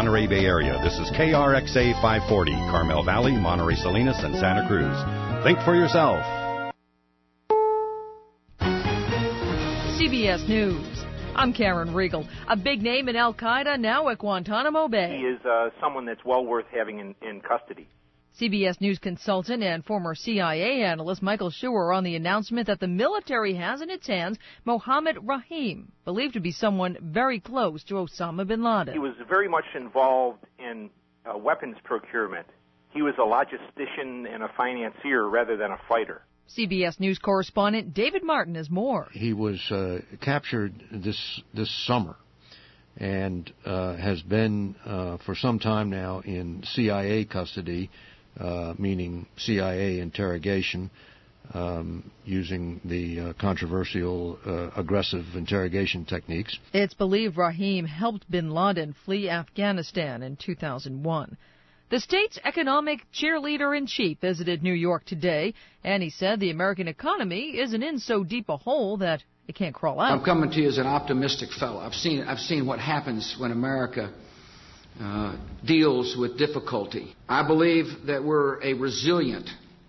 Monterey Bay Area. This is KRXA 540, Carmel Valley, Monterey Salinas, and Santa Cruz. Think for yourself. CBS News. I'm Karen Riegel. A big name in Al-Qaeda now at Guantanamo Bay. He is someone that's well worth having in custody. CBS News consultant and former CIA analyst Michael Scheuer on the announcement that the military has in its hands Mohammed Rahim, believed to be someone very close to Osama bin Laden. He was very much involved in weapons procurement. He was a logistician and a financier rather than a fighter. CBS News correspondent David Martin has more. He was captured this summer and has been for some time now in CIA custody, meaning CIA interrogation, using the controversial aggressive interrogation techniques. It's believed Rahim helped bin Laden flee Afghanistan in 2001. The state's economic cheerleader-in-chief visited New York today, and he said the American economy isn't in so deep a hole that it can't crawl out. I'm coming to you as an optimistic fellow. I've seen what happens when America deals with difficulty. I believe that we're a resilient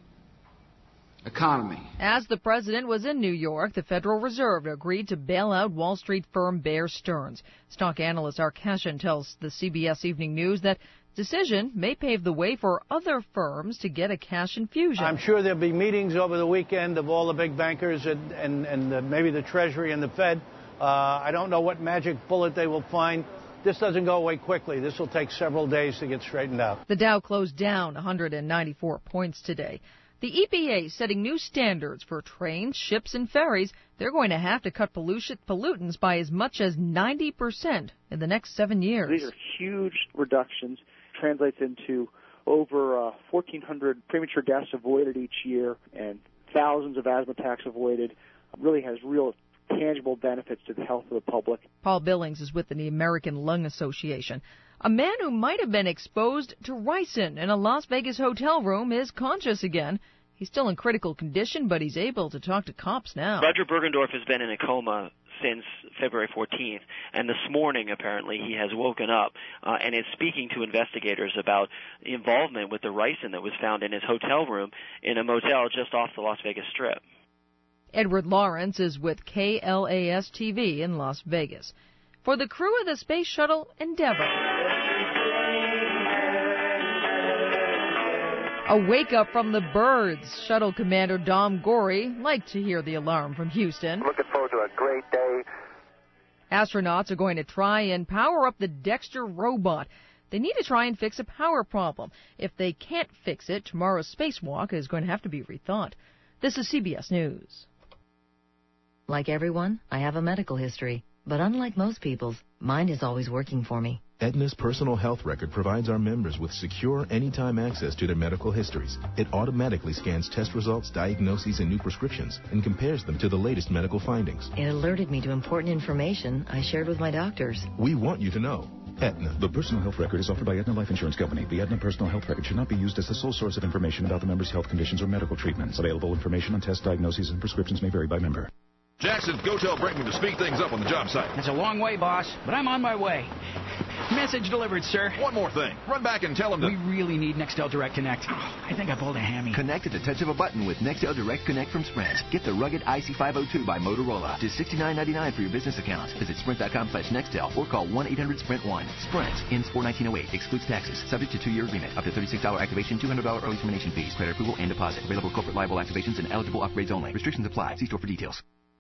economy. As the president was in New York, the Federal Reserve agreed to bail out Wall Street firm Bear Stearns. Stock analyst Art Cashin tells the CBS Evening News that decision may pave the way for other firms to get a cash infusion. I'm sure there'll be meetings over the weekend of all the big bankers and maybe the Treasury and the Fed. I don't know what magic bullet they will find. This doesn't go away quickly. This will take several days to get straightened out. The Dow closed down 194 points today. The EPA setting new standards for trains, ships, and ferries. They're going to have to cut pollutants by as much as 90% in the next 7 years. These are huge reductions. Translates into over 1,400 premature deaths avoided each year and thousands of asthma attacks avoided. Really has real tangible benefits to the health of the public. Paul Billings is with the American Lung Association. A man who might have been exposed to ricin in a Las Vegas hotel room is conscious again. He's still in critical condition, but he's able to talk to cops now. Roger Bergendorf has been in a coma since February 14th, and this morning, apparently, he has woken up and is speaking to investigators about involvement with the ricin that was found in his hotel room in a motel just off the Las Vegas Strip. Edward Lawrence is with KLAS-TV in Las Vegas. For the crew of the Space Shuttle Endeavour, a wake-up from the birds. Shuttle Commander Dom Gorey liked to hear the alarm from Houston. Looking forward to a great day. Astronauts are going to try and power up the Dexter robot. They need to try and fix a power problem. If they can't fix it, tomorrow's spacewalk is going to have to be rethought. This is CBS News. Like everyone, I have a medical history. But unlike most people's, mine is always working for me. Aetna's personal health record provides our members with secure, anytime access to their medical histories. It automatically scans test results, diagnoses, and new prescriptions, and compares them to the latest medical findings. It alerted me to important information I shared with my doctors. We want you to know. Aetna. The personal health record is offered by Aetna Life Insurance Company. The Aetna personal health record should not be used as the sole source of information about the member's health conditions or medical treatments. Available information on test diagnoses and prescriptions may vary by member. Jackson, go tell Brinkman to speed things up on the job site. That's a long way, boss, but I'm on my way. Message delivered, sir. One more thing. Run back and tell him to... We really need Nextel Direct Connect. I think I pulled a hammy. Connect at the touch of a button with Nextel Direct Connect from Sprint. Get the rugged IC502 by Motorola. Just $69.99 for your business account. Visit Sprint.com/Nextel or call 1-800-SPRINT-1. Sprint. Ends 4/1908. Excludes taxes. Subject to 2-year agreement. Up to $36 activation, $200 early termination fees. Credit approval and deposit. Available corporate liable activations and eligible upgrades only. Restrictions apply. See store for details.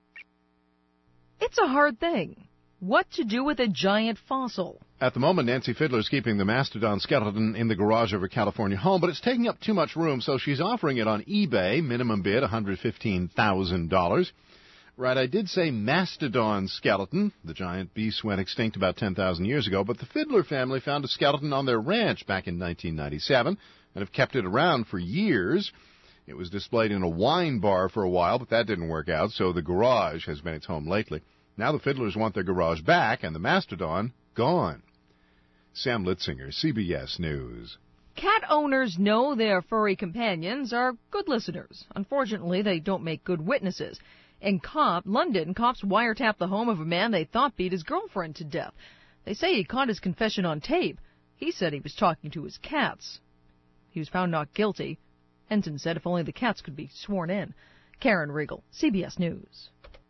It's a hard thing. What to do with a giant fossil? At the moment, Nancy Fiddler is keeping the mastodon skeleton in the garage of her California home, but it's taking up too much room, so she's offering it on eBay. Minimum bid, $115,000. Right, I did say mastodon skeleton. The giant beast went extinct about 10,000 years ago, but the Fiddler family found a skeleton on their ranch back in 1997 and have kept it around for years. It was displayed in a wine bar for a while, but that didn't work out, so the garage has been its home lately. Now the Fiddlers want their garage back and the mastodon gone. Sam Litzinger, CBS News. Cat owners know their furry companions are good listeners. Unfortunately, they don't make good witnesses. In London, cops wiretapped the home of a man they thought beat his girlfriend to death. They say he caught his confession on tape. He said he was talking to his cats. He was found not guilty. Henson said if only the cats could be sworn in. Karen Riegel, CBS News.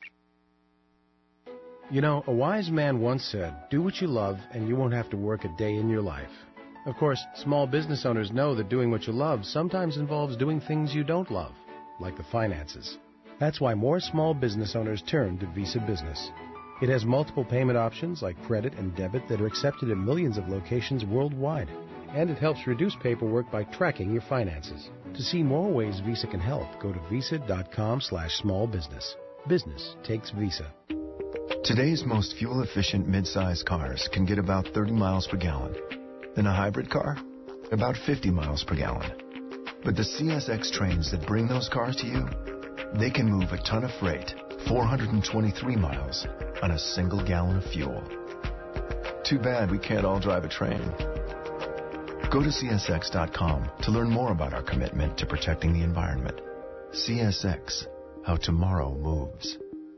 You know, a wise man once said, do what you love and you won't have to work a day in your life. Of course, small business owners know that doing what you love sometimes involves doing things you don't love, like the finances. That's why more small business owners turn to Visa Business. It has multiple payment options like credit and debit that are accepted at millions of locations worldwide. And it helps reduce paperwork by tracking your finances. To see more ways Visa can help, go to visa.com/smallbusiness. Business takes Visa. Today's most fuel-efficient mid-size cars can get about 30 miles per gallon. In a hybrid car, about 50 miles per gallon. But the CSX trains that bring those cars to you, they can move a ton of freight, 423 miles, on a single gallon of fuel. Too bad we can't all drive a train. Go to CSX.com to learn more about our commitment to protecting the environment. CSX, how tomorrow moves.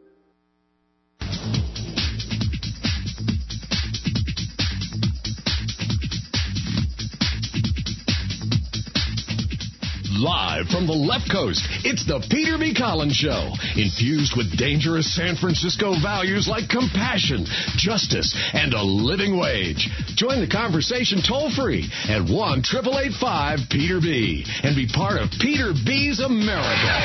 Live from the left coast, it's the Peter B. Collins Show, infused with dangerous San Francisco values like compassion, justice, and a living wage. Join the conversation toll-free at 1-888-5-PETER-B and be part of Peter B's America.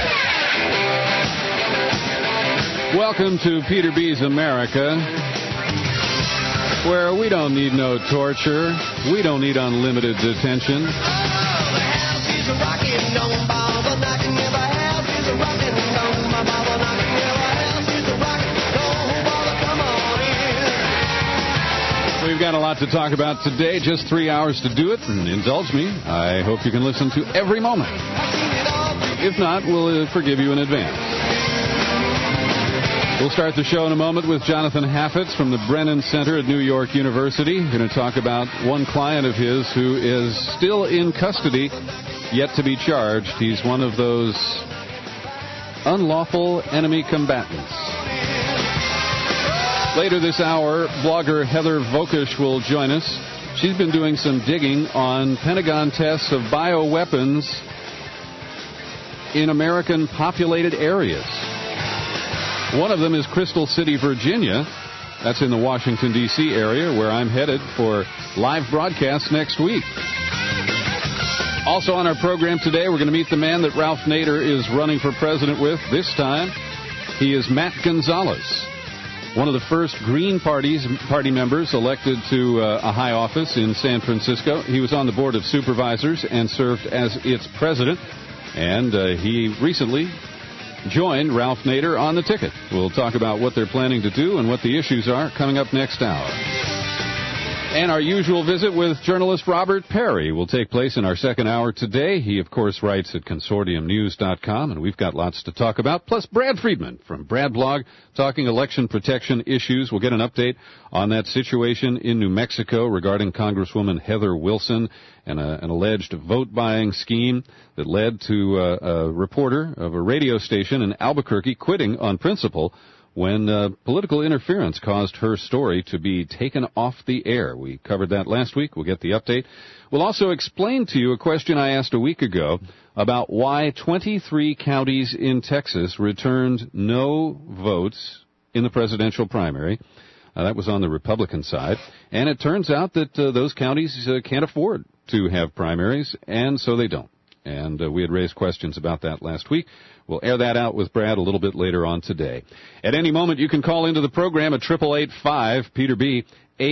Welcome to Peter B's America, where we don't need no torture, we don't need unlimited detention. We've got a lot to talk about today, just 3 hours to do it, and indulge me. I hope you can listen to every moment. If not, we'll forgive you in advance. We'll start the show in a moment with Jonathan Haffetz from the Brennan Center at New York University. We're going to talk about one client of his who is still in custody, yet to be charged. He's one of those unlawful enemy combatants. Later this hour, blogger Heather Vokish will join us. She's been doing some digging on Pentagon tests of bioweapons in American populated areas. One of them is Crystal City, Virginia. That's in the Washington, D.C. area, where I'm headed for live broadcasts next week. Also on our program today, we're going to meet the man that Ralph Nader is running for president with this time. He is Matt Gonzalez, one of the first Green Party members elected to a high office in San Francisco. He was on the Board of Supervisors and served as its president. And he recently joined Ralph Nader on the ticket. We'll talk about what they're planning to do and what the issues are coming up next hour. And our usual visit with journalist Robert Perry will take place in our second hour today. He, of course, writes at consortiumnews.com, and we've got lots to talk about. Plus, Brad Friedman from Brad Blog talking election protection issues. We'll get an update on that situation in New Mexico regarding Congresswoman Heather Wilson and an alleged vote-buying scheme that led to a reporter of a radio station in Albuquerque quitting on principle when political interference caused her story to be taken off the air. We covered that last week. We'll get the update. We'll also explain to you a question I asked a week ago about why 23 counties in Texas returned no votes in the presidential primary. That was on the Republican side. And it turns out that those counties can't afford to have primaries, and so they don't. And we had raised questions about that last week. We'll air that out with Brad a little bit later on today. At any moment, you can call into the program at 888-5-PETER-B,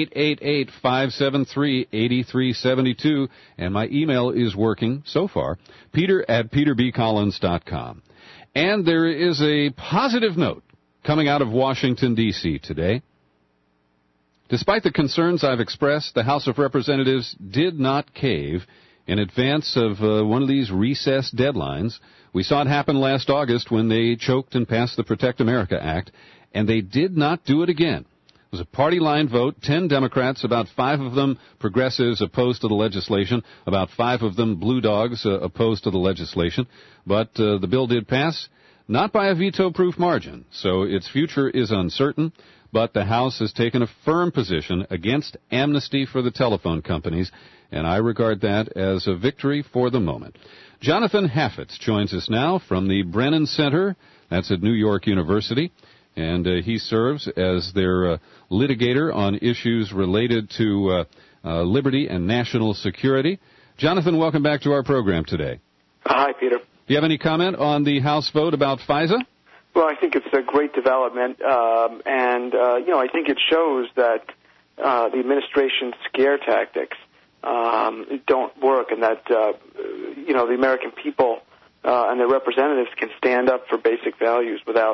888-573-8372. And my email is working so far, peter@peterbcollins.com. And there is a positive note coming out of Washington, D.C. today. Despite the concerns I've expressed, the House of Representatives did not cave in advance of one of these recess deadlines. We saw it happen last August when they choked and passed the Protect America Act, and they did not do it again. It was a party line vote, 10 Democrats, about 5 of them progressives opposed to the legislation, about 5 of them blue dogs opposed to the legislation. But the bill did pass, not by a veto-proof margin, so its future is uncertain. but the House has taken a firm position against amnesty for the telephone companies, and I regard that as a victory for the moment. Jonathan Haffetz joins us now from the Brennan Center. That's at New York University, and he serves as their litigator on issues related to liberty and national security. Jonathan, welcome back to our program today. Hi, Peter. Do you have any comment on the House vote about FISA? Well, I think it's a great development, and I think it shows that the administration's scare tactics don't work, and that the American people and their representatives can stand up for basic values without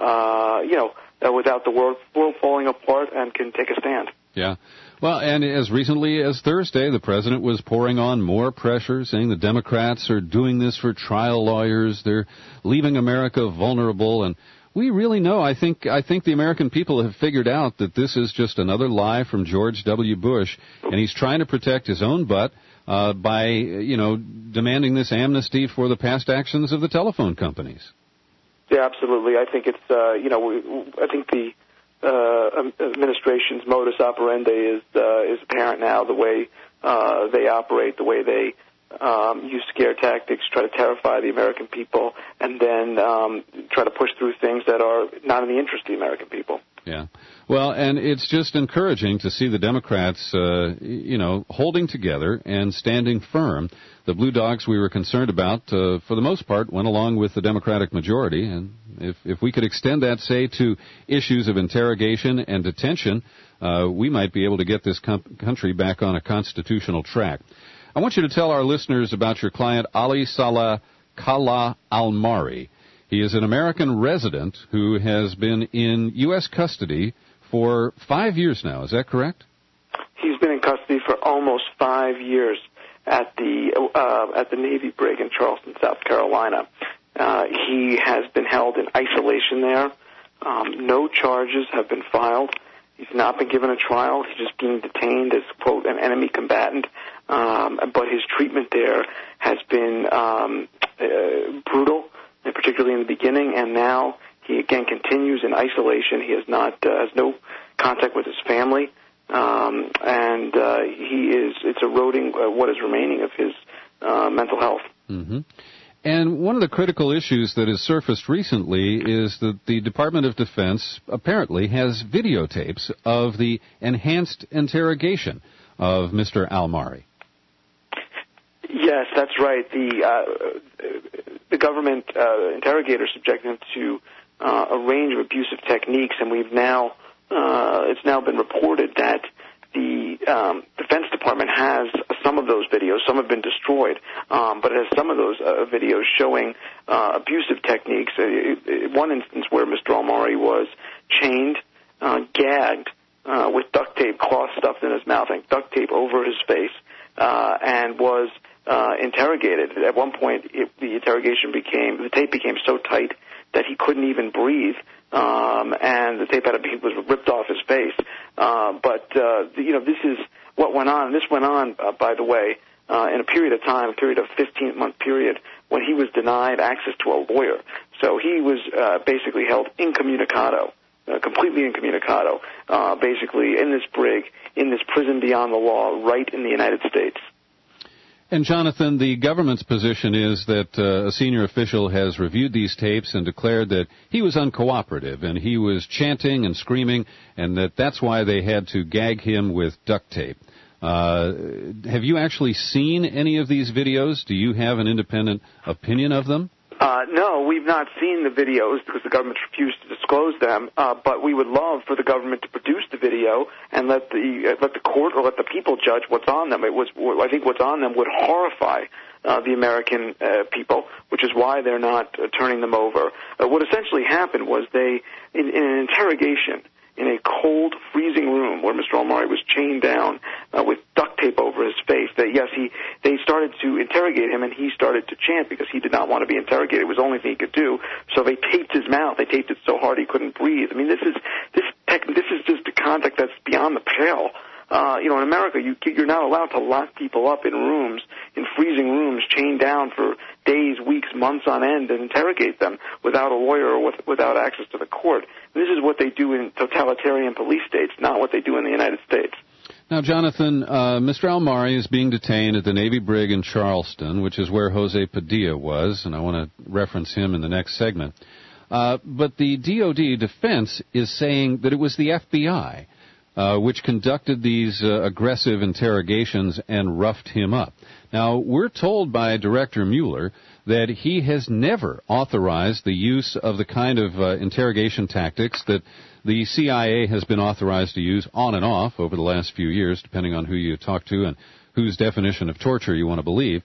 the world falling apart, and can take a stand. Yeah. Well, and as recently as Thursday, the president was pouring on more pressure, saying the Democrats are doing this for trial lawyers. They're leaving America vulnerable. And we really know, I think the American people have figured out that this is just another lie from George W. Bush, and he's trying to protect his own butt by demanding this amnesty for the past actions of the telephone companies. Yeah, absolutely. I think it's I think the administration's modus operandi is apparent now. The way they operate, the way they use scare tactics, try to terrify the American people, and then try to push through things that are not in the interest of the American people. Yeah. Well, and it's just encouraging to see the Democrats, holding together and standing firm. The Blue Dogs we were concerned about, for the most part, went along with the Democratic majority. And if we could extend that, say, to issues of interrogation and detention, we might be able to get this country back on a constitutional track. I want you to tell our listeners about your client, Ali Salah Kala Almari. He is an American resident who has been in U.S. custody for 5 years now. Is that correct? He's been in custody for almost 5 years at the Navy brig in Charleston, South Carolina. He has been held in isolation there. No charges have been filed. He's not been given a trial. He's just being detained as, quote, an enemy combatant. But his treatment there has been brutal, and particularly in the beginning, and now he again continues in isolation. He has no contact with his family, and it's eroding what is remaining of his mental health. Mm-hmm. And one of the critical issues that has surfaced recently is that the Department of Defense apparently has videotapes of the enhanced interrogation of Mr. Almari. Yes, that's right. The government interrogator subjected him to a range of abusive techniques, and it's now been reported that the Defense Department has some of those videos. Some have been destroyed, but it has some of those videos showing abusive techniques. One instance where Mr. Almari was chained, gagged with duct tape, cloth stuffed in his mouth, and duct tape over his face, and was interrogated. At one point, the tape became so tight that he couldn't even breathe, and the tape was ripped off his face. This is what went on. This went on, by the way, in a period of 15-month period, when he was denied access to a lawyer. So he was basically held incommunicado, completely incommunicado, basically in this brig, in this prison beyond the law, right in the United States. And, Jonathan, the government's position is that a senior official has reviewed these tapes and declared that he was uncooperative and he was chanting and screaming, and that's why they had to gag him with duct tape. Have you actually seen any of these videos? Do you have an independent opinion of them? No, we've not seen the videos because the government refused to disclose them. But we would love for the government to produce the video and let the court or let the people judge what's on them. I think what's on them would horrify the American people, which is why they're not turning them over. What essentially happened was in an interrogation in a cold, freezing room where Mr. Almari was chained down with duct tape over his face. They started to interrogate him, and he started to chant because he did not want to be interrogated. It was the only thing he could do. So they taped his mouth. They taped it so hard he couldn't breathe. I mean, this is just the conduct that's beyond the pale. In America, you're not allowed to lock people up in rooms, in freezing rooms, chained down for days, weeks, months on end and interrogate them without a lawyer or without access to the court. This is what they do in totalitarian police states, not what they do in the United States. Now, Jonathan, Mr. Almari is being detained at the Navy brig in Charleston, which is where Jose Padilla was, and I want to reference him in the next segment. But the DOD defense is saying that it was the FBI which conducted these aggressive interrogations and roughed him up. Now, we're told by Director Mueller that he has never authorized the use of the kind of interrogation tactics that the CIA has been authorized to use on and off over the last few years, depending on who you talk to and whose definition of torture you want to believe.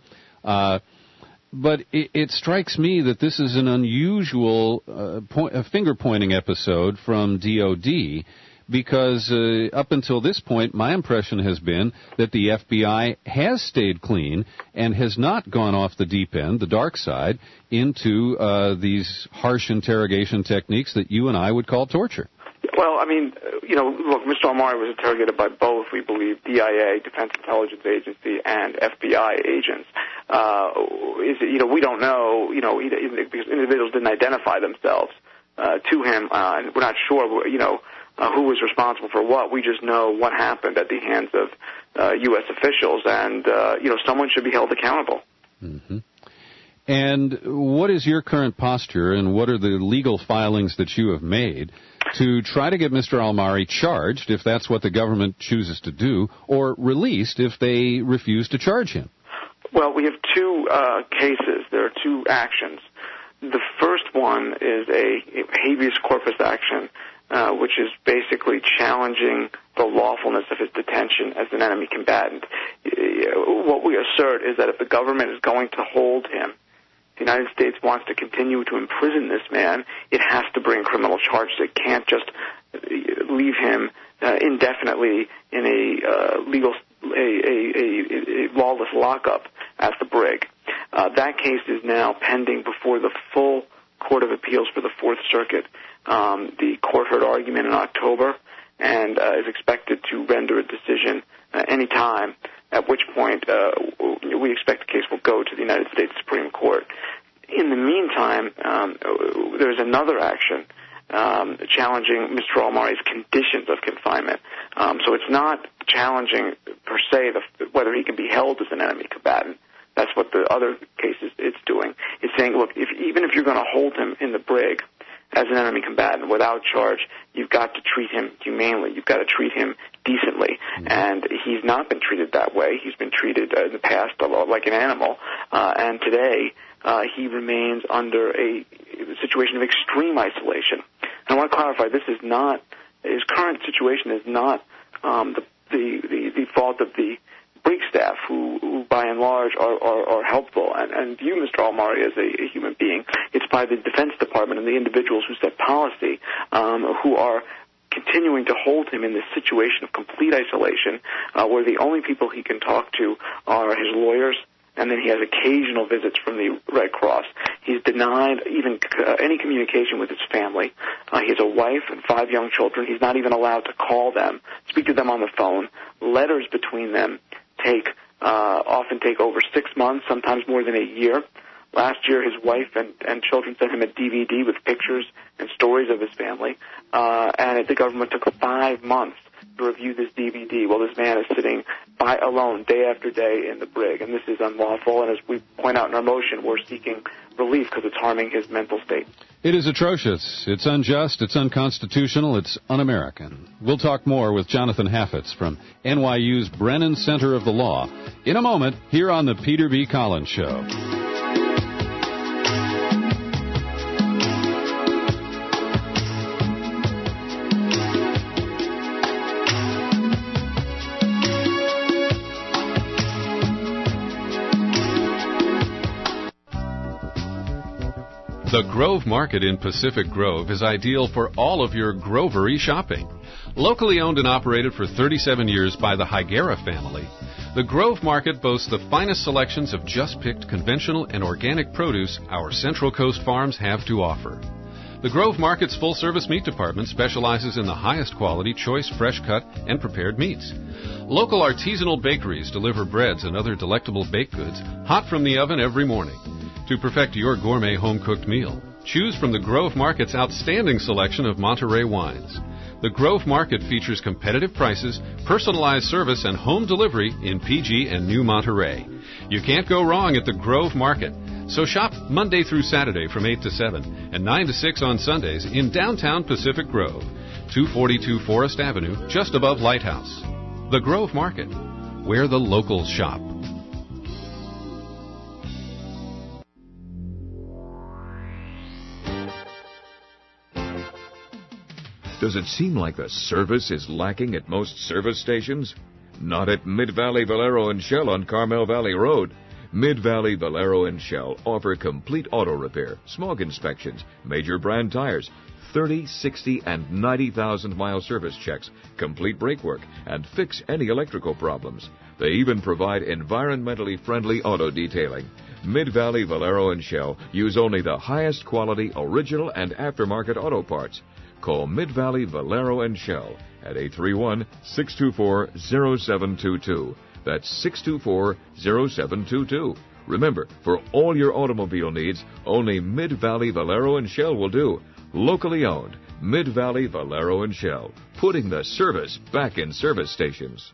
But it strikes me that this is an unusual finger-pointing episode from DOD, because up until this point, my impression has been that the FBI has stayed clean and has not gone off the deep end, the dark side, into these harsh interrogation techniques that you and I would call torture. Well, I mean, look, Mr. Almari was interrogated by both, we believe, DIA, Defense Intelligence Agency, and FBI agents. We don't know, because individuals didn't identify themselves to him. And we're not sure, who was responsible for what. We just know what happened at the hands of U.S. officials, and, someone should be held accountable. Mm-hmm. And what is your current posture, and what are the legal filings that you have made to try to get Mr. Almari charged, if that's what the government chooses to do, or released if they refuse to charge him? Well, we have two cases. There are two actions. The first one is a habeas corpus action, which is basically challenging the lawfulness of his detention as an enemy combatant. What we assert is that if the government is going to hold him, the United States wants to continue to imprison this man, it has to bring criminal charges. It can't just leave him indefinitely in a lawless lockup at the brig. That case is now pending before the full Court of Appeals for the Fourth Circuit. The court heard argument in October and is expected to render a decision any time, at which point we expect the case will go to the United States Supreme Court. In the meantime, there's another action challenging Mr. Almari's conditions of confinement. So it's not challenging, per se, whether he can be held as an enemy combatant. That's what the other case it's doing. It's saying, look, even if you're going to hold him in the brig as an enemy combatant without charge, you've got to treat him humanely. You've got to treat him decently. Mm-hmm. And he's not been treated that way. He's been treated in the past like an animal. And today, he remains under a situation of extreme isolation. And I want to clarify, his current situation is not the fault of the brig staff, who by and large are helpful and view Mr. Almari as a human being. It's by the Defense Department and the individuals who set policy who are continuing to hold him in this situation of complete isolation, where the only people he can talk to are his lawyers, and then he has occasional visits from the Red Cross. He's denied even any communication with his family. He has a wife and 5 young children. He's not even allowed to call them, speak to them on the phone. Letters between them often take over 6 months, sometimes more than a year. Last year, his wife and children sent him a DVD with pictures and stories of his family, and the government took 5 months to review this DVD while this man is sitting alone day after day in the brig, and this is unlawful, and as we point out in our motion, we're seeking relief because it's harming his mental state. It is atrocious. It's unjust. It's unconstitutional. It's un-American. We'll talk more with Jonathan Haffetz from NYU's Brennan Center of the Law in a moment here on the Peter B. Collins Show. The Grove Market in Pacific Grove is ideal for all of your grovery shopping. Locally owned and operated for 37 years by the Higuera family, the Grove Market boasts the finest selections of just-picked conventional and organic produce our Central Coast farms have to offer. The Grove Market's full-service meat department specializes in the highest quality, choice, fresh-cut, and prepared meats. Local artisanal bakeries deliver breads and other delectable baked goods hot from the oven every morning. to perfect your gourmet home-cooked meal. Choose from the Grove Market's outstanding selection of Monterey wines. The Grove Market features competitive prices, personalized service, and home delivery in PG and New Monterey. You can't go wrong at the Grove Market. So shop Monday through Saturday from 8 to 7 and 9 to 6 on Sundays in downtown Pacific Grove, 242 Forest Avenue, just above Lighthouse. The Grove Market, where the locals shop. Does it seem like the service is lacking at most service stations? Not at Mid-Valley Valero and Shell on Carmel Valley Road. Mid-Valley Valero and Shell offer complete auto repair, smog inspections, major brand tires, 30, 60, and 90,000-mile service checks, complete brake work, and fix any electrical problems. They even provide environmentally friendly auto detailing. Mid-Valley Valero and Shell use only the highest quality original and aftermarket auto parts. Call Mid-Valley Valero and Shell at 831-624-0722. That's 624-0722. Remember, for all your automobile needs, only Mid-Valley Valero and Shell will do. Locally owned, Mid-Valley Valero and Shell, putting the service back in service stations.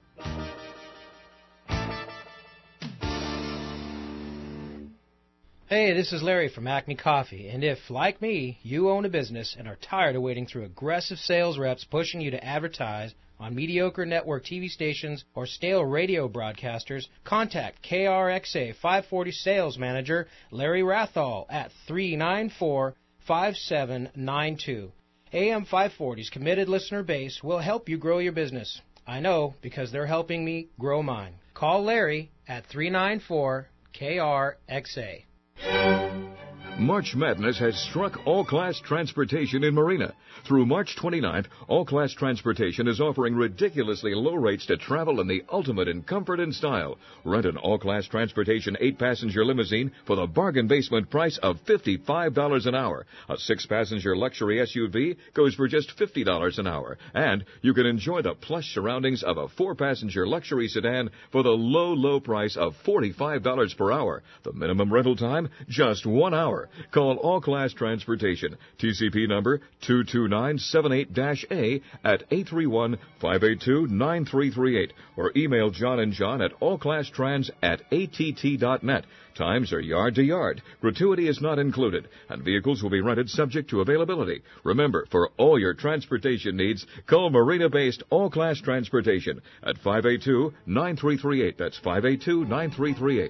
Hey, this is Larry from Acme Coffee, and if, like me, you own a business and are tired of waiting through aggressive sales reps pushing you to advertise on mediocre network TV stations or stale radio broadcasters, contact KRXA 540 Sales Manager Larry Rathall at 394-5792. AM 540's committed listener base will help you grow your business. I know, because they're helping me grow mine. Call Larry at 394-KRXA. March Madness has struck All Class Transportation in Marina. Through March 29th, All Class Transportation is offering ridiculously low rates to travel in the ultimate in comfort and style. Rent an All Class Transportation 8-passenger limousine for the bargain basement price of $55 an hour. A 6-passenger luxury SUV goes for just $50 an hour. And you can enjoy the plush surroundings of a 4-passenger luxury sedan for the low, low price of $45 per hour. The minimum rental time, just 1 hour. Call All Class Transportation, TCP number 22978-A at 831-582-9338, or email John and John at allclasstrans@att.net. Times are yard to yard. Gratuity is not included, and vehicles will be rented subject to availability. Remember, for all your transportation needs, call Marina-based All Class Transportation at 582-9338. That's 582-9338.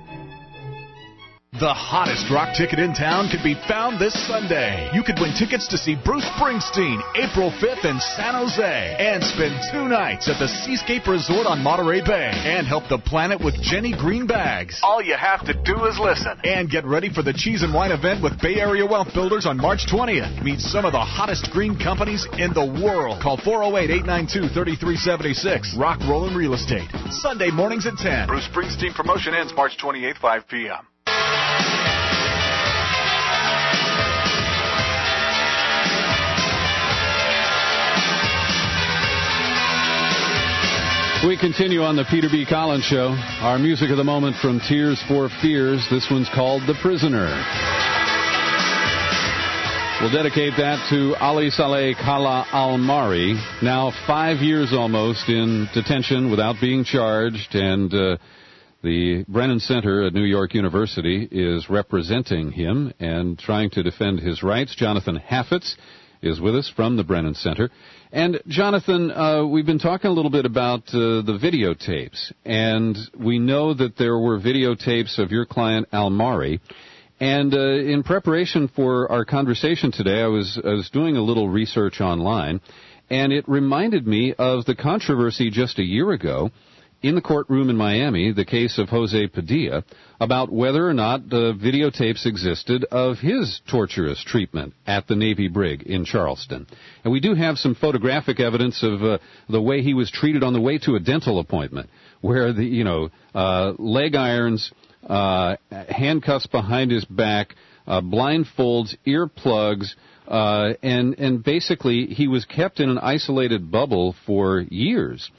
The hottest rock ticket in town could be found this Sunday. You could win tickets to see Bruce Springsteen April 5th in San Jose and spend 2 nights at the Seascape Resort on Monterey Bay and help the planet with Jenny Green Bags. All you have to do is listen. And get ready for the Cheese and Wine event with Bay Area Wealth Builders on March 20th. Meet some of the hottest green companies in the world. Call 408-892-3376. Rock, Roll, and Real Estate. Sunday mornings at 10. Bruce Springsteen promotion ends March 28th, 5 p.m. We continue on the Peter B. Collins Show. Our music of the moment from Tears for Fears. This one's called The Prisoner. We'll dedicate that to Ali Saleh Khala Al-Mari, now 5 years almost in detention without being charged, and the Brennan Center at New York University is representing him and trying to defend his rights. Jonathan Haffetz is with us from the Brennan Center. And, Jonathan, we've been talking a little bit about the videotapes, and we know that there were videotapes of your client Al-Mari. And in preparation for our conversation today, I was doing a little research online, and it reminded me of the controversy just a year ago in the courtroom in Miami, the case of Jose Padilla, about whether or not the videotapes existed of his torturous treatment at the Navy brig in Charleston. And we do have some photographic evidence of the way he was treated on the way to a dental appointment, where the leg irons, handcuffs behind his back, blindfolds, earplugs, and basically he was kept in an isolated bubble for years.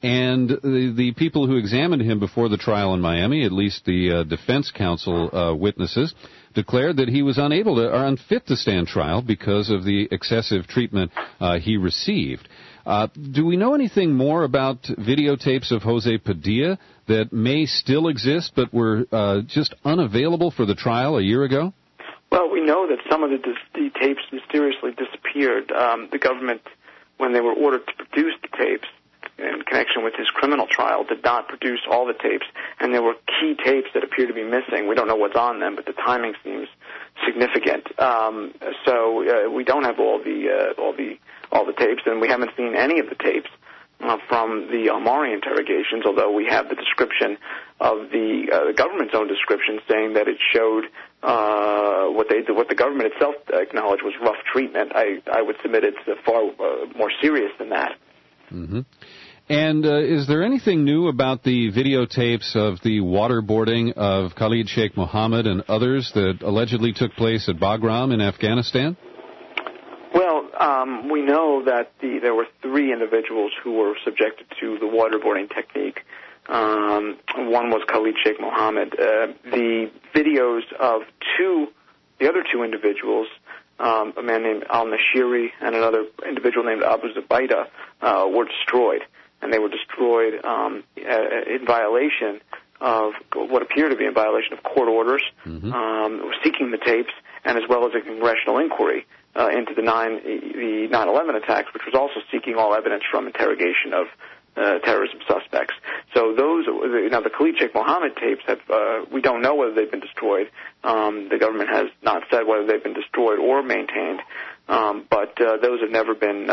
And the people who examined him before the trial in Miami, at least the defense counsel witnesses, declared that he was unfit to stand trial because of the excessive treatment he received. Do we know anything more about videotapes of Jose Padilla that may still exist but were just unavailable for the trial a year ago? Well, we know that some of the tapes mysteriously disappeared. The government, when they were ordered to produce the tapes in connection with his criminal trial, did not produce all the tapes, and there were key tapes that appear to be missing. We don't know what's on them, but the timing seems significant. So we don't have all the tapes, and we haven't seen any of the tapes from the Omari interrogations, although we have the description of the government's own description saying that it showed what the government itself acknowledged was rough treatment. I would submit it's far more serious than that. Mm-hmm. And is there anything new about the videotapes of the waterboarding of Khalid Sheikh Mohammed and others that allegedly took place at Bagram in Afghanistan? Well, we know that there were 3 individuals who were subjected to the waterboarding technique. One was Khalid Sheikh Mohammed. The videos of the other 2 individuals, a man named al-Nashiri and another individual named Abu Zubaydah, were destroyed. And they were destroyed in violation of what appeared to be in violation of court orders, seeking the tapes, and as well as a congressional inquiry into the 9/11 attacks, which was also seeking all evidence from interrogation of terrorism suspects. So those, now the Khalid Sheikh Mohammed tapes we don't know whether they've been destroyed. The government has not said whether they've been destroyed or maintained, but those have never been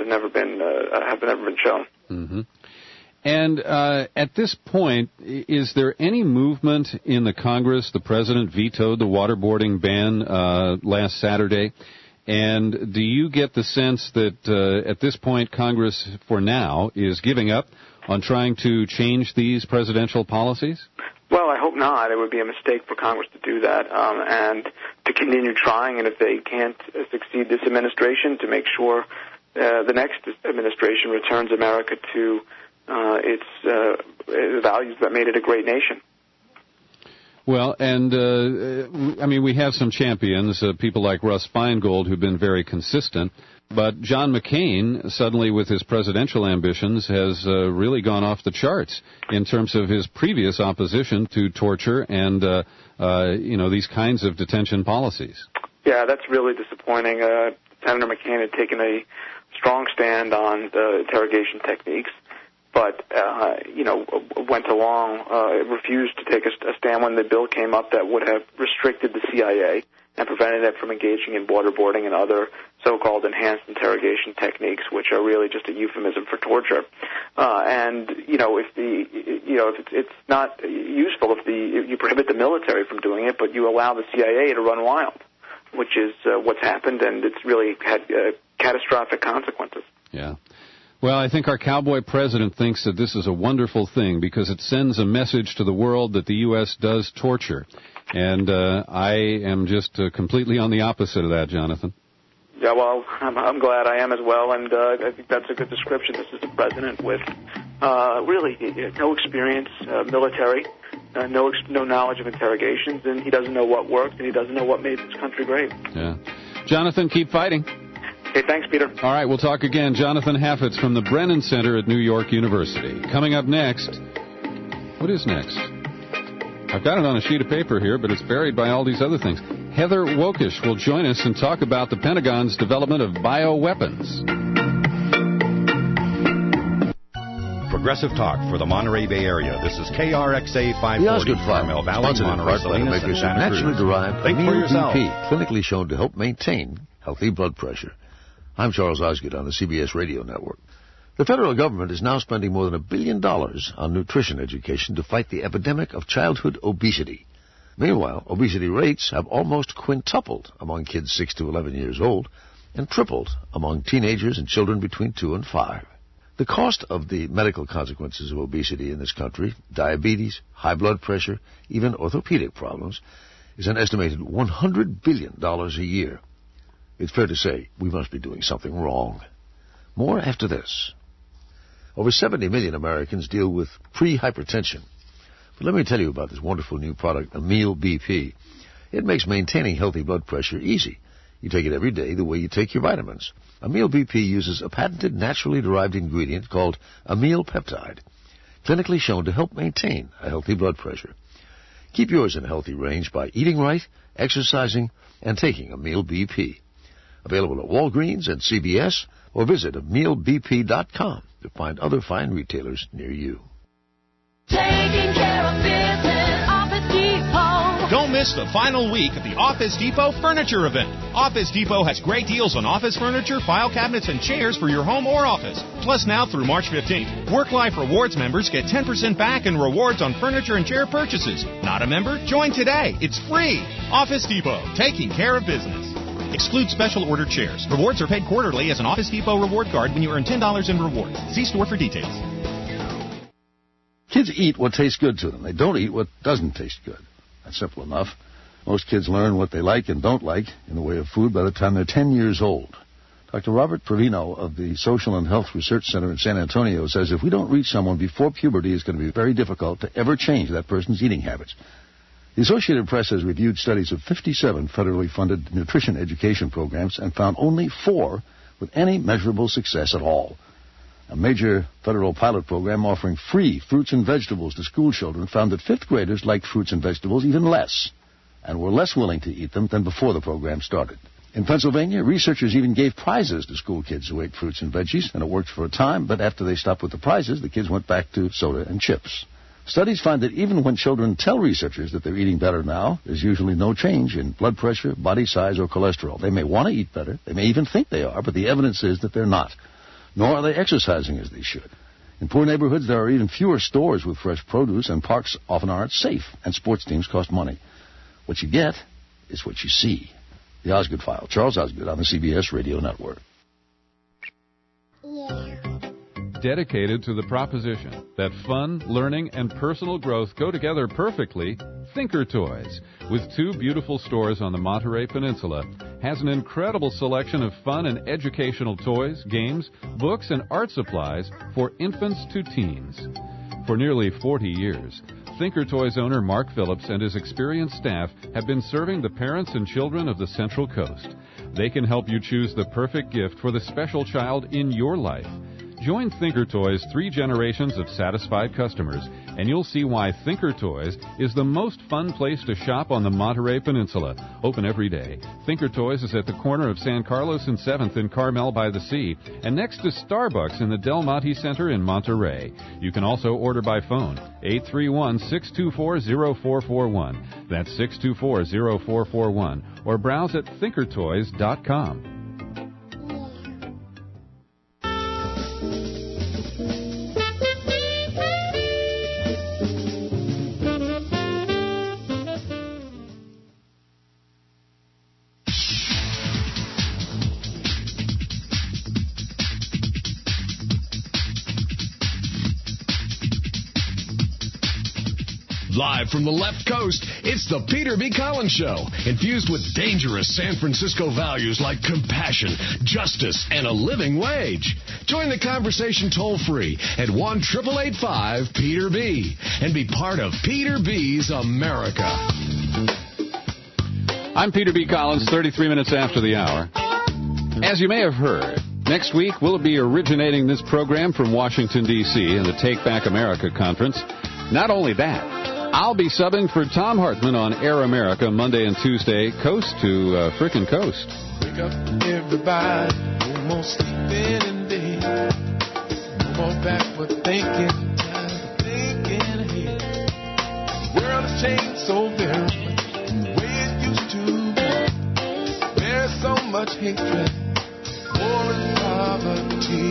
shown. Mm-hmm. And at this point, is there any movement in the Congress? The president vetoed the waterboarding ban last Saturday. And do you get the sense that at this point Congress, for now, is giving up on trying to change these presidential policies? Well, I hope not. It would be a mistake for Congress to do that and to continue trying. And if they can't succeed this administration, to make sure the next administration returns America to its values that made it a great nation. Well, and I mean, we have some champions, people like Russ Feingold, who've been very consistent. But John McCain, suddenly with his presidential ambitions, has really gone off the charts in terms of his previous opposition to torture and, these kinds of detention policies. Yeah, that's really disappointing. Senator McCain had taken a strong stand on the interrogation techniques, but, went along, refused to take a stand when the bill came up that would have restricted the CIA and prevented it from engaging in waterboarding and other so-called enhanced interrogation techniques, which are really just a euphemism for torture. It's not useful if you prohibit the military from doing it, but you allow the CIA to run wild, which is what's happened, and it's really had catastrophic consequences. Yeah. Well, I think our cowboy president thinks that this is a wonderful thing because it sends a message to the world that the U.S. does torture. And I am just completely on the opposite of that, Jonathan. Yeah, well, I'm glad I am as well, and I think that's a good description. This is a president with really no experience military, no knowledge of interrogations, and he doesn't know what worked, and he doesn't know what made this country great. Yeah. Jonathan, keep fighting. Okay, thanks, Peter. All right, we'll talk again. Jonathan Haffetz from the Brennan Center at New York University. Coming up next, what is next? I've got it on a sheet of paper here, but it's buried by all these other things. Heather Wokish will join us and talk about the Pentagon's development of bioweapons. Progressive talk for the Monterey Bay Area. This is KRXA 540, Carmel Valley, Monterey, Salinas, and Santa Cruz. Naturally derived Think for yourself. BP, clinically shown to help maintain healthy blood pressure. I'm Charles Osgood on the CBS Radio Network. The federal government is now spending more than $1 billion on nutrition education to fight the epidemic of childhood obesity. Meanwhile, obesity rates have almost quintupled among kids 6 to 11 years old and tripled among teenagers and children between 2 and 5. The cost of the medical consequences of obesity in this country, diabetes, high blood pressure, even orthopedic problems, is an estimated $100 billion a year. It's fair to say we must be doing something wrong. More after this. Over 70 million Americans deal with pre-hypertension. But let me tell you about this wonderful new product, Amil BP. It makes maintaining healthy blood pressure easy. You take it every day the way you take your vitamins. Amil BP uses a patented naturally derived ingredient called amyl peptide, clinically shown to help maintain a healthy blood pressure. Keep yours in a healthy range by eating right, exercising, and taking Amil BP. Available at Walgreens and CVS, or visit amilbp.com to find other fine retailers near you. Taking care of business, Office Depot. Don't miss the final week of the Office Depot Furniture Event. Office Depot has great deals on office furniture, file cabinets, and chairs for your home or office. Plus, now through March 15th, Work Life Rewards members get 10% back in rewards on furniture and chair purchases. Not a member? Join today. It's free. Office Depot, taking care of business. Exclude special order chairs. Rewards are paid quarterly as an Office Depot reward card when you earn $10 in rewards. See store for details. Kids eat what tastes good to them. They don't eat what doesn't taste good. That's simple enough. Most kids learn what they like and don't like in the way of food by the time they're 10 years old. Dr. Robert Provino of the Social and Health Research Center in San Antonio says if we don't reach someone before puberty, it's going to be very difficult to ever change that person's eating habits. The Associated Press has reviewed studies of 57 federally funded nutrition education programs and found only 4 with any measurable success at all. A major federal pilot program offering free fruits and vegetables to school children found that 5th graders liked fruits and vegetables even less and were less willing to eat them than before the program started. In Pennsylvania, researchers even gave prizes to school kids who ate fruits and veggies, and it worked for a time, but after they stopped with the prizes, the kids went back to soda and chips. Studies find that even when children tell researchers that they're eating better now, there's usually no change in blood pressure, body size, or cholesterol. They may want to eat better. They may even think they are, but the evidence is that they're not. Nor are they exercising as they should. In poor neighborhoods, there are even fewer stores with fresh produce, and parks often aren't safe, and sports teams cost money. What you get is what you see. The Osgood File. Charles Osgood on the CBS Radio Network. Dedicated to the proposition that fun, learning, and personal growth go together perfectly, Thinker Toys, with 2 beautiful stores on the Monterey Peninsula, has an incredible selection of fun and educational toys, games, books, and art supplies for infants to teens. For nearly 40 years, Thinker Toys owner Mark Phillips and his experienced staff have been serving the parents and children of the Central Coast. They can help you choose the perfect gift for the special child in your life. Join Thinker Toys' 3 generations of satisfied customers, and you'll see why Thinker Toys is the most fun place to shop on the Monterey Peninsula. Open every day. Thinker Toys is at the corner of San Carlos and 7th in Carmel by the Sea, and next to Starbucks in the Del Monte Center in Monterey. You can also order by phone, 831-624-0441. That's 624-0441, or browse at thinkertoys.com. Live from the left coast, it's the Peter B. Collins Show, infused with dangerous San Francisco values like compassion, justice, and a living wage. Join the conversation toll-free at 1-888-5-PETER-B and be part of Peter B.'s America. I'm Peter B. Collins, 33 minutes after the hour. As you may have heard, next week we'll be originating this program from Washington, D.C. in the Take Back America Conference. Not only that, I'll be subbing for Tom Hartman on Air America Monday and Tuesday, coast to frickin' coast. Wake up, everybody, no more sleeping in bed, no more backward thinking, time thinking ahead. The world has changed so very much from the way it used to be. There's so much hatred, war and poverty.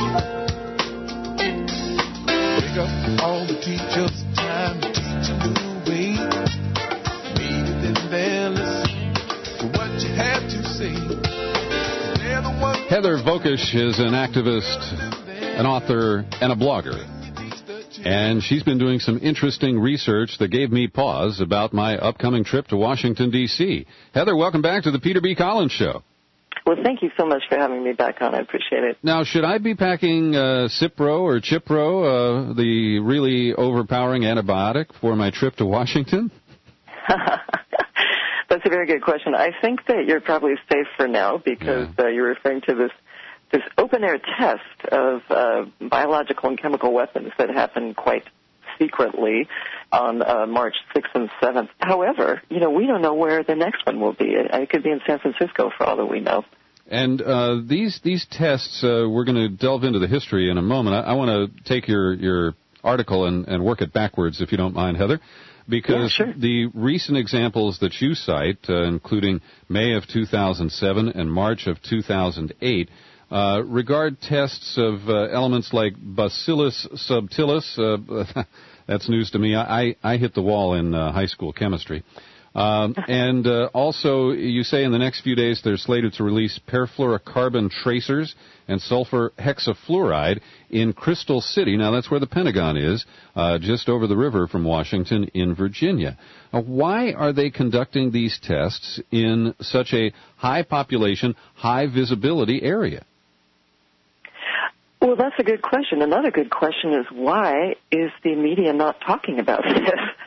Wake up, all the teachers, time to teach a new way. Maybe then they'll listen to what you have to say. They're the ones. Heather Vokish is an activist, an author, and a blogger. And she's been doing some interesting research that gave me pause about my upcoming trip to Washington, D.C. Heather, welcome back to the Peter B. Collins Show. Well, thank you so much for having me back on. I appreciate it. Now, should I be packing Cipro or Chipro, the really overpowering antibiotic, for my trip to Washington? That's a very good question. I think that you're probably safe for now because you're referring to this open-air test of biological and chemical weapons that happened quite secretly on March 6th and 7th. However, we don't know where the next one will be. It could be in San Francisco for all that we know. And these tests, we're going to delve into the history in a moment. I want to take your article and work it backwards, if you don't mind, Heather, because the recent examples that you cite, including May of 2007 and March of 2008, regard tests of elements like Bacillus subtilis. That's news to me. I hit the wall in high school chemistry. And also, you say in the next few days they're slated to release perfluorocarbon tracers and sulfur hexafluoride in Crystal City. Now, that's where the Pentagon is, just over the river from Washington in Virginia. Why are they conducting these tests in such a high population, high visibility area? Well, that's a good question. Another good question is, why is the media not talking about this?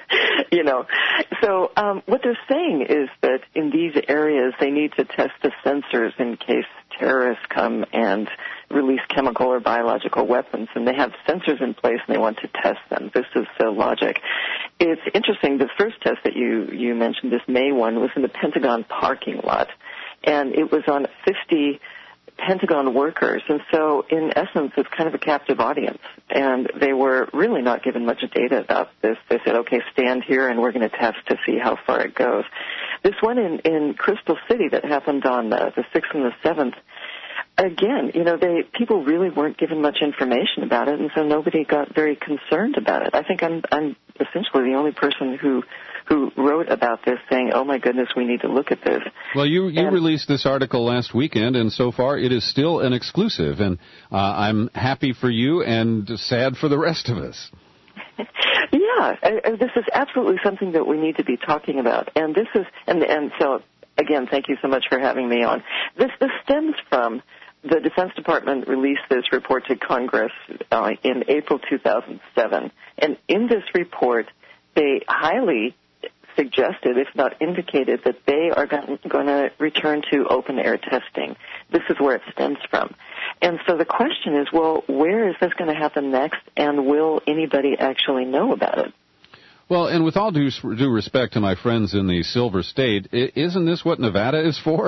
So what they're saying is that in these areas they need to test the sensors in case terrorists come and release chemical or biological weapons, and they have sensors in place and they want to test them. This is the logic. It's interesting, the first test that you mentioned, this May one, was in the Pentagon parking lot, and it was on 50 Pentagon workers, and so in essence it's kind of a captive audience, and they were really not given much data about this. They said, okay, stand here and we're going to test to see how far it goes. This one in Crystal City that happened on the 6th and the 7th, again, people really weren't given much information about it, and so nobody got very concerned about it. I think I'm essentially the only person who wrote about this saying, oh my goodness, we need to look at this. Well, you released this article last weekend, and so far it is still an exclusive, and I'm happy for you and sad for the rest of us. Yeah, this is absolutely something that we need to be talking about, and this is, and so again, thank you so much for having me on. This stems from the Defense Department released this report to Congress in April 2007, and in this report, they highly suggested, if not indicated, that they are going to return to open-air testing. This is where it stems from. And so the question is, well, where is this going to happen next, and will anybody actually know about it? Well, and with all due respect to my friends in the Silver State, isn't this what Nevada is for?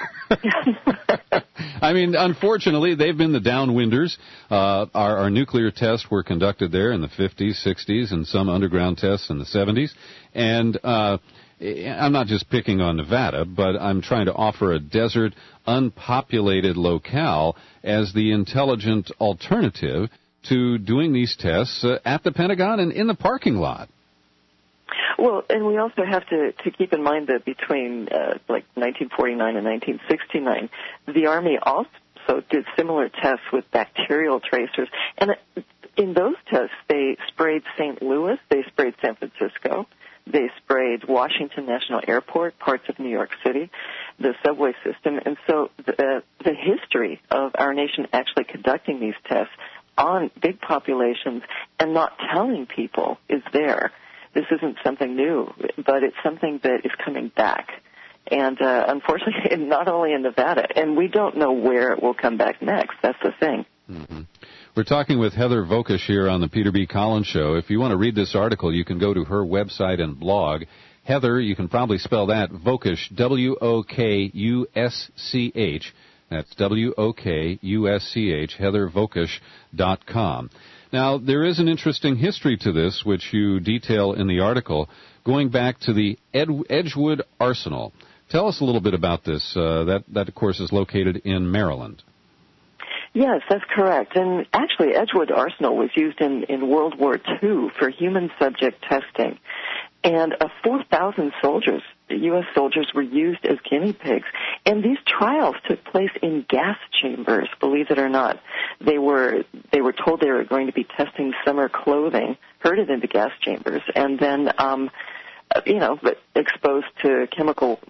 I mean, unfortunately, they've been the downwinders. Our nuclear tests were conducted there in the 50s, 60s, and some underground tests in the 70s. And I'm not just picking on Nevada, but I'm trying to offer a desert, unpopulated locale as the intelligent alternative to doing these tests at the Pentagon and in the parking lot. Well, and we also have to keep in mind that between 1949 and 1969, the Army also did similar tests with bacterial tracers. And in those tests, they sprayed St. Louis, they sprayed San Francisco, they sprayed Washington National Airport, parts of New York City, the subway system. And so the history of our nation actually conducting these tests on big populations and not telling people is there. This isn't something new, but it's something that is coming back. And unfortunately, not only in Nevada, and we don't know where it will come back next. That's the thing. Mm-hmm. We're talking with Heather Vokish here on the Peter B. Collins Show. If you want to read this article, you can go to her website and blog. Heather, you can probably spell that, Vokish, W-O-K-U-S-C-H. That's W-O-K-U-S-C-H, HeatherVokish.com. Now, there is an interesting history to this, which you detail in the article, going back to the Edgewood Arsenal. Tell us a little bit about this. That, of course, is located in Maryland. Yes, that's correct. And actually, Edgewood Arsenal was used in World War II for human subject testing. And 4,000 soldiers, U.S. soldiers, were used as guinea pigs. And these trials took place in gas chambers, believe it or not. They were told they were going to be testing summer clothing, herded into gas chambers, and then, exposed to chemical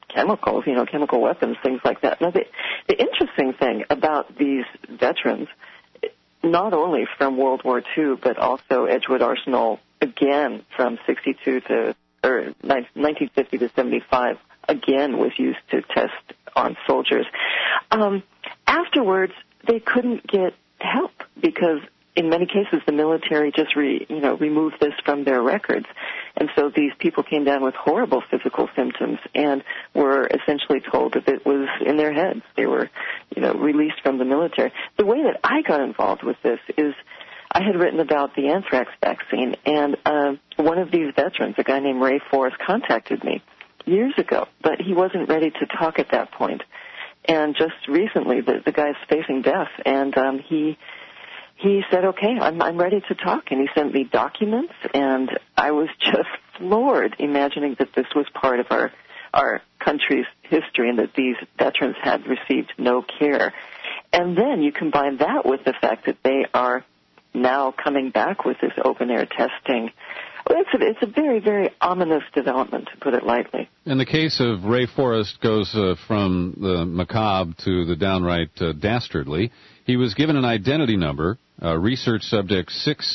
chemicals, chemical weapons, things like that. Now, the interesting thing about these veterans, not only from World War II, but also Edgewood Arsenal, again, from 1950 to 75, again, was used to test on soldiers. Afterwards, they couldn't get help because in many cases the military just removed this from their records. And so these people came down with horrible physical symptoms and were essentially told that it was in their heads. They were, released from the military. The way that I got involved with this is I had written about the anthrax vaccine, and one of these veterans, a guy named Ray Forrest, contacted me years ago, but he wasn't ready to talk at that point. And just recently, the guy's facing death, and he said, okay, I'm ready to talk, and he sent me documents, and I was just floored imagining that this was part of our country's history and that these veterans had received no care. And then you combine that with the fact that they are now coming back with this open-air testing. It's a very, very ominous development, to put it lightly. And the case of Ray Forrest goes from the macabre to the downright dastardly. He was given an identity number, research subject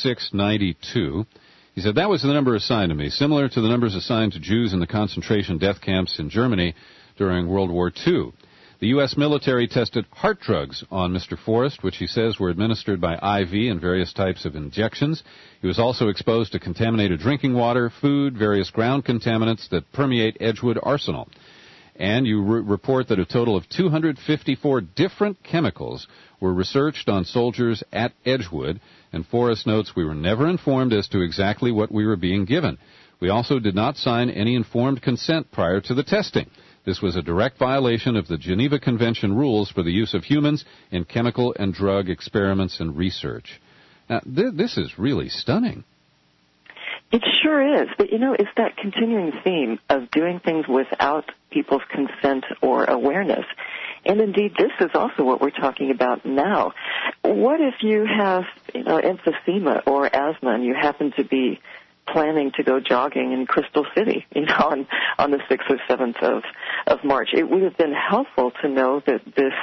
6692. He said, that was the number assigned to me, similar to the numbers assigned to Jews in the concentration death camps in Germany during World War II. The U.S. military tested heart drugs on Mr. Forrest, which he says were administered by IV and various types of injections. He was also exposed to contaminated drinking water, food, various ground contaminants that permeate Edgewood Arsenal. And you report that a total of 254 different chemicals were researched on soldiers at Edgewood, and Forrest notes we were never informed as to exactly what we were being given. We also did not sign any informed consent prior to the testing. This was a direct violation of the Geneva Convention rules for the use of humans in chemical and drug experiments and research. Now, this is really stunning. It sure is. But, it's that continuing theme of doing things without people's consent or awareness. And indeed, this is also what we're talking about now. What if you have, emphysema or asthma and you happen to be planning to go jogging in Crystal City, on the 6th or 7th of March? It would have been helpful to know that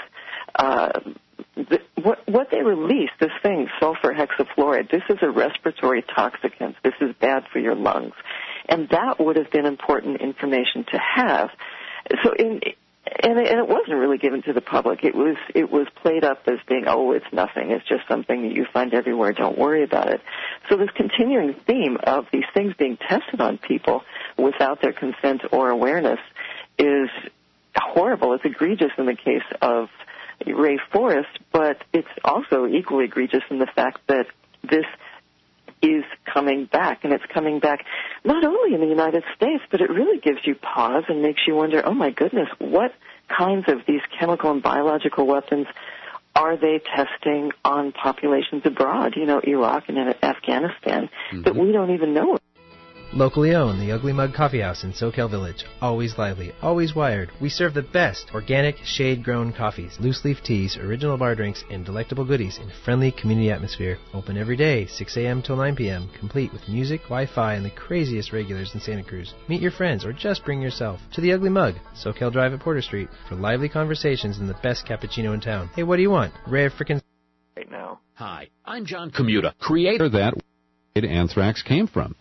this, what they release, this thing, sulfur hexafluoride, this is a respiratory toxicant. This is bad for your lungs. And that would have been important information to have. So and it wasn't really given to the public. It was played up as being, it's nothing. It's just something that you find everywhere. Don't worry about it. So this continuing theme of these things being tested on people without their consent or awareness is horrible. It's egregious in the case of Ray Forrest, but it's also equally egregious in the fact that this is coming back, and it's coming back not only in the United States, but it really gives you pause and makes you wonder, oh my goodness, what kinds of these chemical and biological weapons are they testing on populations abroad, Iraq and Afghanistan, that we don't even know of? Locally owned, the Ugly Mug Coffee House in SoCal Village. Always lively, always wired. We serve the best organic, shade-grown coffees, loose-leaf teas, original bar drinks, and delectable goodies in a friendly community atmosphere. Open every day, 6 a.m. till 9 p.m., complete with music, Wi-Fi, and the craziest regulars in Santa Cruz. Meet your friends or just bring yourself to the Ugly Mug, SoCal Drive at Porter Street, for lively conversations and the best cappuccino in town. Hey, what do you want? Rare frickin' right now. Hi, I'm John Commuta, creator of that anthrax came from.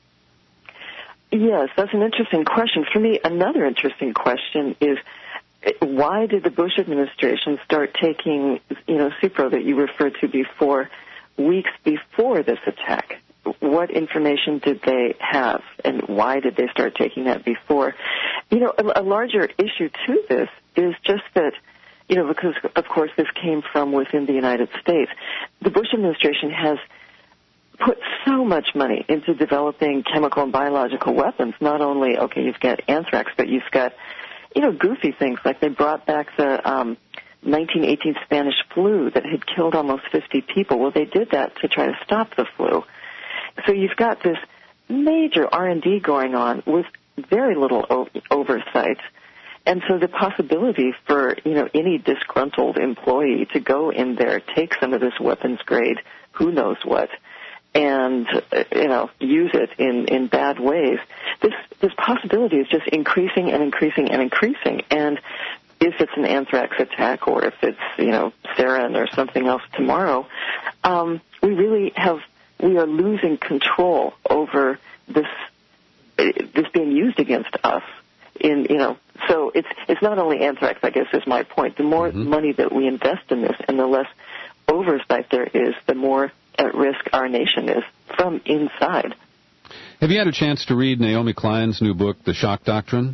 Yes, that's an interesting question. For me, another interesting question is, why did the Bush administration start taking, Cipro that you referred to before, weeks before this attack? What information did they have, and why did they start taking that before? A larger issue to this is just that, because, of course, this came from within the United States. The Bush administration has put so much money into developing chemical and biological weapons. Not only, you've got anthrax, but you've got, goofy things like they brought back the 1918 Spanish flu that had killed almost 50 people. Well, they did that to try to stop the flu. So you've got this major R&D going on with very little oversight. And so the possibility for, any disgruntled employee to go in there, take some of this weapons grade, who knows what, and use it in bad ways, this possibility is just increasing and increasing and increasing. And if it's an anthrax attack or if it's sarin or something else tomorrow, we are losing control over this being used against us. So it's not only anthrax, I guess, is my point. The more money that we invest in this and the less oversight there is, the more at risk our nation is from inside. Have you had a chance to read Naomi Klein's new book, The Shock Doctrine?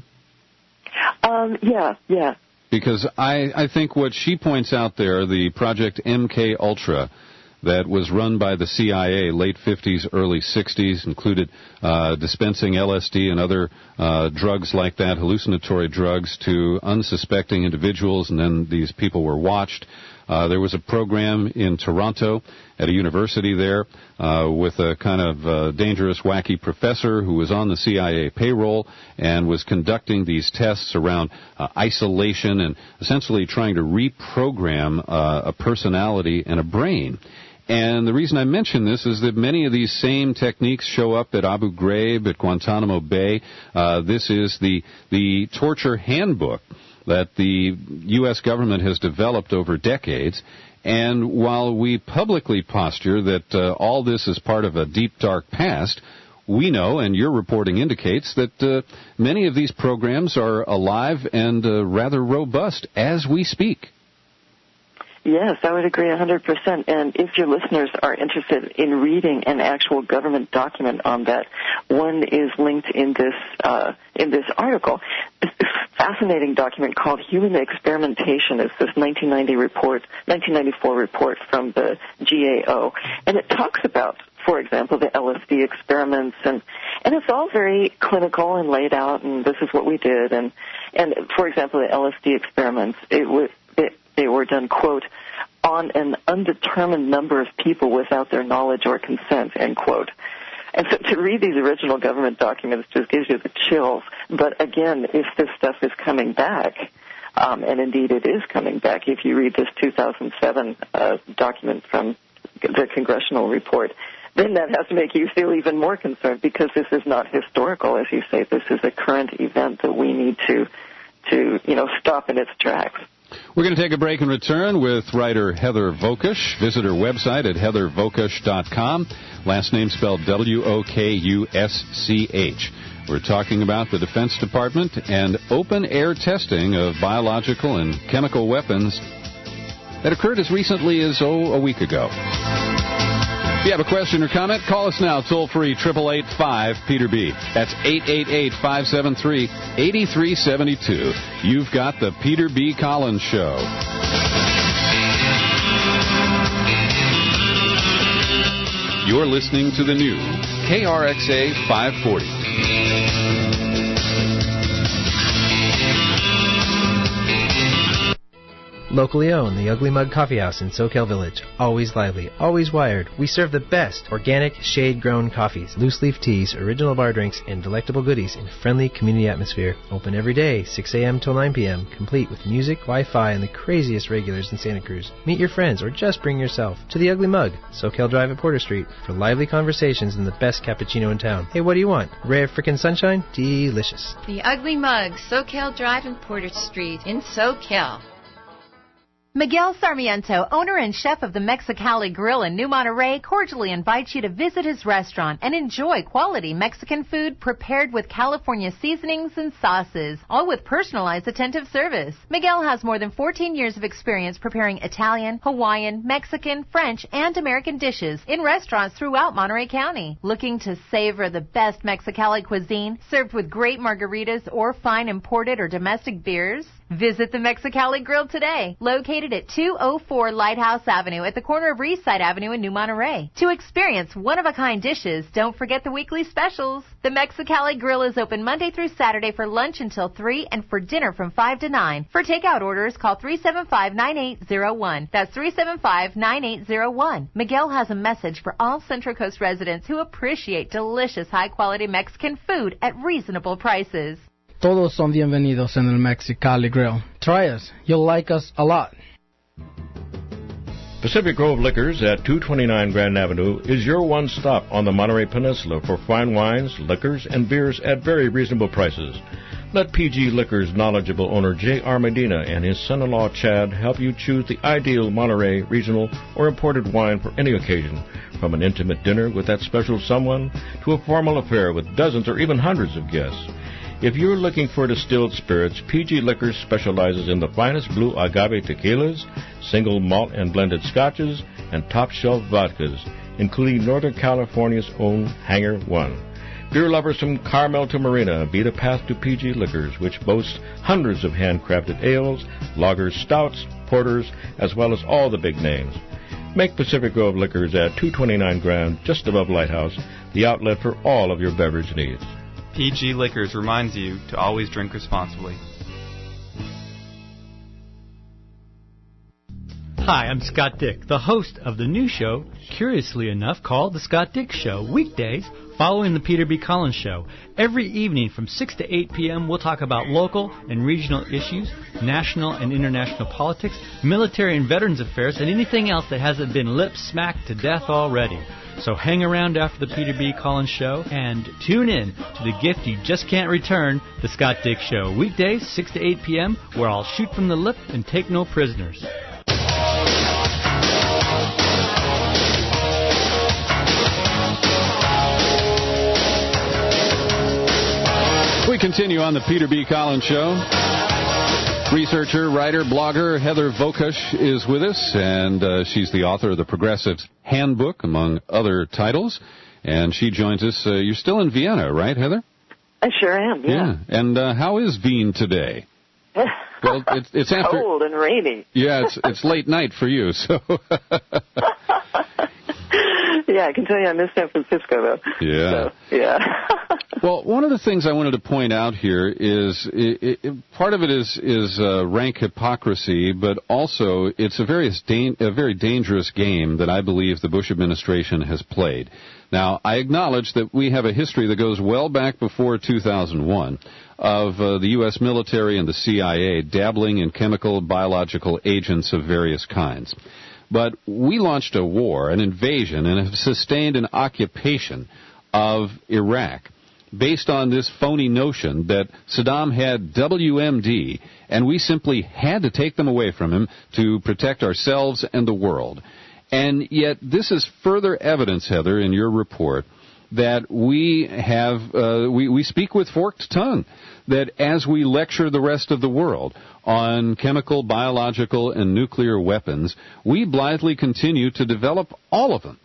Yeah. Because I think what she points out there, the Project MK Ultra, that was run by the CIA late 50s, early 60s, included dispensing LSD and other drugs like that, hallucinatory drugs, to unsuspecting individuals, and then these people were watched. There was a program in Toronto at a university there with a kind of dangerous, wacky professor who was on the CIA payroll and was conducting these tests around isolation and essentially trying to reprogram a personality and a brain. And the reason I mention this is that many of these same techniques show up at Abu Ghraib, at Guantanamo Bay. This is the torture handbook that the U.S. government has developed over decades. And while we publicly posture that all this is part of a deep, dark past, we know, and your reporting indicates, that many of these programs are alive and rather robust as we speak. Yes, I would agree 100%. And if your listeners are interested in reading an actual government document on that, one is linked in this article. It's this fascinating document called Human Experimentation. It's this 1994 report from the GAO, and it talks about, for example, the LSD experiments, and it's all very clinical and laid out, and this is what we did. And for example, the LSD experiments, they were done, quote, on an undetermined number of people without their knowledge or consent, end quote. And so to read these original government documents just gives you the chills. But again, if this stuff is coming back, and indeed it is coming back, if you read this 2007 document from the congressional report, then that has to make you feel even more concerned, because this is not historical, as you say. This is a current event that we need to stop in its tracks. We're going to take a break and return with writer Heather Vokush. Visit her website at heathervokush.com. Last name spelled Wukusch. We're talking about the Defense Department and open-air testing of biological and chemical weapons that occurred as recently as, a week ago. If you have a question or comment, call us now, toll-free, 888-5-PETER-B. That's 888-573-8372. You've got the Peter B. Collins Show. You're listening to the new KRXA 540. Locally owned, the Ugly Mug Coffee House in Soquel Village. Always lively, always wired. We serve the best organic, shade-grown coffees, loose-leaf teas, original bar drinks, and delectable goodies in a friendly community atmosphere. Open every day, 6 a.m. till 9 p.m., complete with music, Wi-Fi, and the craziest regulars in Santa Cruz. Meet your friends or just bring yourself to the Ugly Mug, Soquel Drive at Porter Street, for lively conversations and the best cappuccino in town. Hey, what do you want? Rare frickin' sunshine? Delicious. The Ugly Mug, Soquel Drive and Porter Street in Soquel. Miguel Sarmiento, owner and chef of the Mexicali Grill in New Monterey, cordially invites you to visit his restaurant and enjoy quality Mexican food prepared with California seasonings and sauces, all with personalized attentive service. Miguel has more than 14 years of experience preparing Italian, Hawaiian, Mexican, French, and American dishes in restaurants throughout Monterey County. Looking to savor the best Mexicali cuisine served with great margaritas or fine imported or domestic beers? Visit the Mexicali Grill today, located at 204 Lighthouse Avenue at the corner of Eastside Avenue in New Monterey. To experience one-of-a-kind dishes, don't forget the weekly specials. The Mexicali Grill is open Monday through Saturday for lunch until 3 and for dinner from 5 to 9. For takeout orders, call 375-9801. That's 375-9801. Miguel has a message for all Central Coast residents who appreciate delicious, high-quality Mexican food at reasonable prices. Todos son bienvenidos en el Mexicali Grill. Try us. You'll like us a lot. Pacific Grove Liquors at 229 Grand Avenue is your one stop on the Monterey Peninsula for fine wines, liquors, and beers at very reasonable prices. Let PG Liquors' knowledgeable owner J.R. Medina and his son-in-law Chad help you choose the ideal Monterey regional or imported wine for any occasion, from an intimate dinner with that special someone to a formal affair with dozens or even hundreds of guests. If you're looking for distilled spirits, PG Liquors specializes in the finest blue agave tequilas, single malt and blended scotches, and top-shelf vodkas, including Northern California's own Hangar One. Beer lovers from Carmel to Marina beat a path to PG Liquors, which boasts hundreds of handcrafted ales, lagers, stouts, porters, as well as all the big names. Make Pacific Grove Liquors at 229 Grand, just above Lighthouse, the outlet for all of your beverage needs. PG Liquors reminds you to always drink responsibly. Hi, I'm Scott Dick, the host of the new show, curiously enough, called The Scott Dick Show, weekdays following the Peter B. Collins Show. Every evening from 6 to 8 p.m., we'll talk about local and regional issues, national and international politics, military and veterans affairs, and anything else that hasn't been lip-smacked to death already. So hang around after the Peter B. Collins Show and tune in to the gift you just can't return, The Scott Dick Show, weekdays 6 to 8 p.m., where I'll shoot from the lip and take no prisoners. We continue on the Peter B. Collins Show. Researcher, writer, blogger Heather Vokush is with us, and she's the author of The Progressive's Handbook, among other titles. And she joins us. You're still in Vienna, right, Heather? I sure am, yeah. And how is Wien today? Well, it's after cold and rainy. Yeah, it's late night for you, so. Yeah, I can tell you I miss San Francisco, though. Yeah. So, yeah. Well, one of the things I wanted to point out here is part of it is rank hypocrisy, but also it's a very dangerous game that I believe the Bush administration has played. Now, I acknowledge that we have a history that goes well back before 2001 of the U.S. military and the CIA dabbling in chemical, biological agents of various kinds. But we launched a war, an invasion, and have sustained an occupation of Iraq based on this phony notion that Saddam had WMD, and we simply had to take them away from him to protect ourselves and the world. And yet this is further evidence, Heather, in your report, that we speak with forked tongue, that as we lecture the rest of the world on chemical, biological, and nuclear weapons, we blithely continue to develop all of them.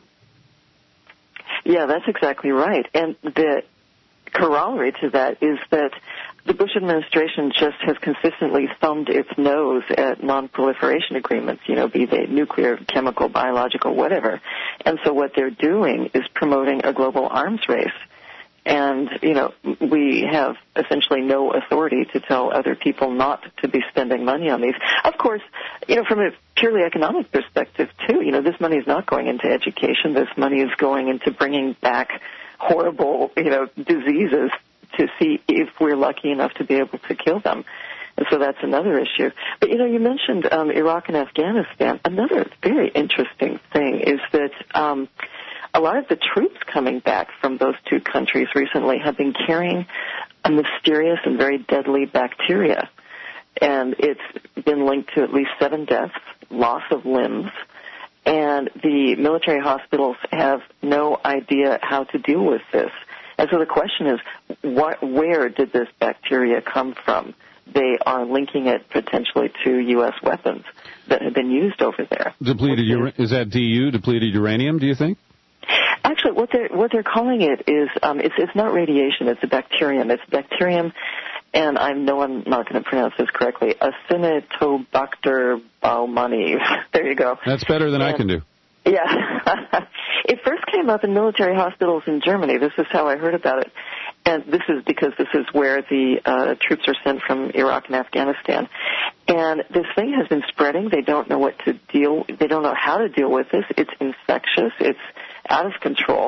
Yeah, that's exactly right. And the corollary to that is that the Bush administration just has consistently thumbed its nose at non-proliferation agreements, be they nuclear, chemical, biological, whatever. And so what they're doing is promoting a global arms race. And, we have essentially no authority to tell other people not to be spending money on these. Of course, from a purely economic perspective, too, this money is not going into education. This money is going into bringing back horrible, diseases to see if we're lucky enough to be able to kill them. And so that's another issue. But, you mentioned Iraq and Afghanistan. Another very interesting thing is that a lot of the troops coming back from those two countries recently have been carrying a mysterious and very deadly bacteria. And it's been linked to at least 7 deaths, loss of limbs, and the military hospitals have no idea how to deal with this. And so the question is, where did this bacteria come from? They are linking it potentially to U.S. weapons that have been used over there. Is that DU, depleted uranium, do you think? Actually, what they're calling it is it's not radiation. It's a bacterium. It's bacterium, and I know I'm not going to pronounce this correctly. Acinetobacter baumannii. There you go. That's better than I can do. Yeah, it first came up in military hospitals in Germany. This is how I heard about it, and this is because this is where the troops are sent from Iraq and Afghanistan. And this thing has been spreading. They don't know They don't know how to deal with this. It's infectious. It's out of control.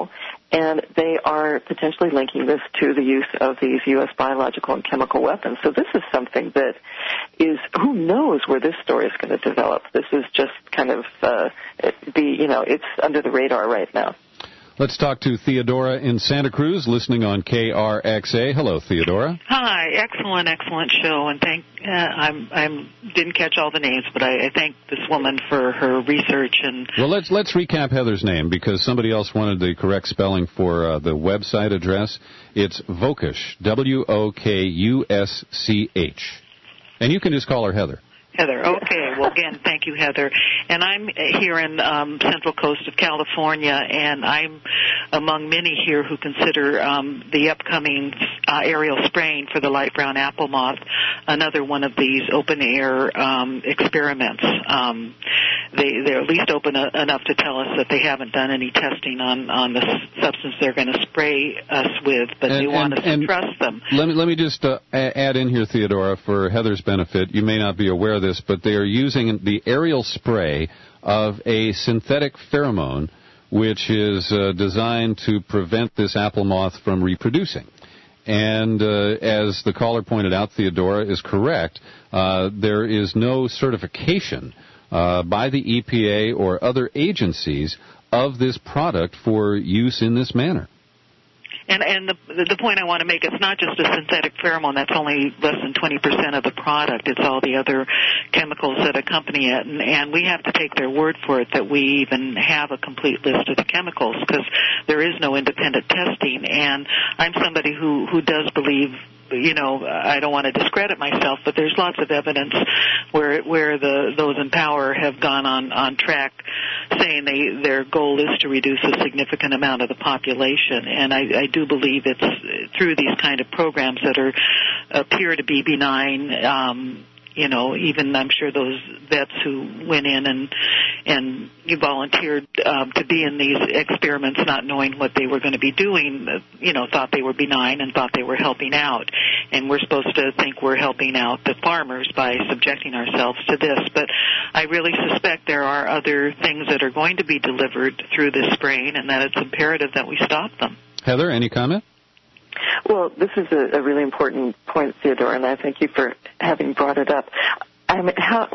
and they are potentially linking this to the use of these U.S. biological and chemical weapons. So this is something that is, who knows where this story is going to develop. This is just kind of it's under the radar right now. Let's talk to Theodora in Santa Cruz, listening on KRXA. Hello, Theodora. Hi, excellent show, and I didn't catch all the names, but I thank this woman for her research and. Well, let's recap Heather's name because somebody else wanted the correct spelling for the website address. It's Vokusch, Wokusch, and you can just call her Heather. Heather. Okay. Well, again, thank you, Heather. And I'm here in Central Coast of California, and I'm among many here who consider the upcoming aerial spraying for the light brown apple moth another one of these open-air experiments. They're at least open enough to tell us that they haven't done any testing on the substance they're going to spray us with, but they want us to trust them. Let me just add in here, Theodora, for Heather's benefit. You may not be aware of this, but they are using the aerial spray of a synthetic pheromone which is designed to prevent this apple moth from reproducing. And as the caller pointed out, Theodora is correct. There is no certification by the EPA or other agencies of this product for use in this manner. And the point I want to make, it's not just a synthetic pheromone. That's only less than 20% of the product. It's all the other chemicals that accompany it. And we have to take their word for it that we even have a complete list of the chemicals because there is no independent testing. And I'm somebody who does believe, I don't want to discredit myself, but there's lots of evidence where those in power have gone on track saying their goal is to reduce a significant amount of the population. And I do believe it's through these kind of programs that appear to be benign. Even I'm sure those vets who went in and volunteered to be in these experiments not knowing what they were going to be doing, thought they were benign and thought they were helping out. And we're supposed to think we're helping out the farmers by subjecting ourselves to this. But I really suspect there are other things that are going to be delivered through this spraying and that it's imperative that we stop them. Heather, any comment? Well, this is a really important point, Theodore, and I thank you for having brought it up. How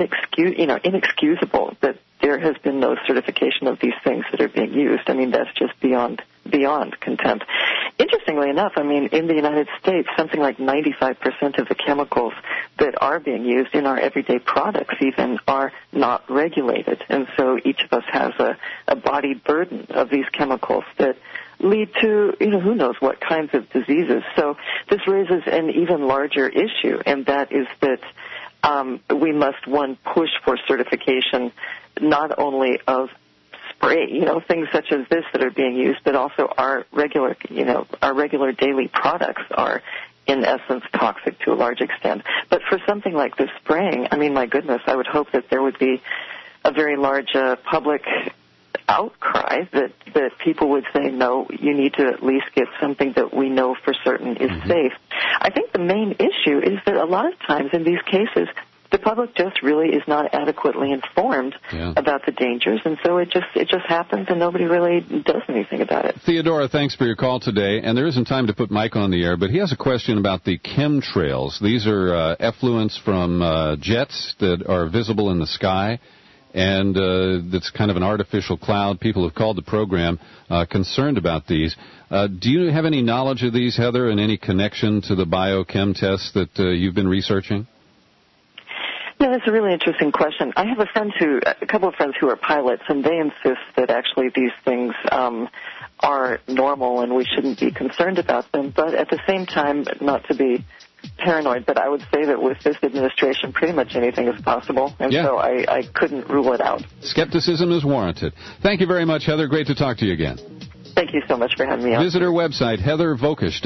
inexcusable that there has been no certification of these things that are being used. I mean, that's just beyond contempt. Interestingly enough, in the United States, something like 95% of the chemicals that are being used in our everyday products even are not regulated. And so each of us has a body burden of these chemicals that lead to, who knows what kinds of diseases. So this raises an even larger issue, and that is that we must, push for certification not only of spray, things such as this that are being used, but also our regular daily products are, in essence, toxic to a large extent. But for something like this spraying, my goodness, I would hope that there would be a very large public outcry that people would say, no, you need to at least get something that we know for certain is safe. I think the main issue is that a lot of times in these cases, the public just really is not adequately informed about the dangers, and so it just happens and nobody really does anything about it. Theodora, thanks for your call today, and there isn't time to put Mike on the air, but he has a question about the chemtrails. These are effluents from jets that are visible in the sky, and it's kind of an artificial cloud. People have called the program concerned about these. Do you have any knowledge of these, Heather, and any connection to the biochem tests that you've been researching? Yeah, that's a really interesting question. I have a couple of friends who are pilots, and they insist that actually these things are normal and we shouldn't be concerned about them. But at the same time, not to be paranoid, but I would say that with this administration, pretty much anything is possible, and so I couldn't rule it out. Skepticism is warranted. Thank you very much, Heather. Great to talk to you again. Thank you so much for having me on. Visit her website, Heather Vokusch,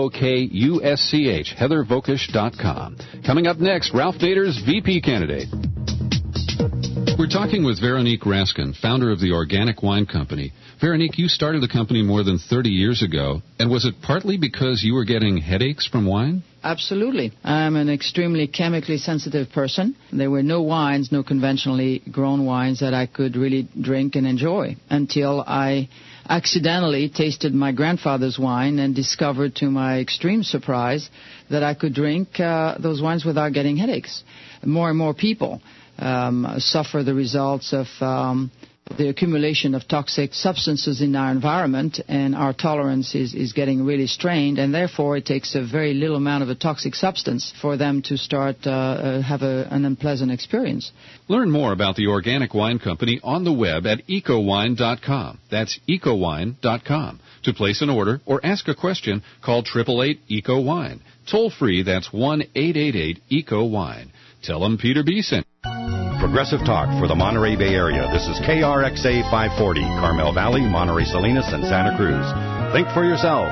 Wokusch, heathervokusch.com. Coming up next, Ralph Nader's VP candidate. We're talking with Veronique Raskin, founder of the Organic Wine Company. Veronique, you started the company more than 30 years ago, and was it partly because you were getting headaches from wine? Absolutely. I'm an extremely chemically sensitive person. There were no wines, no conventionally grown wines that I could really drink and enjoy until I accidentally tasted my grandfather's wine and discovered to my extreme surprise that I could drink those wines without getting headaches. More and more people suffer the results of the accumulation of toxic substances in our environment, and our tolerance is getting really strained, and therefore it takes a very little amount of a toxic substance for them to start have an unpleasant experience. Learn more about the Organic Wine Company on the web at ecowine.com. That's ecowine.com. To place an order or ask a question, call 888-ECO-WINE. Toll free, that's 1-888-ECO-WINE. Tell them Peter B. sent. Progressive Talk for the Monterey Bay Area. This is KRXA 540, Carmel Valley, Monterey Salinas, and Santa Cruz. Think for yourself.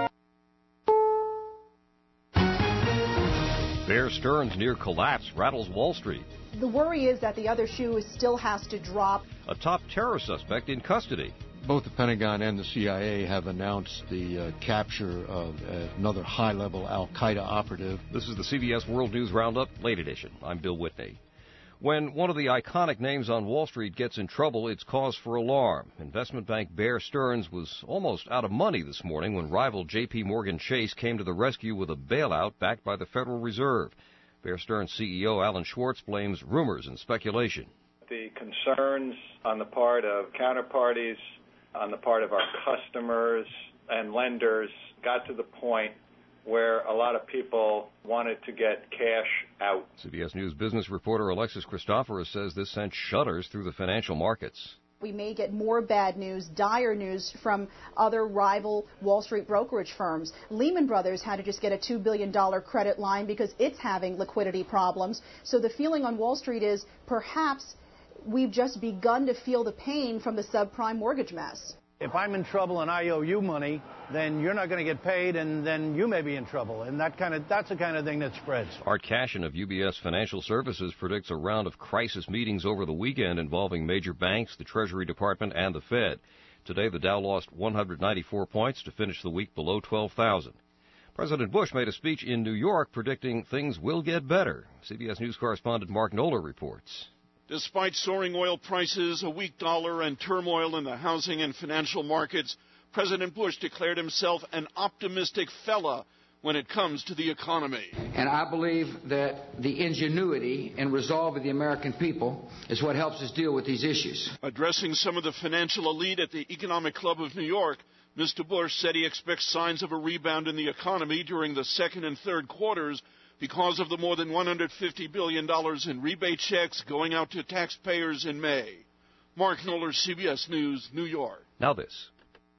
Bear Stearns near collapse rattles Wall Street. The worry is that the other shoe still has to drop. A top terror suspect in custody. Both the Pentagon and the CIA have announced the capture of another high-level al-Qaeda operative. This is the CBS World News Roundup, late edition. I'm Bill Whitney. When one of the iconic names on Wall Street gets in trouble, it's cause for alarm. Investment bank Bear Stearns was almost out of money this morning when rival J.P. Morgan Chase came to the rescue with a bailout backed by the Federal Reserve. Bear Stearns CEO Alan Schwartz blames rumors and speculation. The concerns on the part of counterparties, on the part of our customers and lenders, got to the point where a lot of people wanted to get cash out. CBS News business reporter Alexis Christoforous says this sent shudders through the financial markets. We may get more bad news, dire news from other rival Wall Street brokerage firms. Lehman Brothers had to just get a $2 billion credit line because it's having liquidity problems. So the feeling on Wall Street is perhaps we've just begun to feel the pain from the subprime mortgage mess. If I'm in trouble and I owe you money, then you're not going to get paid, and then you may be in trouble. And that's the kind of thing that spreads. Art Cashin of UBS Financial Services predicts a round of crisis meetings over the weekend involving major banks, the Treasury Department, and the Fed. Today, the Dow lost 194 points to finish the week below 12,000. President Bush made a speech in New York predicting things will get better. CBS News correspondent Mark Knoller reports. Despite soaring oil prices, a weak dollar, and turmoil in the housing and financial markets, President Bush declared himself an optimistic fella when it comes to the economy. And I believe that the ingenuity and resolve of the American people is what helps us deal with these issues. Addressing some of the financial elite at the Economic Club of New York, Mr. Bush said he expects signs of a rebound in the economy during the second and third quarters because of the more than $150 billion in rebate checks going out to taxpayers in May. Mark Knoller, CBS News, New York. Now this.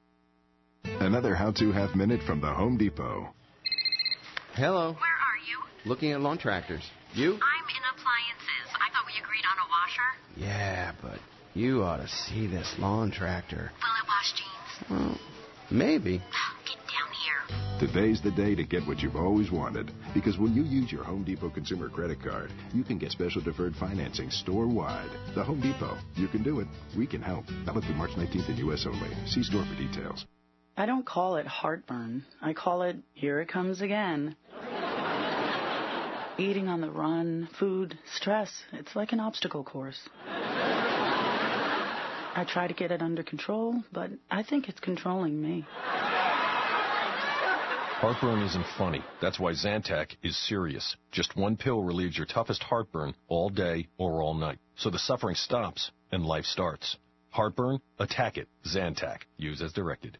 Another how-to half-minute from the Home Depot. Hello. Where are you? Looking at lawn tractors. You? I'm in appliances. I thought we agreed on a washer. Yeah, but you ought to see this lawn tractor. Will it wash jeans? Well, maybe. Get down here. Today's the day to get what you've always wanted. Because when you use your Home Depot consumer credit card, you can get special deferred financing store-wide. The Home Depot. You can do it. We can help. Valid through March 19th in U.S. only. See store for details. I don't call it heartburn. I call it, here it comes again. Eating on the run, food, stress. It's like an obstacle course. I try to get it under control, but I think it's controlling me. Heartburn isn't funny. That's why Zantac is serious. Just one pill relieves your toughest heartburn all day or all night. So the suffering stops and life starts. Heartburn? Attack it. Zantac. Use as directed.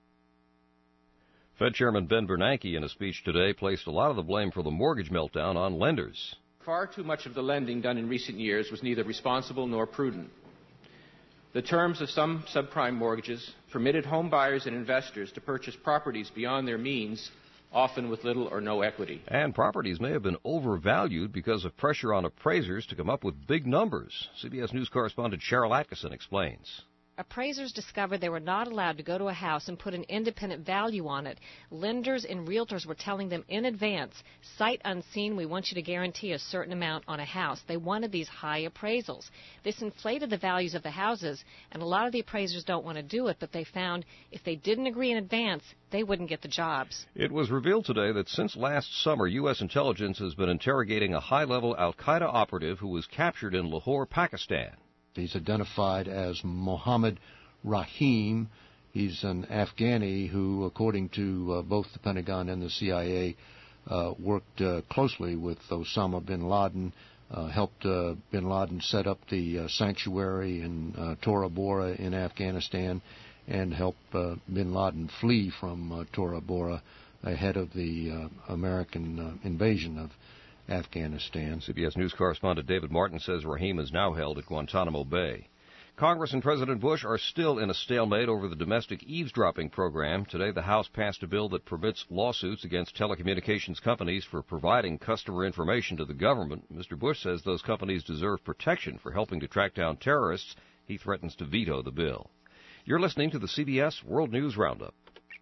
Fed Chairman Ben Bernanke, in a speech today, placed a lot of the blame for the mortgage meltdown on lenders. Far too much of the lending done in recent years was neither responsible nor prudent. The terms of some subprime mortgages permitted home buyers and investors to purchase properties beyond their means, often with little or no equity. And properties may have been overvalued because of pressure on appraisers to come up with big numbers. CBS News correspondent Cheryl Atkinson explains. appraisers discovered they were not allowed to go to a house and put an independent value on it. Lenders and realtors were telling them in advance, sight unseen, we want you to guarantee a certain amount on a house. They wanted these high appraisals. This inflated the values of the houses, and a lot of the appraisers don't want to do it, but they found if they didn't agree in advance, they wouldn't get the jobs. It was revealed today that since last summer, U.S. intelligence has been interrogating a high-level al-Qaeda operative who was captured in Lahore, Pakistan. He's identified as Mohammed Rahim. He's an Afghani who, according to both the Pentagon and the CIA, worked closely with Osama bin Laden, helped bin Laden set up the sanctuary in Tora Bora in Afghanistan, and helped bin Laden flee from Tora Bora ahead of the American invasion of Afghanistan. CBS News correspondent David Martin says Rahim is now held at Guantanamo Bay. Congress and President Bush are still in a stalemate over the domestic eavesdropping program. Today, the House passed a bill that permits lawsuits against telecommunications companies for providing customer information to the government. Mr. Bush says those companies deserve protection for helping to track down terrorists. He threatens to veto the bill. You're listening to the CBS World News Roundup.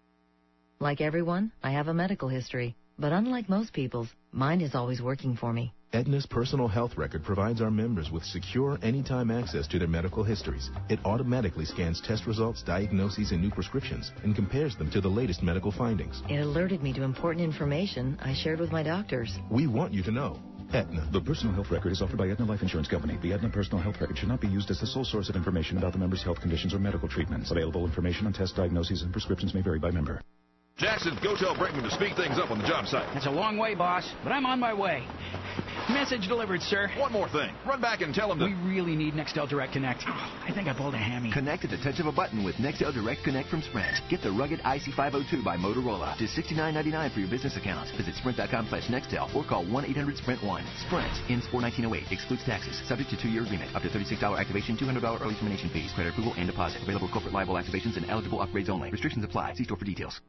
Like everyone, I have a medical history. But unlike most people's, mine is always working for me. Aetna's personal health record provides our members with secure, anytime access to their medical histories. It automatically scans test results, diagnoses, and new prescriptions, and compares them to the latest medical findings. It alerted me to important information I shared with my doctors. We want you to know. Aetna. The personal health record is offered by Aetna Life Insurance Company. The Aetna personal health record should not be used as the sole source of information about the member's health conditions or medical treatments. Available information on test diagnoses and prescriptions may vary by member. Jackson, go tell Brinkman to speed things up on the job site. It's a long way, boss, but I'm on my way. Message delivered, sir. One more thing. Run back and tell them We really need Nextel Direct Connect. I think I pulled a hammy. Connect at the touch of a button with Nextel Direct Connect from Sprint. Get the rugged IC502 by Motorola. Just $69.99 for your business account. Visit Sprint.com/Nextel or call 1-800-SPRINT1. Sprint. Ends 4/1908. Excludes taxes. Subject to 2-year agreement. Up to $36 activation, $200 early termination fees. Credit approval and deposit. Available corporate liable activations and eligible upgrades only. Restrictions apply. See store for details.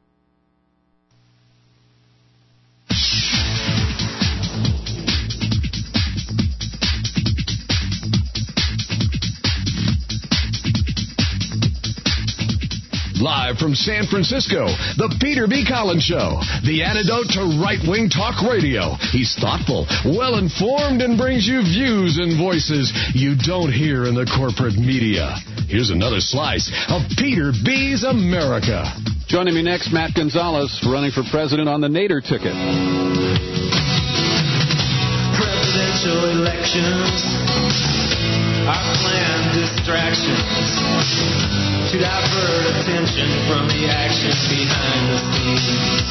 Live from San Francisco, the Peter B. Collins Show, the antidote to right-wing talk radio. He's thoughtful, well-informed, and brings you views and voices you don't hear in the corporate media. Here's another slice of Peter B.'s America. Joining me next, Matt Gonzalez, running for president on the Nader ticket. Presidential elections are planned distractions to divert attention from the action behind the scenes.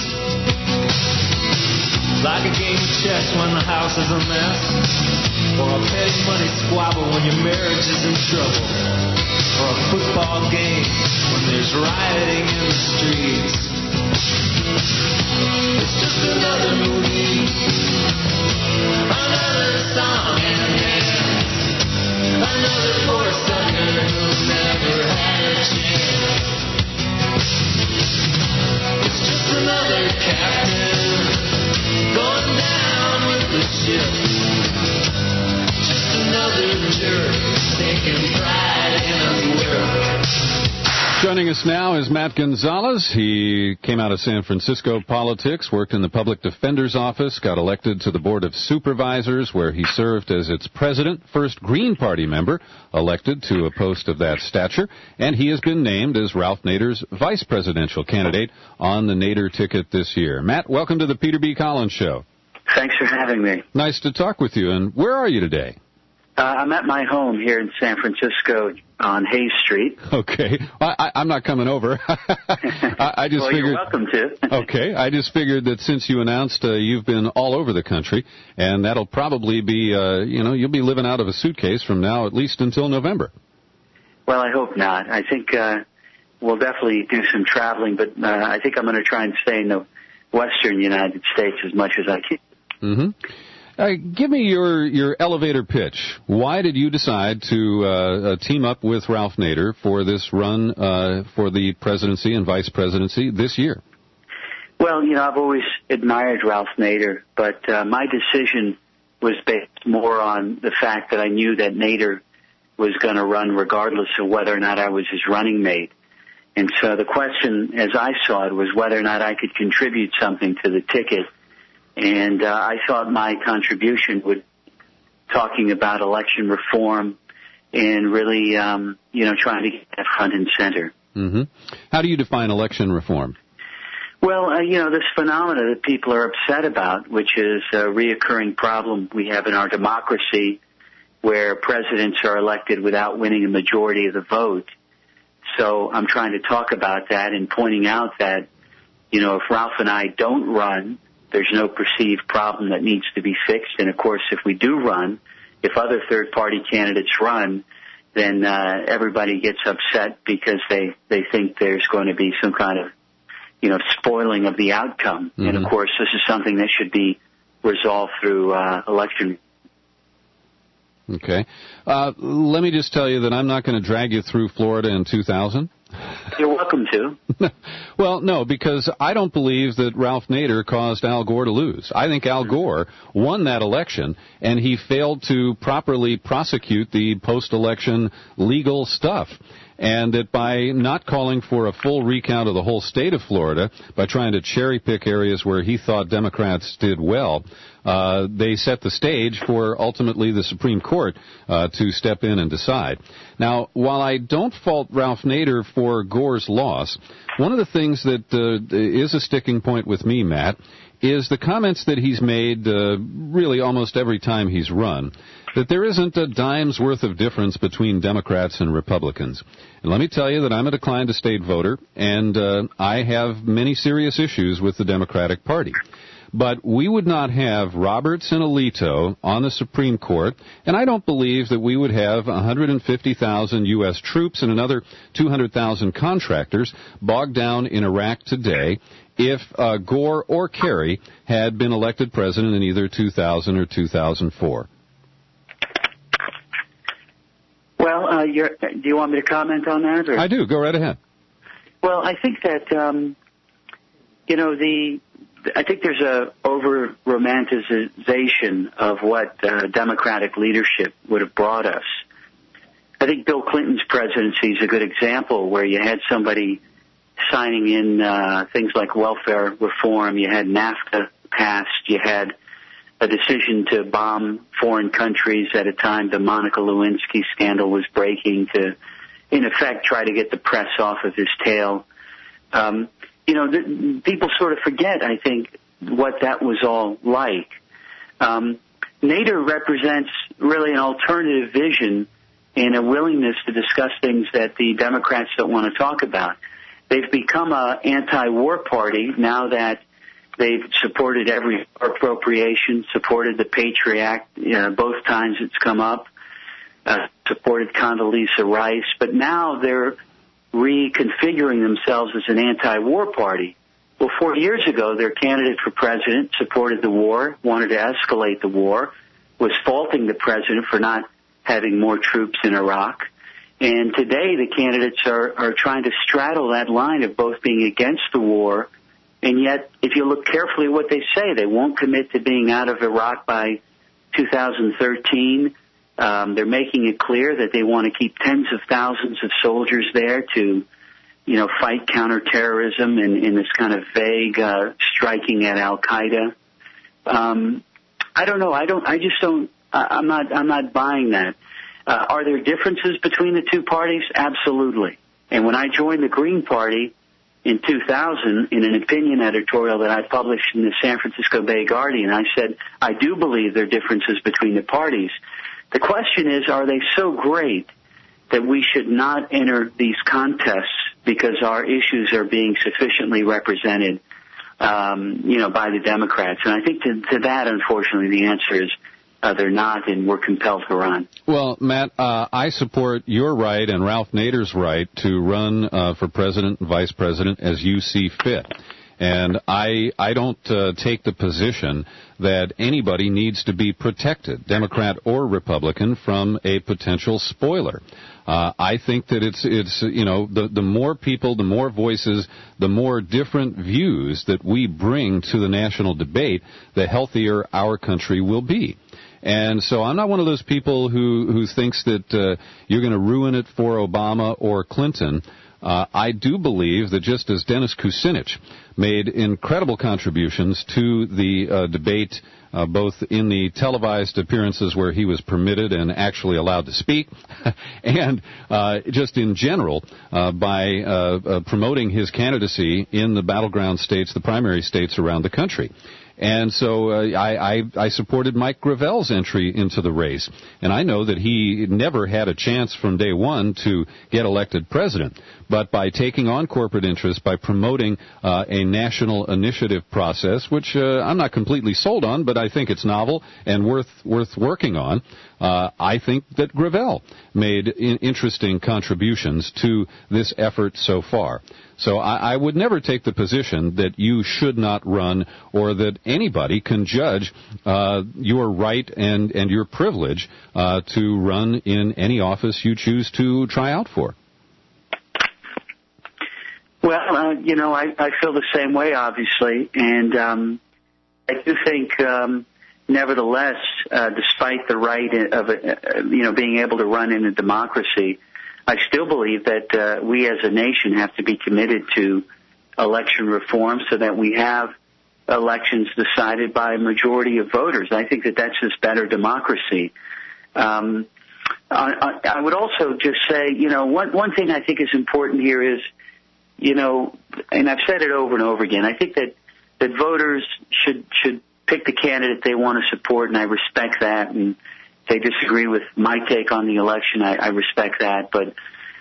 Like a game of chess when the house is a mess, or a petty money squabble when your marriage is in trouble, or a football game when there's rioting in the streets. It's just another movie, another song and dance, another poor sucker who's never had a chance. It's just another captain going down with the ship. Just another jerk taking pride in his work. Joining us now is Matt Gonzalez. He came out of San Francisco politics, worked in the Public Defender's Office, got elected to the Board of Supervisors, where he served as its president, first Green Party member elected to a post of that stature, and he has been named as Ralph Nader's vice presidential candidate on the Nader ticket this year. Matt, welcome to the Peter B. Collins Show. Thanks for having me. Nice to talk with you. And where are you today? I'm at my home here in San Francisco on Hayes Street. Okay. I'm not coming over. I just well, figured. You're welcome to. Okay. I just figured that since you announced you've been all over the country, and that'll probably be, you'll be living out of a suitcase from now at least until November. Well, I hope not. I think we'll definitely do some traveling, but I think I'm going to try and stay in the western United States as much as I can. Mm-hmm. Give me your elevator pitch. Why did you decide to team up with Ralph Nader for this run for the presidency and vice presidency this year? Well, I've always admired Ralph Nader, but my decision was based more on the fact that I knew that Nader was going to run regardless of whether or not I was his running mate. And so the question, as I saw it, was whether or not I could contribute something to the ticket. And I thought my contribution would talking about election reform and really, trying to get that front and center. Mm-hmm. How do you define election reform? Well, this phenomena that people are upset about, which is a reoccurring problem we have in our democracy where presidents are elected without winning a majority of the vote. So I'm trying to talk about that and pointing out that, if Ralph and I don't run, there's no perceived problem that needs to be fixed. And, of course, if we do run, if other third-party candidates run, then everybody gets upset because they think there's going to be some kind of, spoiling of the outcome. Mm-hmm. And, of course, this is something that should be resolved through election. Okay. Let me just tell you that I'm not going to drag you through Florida in 2000. You're welcome to. Well, no, because I don't believe that Ralph Nader caused Al Gore to lose. I think Al Gore won that election, and he failed to properly prosecute the post-election legal stuff. And that by not calling for a full recount of the whole state of Florida, by trying to cherry-pick areas where he thought Democrats did well, they set the stage for ultimately the Supreme Court to step in and decide. Now, while I don't fault Ralph Nader for Gore's loss, one of the things that is a sticking point with me, Matt, is the comments that he's made really almost every time he's run, that there isn't a dime's worth of difference between Democrats and Republicans. And let me tell you that I'm a declined-to-state voter, and I have many serious issues with the Democratic Party. But we would not have Roberts and Alito on the Supreme Court, and I don't believe that we would have 150,000 U.S. troops and another 200,000 contractors bogged down in Iraq today if Gore or Kerry had been elected president in either 2000 or 2004. Well, do you want me to comment on that? Or? I do. Go right ahead. Well, I think that, I think there's a over-romanticization of what Democratic leadership would have brought us. I think Bill Clinton's presidency is a good example where you had somebody signing in things like welfare reform, you had NAFTA passed, you had a decision to bomb foreign countries at a time the Monica Lewinsky scandal was breaking to, in effect, try to get the press off of his tail. People sort of forget, I think, what that was all like. Nader represents really an alternative vision and a willingness to discuss things that the Democrats don't want to talk about. They've become an anti-war party now that they've supported every appropriation, supported the Patriot Act, both times it's come up, supported Condoleezza Rice, but now they're reconfiguring themselves as an anti-war party. Well, 4 years ago, their candidate for president supported the war, wanted to escalate the war, was faulting the president for not having more troops in Iraq. And today, the candidates are trying to straddle that line of both being against the war, and yet, if you look carefully at what they say, they won't commit to being out of Iraq by 2013. They're making it clear that they want to keep tens of thousands of soldiers there to, fight counterterrorism in this kind of vague striking at Al-Qaeda. I don't know. I'm not buying that. Are there differences between the two parties? Absolutely. And when I joined the Green Party in 2000, in an opinion editorial that I published in the San Francisco Bay Guardian, I said, I do believe there are differences between the parties. The question is, are they so great that we should not enter these contests because our issues are being sufficiently represented, by the Democrats? And I think to that, unfortunately, the answer is they're not, and we're compelled to run. Well, Matt, I support your right and Ralph Nader's right to run for president and vice president as you see fit. And I don't take the position that anybody needs to be protected, Democrat or Republican, from a potential spoiler. I think that it's the more people, the more voices, the more different views that we bring to the national debate, the healthier our country will be. And so I'm not one of those people who thinks that you're going to ruin it for Obama or Clinton. I do believe that just as Dennis Kucinich made incredible contributions to the debate, both in the televised appearances where he was permitted and actually allowed to speak, and just in general by promoting his candidacy in the battleground states, the primary states around the country. And so I supported Mike Gravel's entry into the race. And I know that he never had a chance from day one to get elected president. But by taking on corporate interests, by promoting a national initiative process, which I'm not completely sold on, but I think it's novel and worth working on, I think that Gravel made interesting contributions to this effort so far. So I would never take the position that you should not run or that anybody can judge your right and your privilege to run in any office you choose to try out for. Well, I feel the same way, obviously, and I do think, nevertheless, despite the right of being able to run in a democracy, I still believe that we as a nation have to be committed to election reform so that we have elections decided by a majority of voters. I think that that's just better democracy. I would also just say, one thing I think is important here is, and I've said it over and over again, I think that voters should pick the candidate they want to support, and I respect that. And if they disagree with my take on the election, I respect that. But,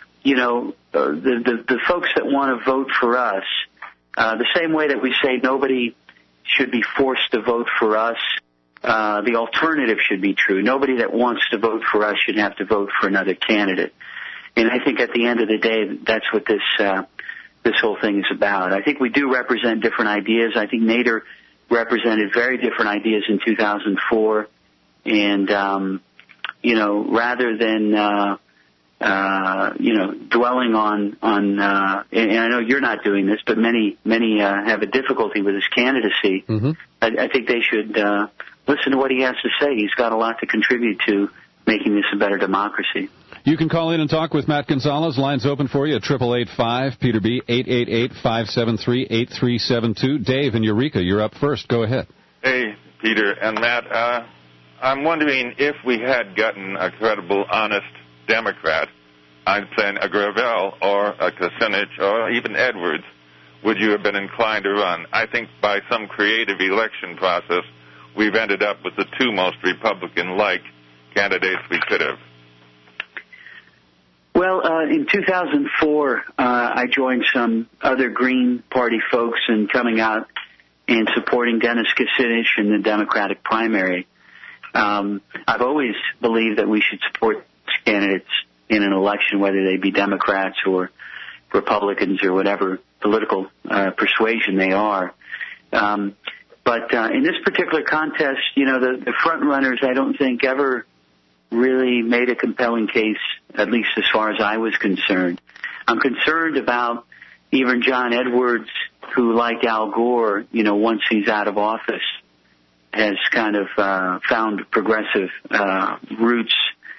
the folks that want to vote for us, the same way that we say nobody should be forced to vote for us, the alternative should be true. Nobody that wants to vote for us should have to vote for another candidate. And I think at the end of the day, that's what this whole thing is about. I think we do represent different ideas. I think Nader represented very different ideas in 2004. And, rather than, dwelling on, and I know you're not doing this, but many have a difficulty with his candidacy. Mm-hmm. I think they should, listen to what he has to say. He's got a lot to contribute to making this a better democracy. You can call in and talk with Matt Gonzalez. Lines open for you at 888-5-PETER-B, 888-573-8372. Dave in Eureka, you're up first. Go ahead. Hey, Peter and Matt. I'm wondering if we had gotten a credible, honest Democrat, I'm saying a Gravel or a Kucinich or even Edwards, would you have been inclined to run? I think by some creative election process, we've ended up with the two most Republican-like candidates we could have. Well, in 2004, I joined some other Green Party folks in coming out and supporting Dennis Kucinich in the Democratic primary. I've always believed that we should support candidates in an election, whether they be Democrats or Republicans or whatever political persuasion they are. But in this particular contest, the front runners, I don't think ever really made a compelling case, at least as far as I was concerned. I'm concerned about even John Edwards, who, like Al Gore, once he's out of office, has kind of found progressive roots.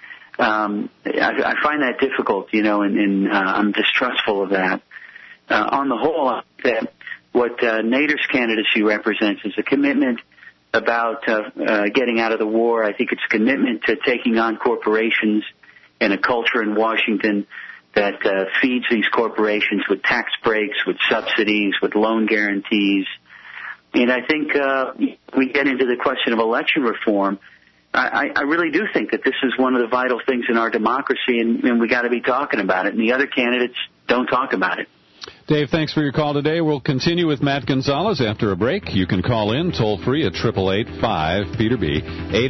I find that difficult, and I'm distrustful of that. On the whole, that what Nader's candidacy represents is a commitment about getting out of the war. I think it's a commitment to taking on corporations and a culture in Washington that feeds these corporations with tax breaks, with subsidies, with loan guarantees. And I think we get into the question of election reform. I really do think that this is one of the vital things in our democracy, and we got to be talking about it. And the other candidates don't talk about it. Dave, thanks for your call today. We'll continue with Matt Gonzalez after a break. You can call in toll-free at 888-5-PETER-B,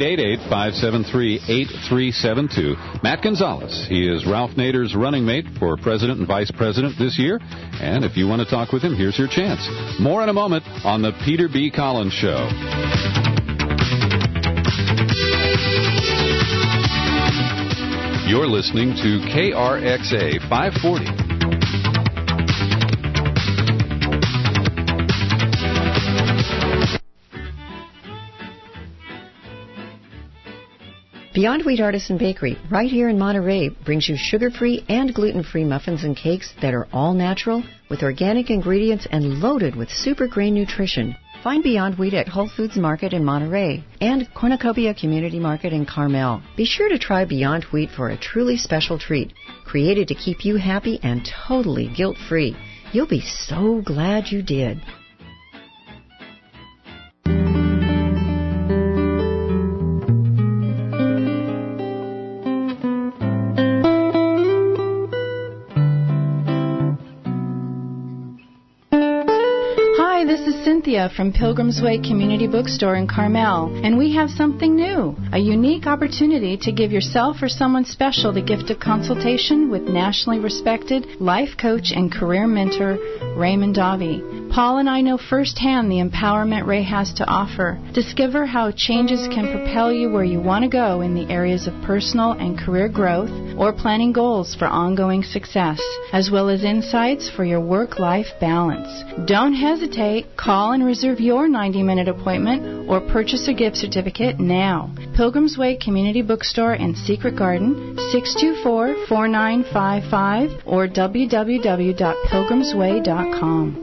888-573-8372. Matt Gonzalez, he is Ralph Nader's running mate for president and vice president this year. And if you want to talk with him, here's your chance. More in a moment on the Peter B. Collins Show. You're listening to KRXA 540. Beyond Wheat Artisan Bakery, right here in Monterey, brings you sugar-free and gluten-free muffins and cakes that are all natural, with organic ingredients and loaded with super grain nutrition. Find Beyond Wheat at Whole Foods Market in Monterey and Cornucopia Community Market in Carmel. Be sure to try Beyond Wheat for a truly special treat, created to keep you happy and totally guilt-free. You'll be so glad you did. Cynthia from Pilgrim's Way Community Bookstore in Carmel, and we have something new, a unique opportunity to give yourself or someone special the gift of consultation with nationally respected life coach and career mentor Raymond Davi. Paul and I know firsthand the empowerment Ray has to offer. Discover how changes can propel you where you want to go in the areas of personal and career growth or planning goals for ongoing success, as well as insights for your work-life balance. Don't hesitate. Call and reserve your 90-minute appointment or purchase a gift certificate now. Pilgrim's Way Community Bookstore in Secret Garden, 624-4955 or www.pilgrimsway.com.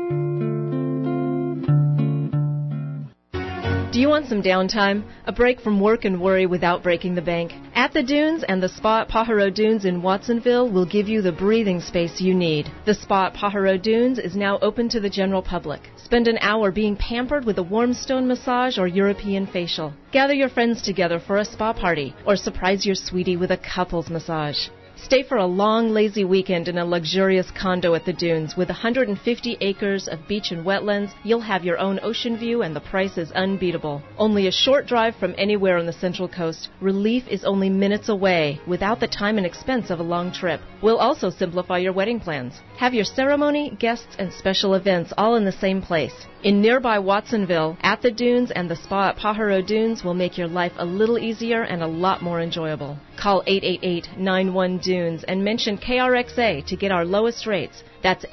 Do you want some downtime? A break from work and worry without breaking the bank? At the Dunes and the Spa at Pajaro Dunes in Watsonville will give you the breathing space you need. The Spa at Pajaro Dunes is now open to the general public. Spend an hour being pampered with a warm stone massage or European facial. Gather your friends together for a spa party or surprise your sweetie with a couples massage. Stay for a long, lazy weekend in a luxurious condo at the Dunes. With 150 acres of beach and wetlands, you'll have your own ocean view and the price is unbeatable. Only a short drive from anywhere on the Central Coast, relief is only minutes away without the time and expense of a long trip. We'll also simplify your wedding plans. Have your ceremony, guests, and special events all in the same place. In nearby Watsonville, at the Dunes and the Spa at Pajaro Dunes will make your life a little easier and a lot more enjoyable. Call 888-91-DUNES and mention KRXA to get our lowest rates. That's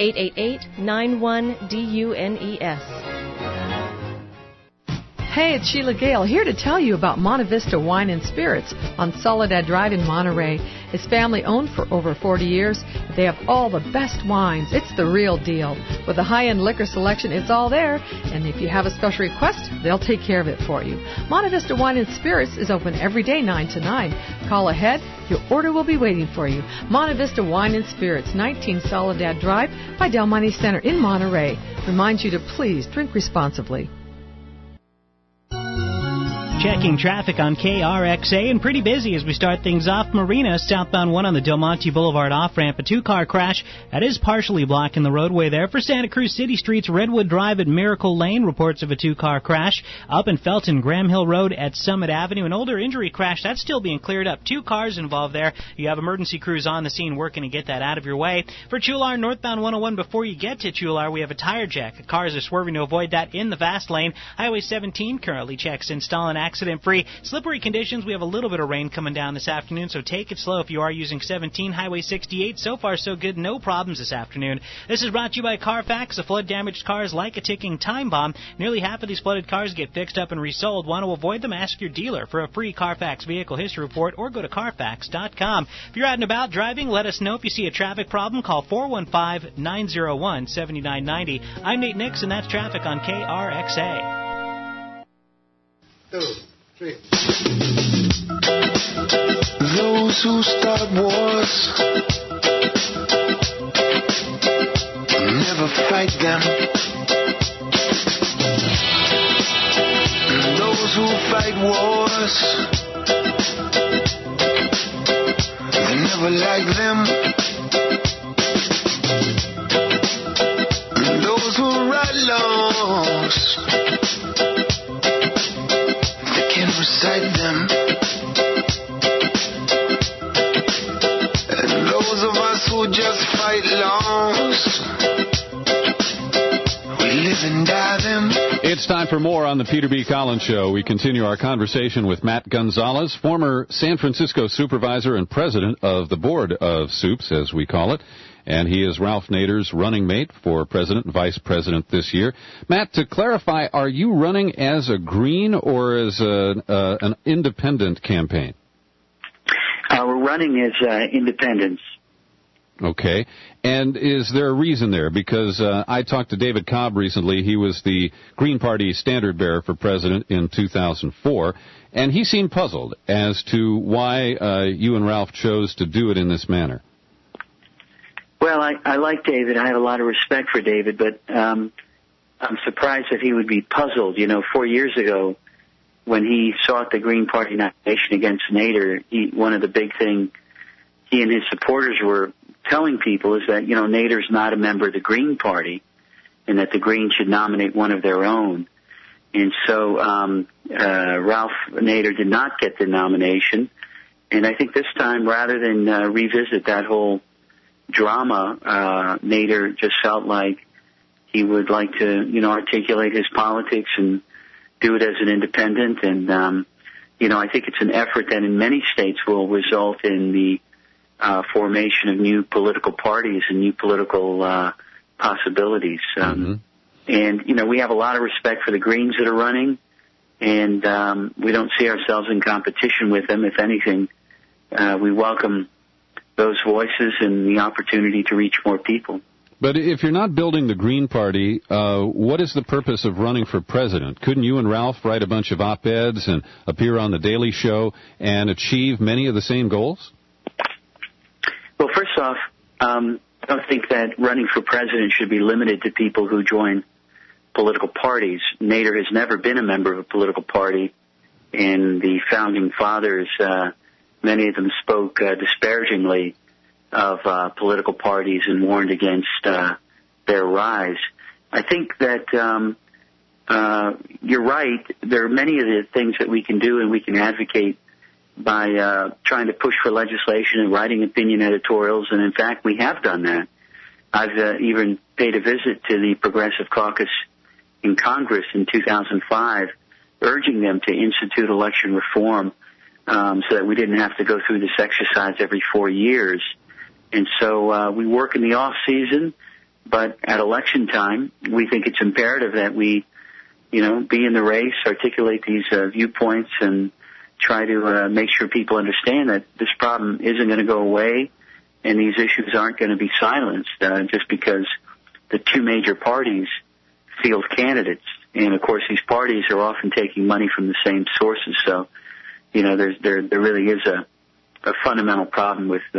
888-91-DUNES. Hey, it's Sheila Gale here to tell you about Monte Vista Wine and Spirits on Soledad Drive in Monterey. It's family-owned for over 40 years. They have all the best wines. It's the real deal. With a high-end liquor selection, it's all there. And if you have a special request, they'll take care of it for you. Monte Vista Wine and Spirits is open every day 9 to 9. Call ahead. Your order will be waiting for you. Monte Vista Wine and Spirits, 19 Soledad Drive by Del Monte Center in Monterey. Reminds you to please drink responsibly. Checking traffic on KRXA, and pretty busy as we start things off. Marina, southbound 1 on the Del Monte Boulevard off-ramp. A two-car crash that is partially blocking the roadway there. For Santa Cruz City Streets, Redwood Drive at Miracle Lane, reports of a two-car crash. Up in Felton, Graham Hill Road at Summit Avenue, an older injury crash that's still being cleared up. 2 cars involved there. You have emergency crews on the scene working to get that out of your way. For Chular, northbound 101, before you get to Chular, we have a tire jack. Cars are swerving to avoid that in the fast lane. Highway 17 currently checks installing accident-free. Slippery conditions. We have a little bit of rain coming down this afternoon, so take it slow if you are using 17. Highway 68, so far so good. No problems this afternoon. This is brought to you by Carfax. A flood-damaged car is like a ticking time bomb. Nearly half of these flooded cars get fixed up and resold. Want to avoid them? Ask your dealer for a free Carfax vehicle history report or go to Carfax.com. If you're out and about driving, let us know if you see a traffic problem. Call 415-901-7990. I'm Nate Nix, and that's traffic on KRXA. 2, 3. Those who start wars never fight them. And those who fight wars, they never like them. And those who write laws, recite them. And those of us who just fight laws, we live and die them. It's time for more on the Peter B. Collins Show. We continue our conversation with Matt Gonzalez, former San Francisco supervisor and president of the Board of Soups, as we call it. And he is Ralph Nader's running mate for president and vice president this year. Matt, to clarify, are you running as a Green or as an independent campaign? we're running as independents. Okay. And is there a reason there? Because I talked to David Cobb recently. He was the Green Party standard bearer for president in 2004, and he seemed puzzled as to why you and Ralph chose to do it in this manner. Well, I like David. I have a lot of respect for David, but I'm surprised that he would be puzzled. 4 years ago, when he sought the Green Party nomination against Nader, one of the big things he and his supporters were telling people is that, Nader's not a member of the Green Party and that the Greens should nominate one of their own. And so Ralph Nader did not get the nomination. And I think this time, rather than revisit that whole drama, Nader just felt like he would like to, articulate his politics and do it as an independent. And, I think it's an effort that in many states will result in the formation of new political parties and new political possibilities. And, we have a lot of respect for the Greens that are running, and we don't see ourselves in competition with them. If anything, we welcome those voices and the opportunity to reach more people. But if you're not building the Green Party, what is the purpose of running for president? Couldn't you and Ralph write a bunch of op-eds and appear on The Daily Show and achieve many of the same goals? Well, first off, I don't think that running for president should be limited to people who join political parties. Nader has never been a member of a political party, and the founding fathers, many of them spoke disparagingly of political parties and warned against their rise. I think that you're right. There are many of the things that we can do and we can advocate by trying to push for legislation and writing opinion editorials, and in fact, we have done that. I've even paid a visit to the Progressive Caucus in Congress in 2005, urging them to institute election reform so that we didn't have to go through this exercise every 4 years. And so we work in the off season, but at election time, we think it's imperative that we, be in the race, articulate these viewpoints, and try to make sure people understand that this problem isn't going to go away and these issues aren't going to be silenced just because the two major parties field candidates. And, of course, these parties are often taking money from the same sources. So, there really is a fundamental problem with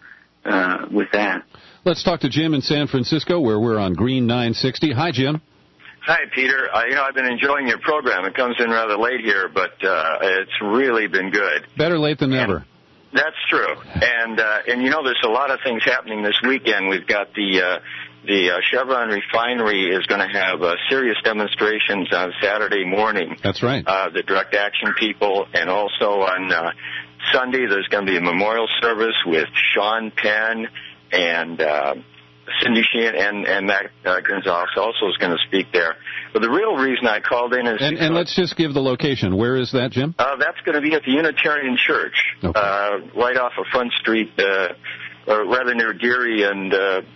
that. Let's talk to Jim in San Francisco, where we're on Green 960. Hi, Jim. Hi, Peter. I've been enjoying your program. It comes in rather late here, but it's really been good. Better late than never. That's true. And there's a lot of things happening this weekend. We've got the Chevron refinery is going to have serious demonstrations on Saturday morning. That's right. The direct action people, and also on Sunday there's going to be a memorial service with Sean Penn and Cindy Sheehan and Matt Gonzalez also is going to speak there. But the real reason I called in is... And let's just give the location. Where is that, Jim? That's going to be at the Unitarian Church, right off of Front Street, or rather near Geary and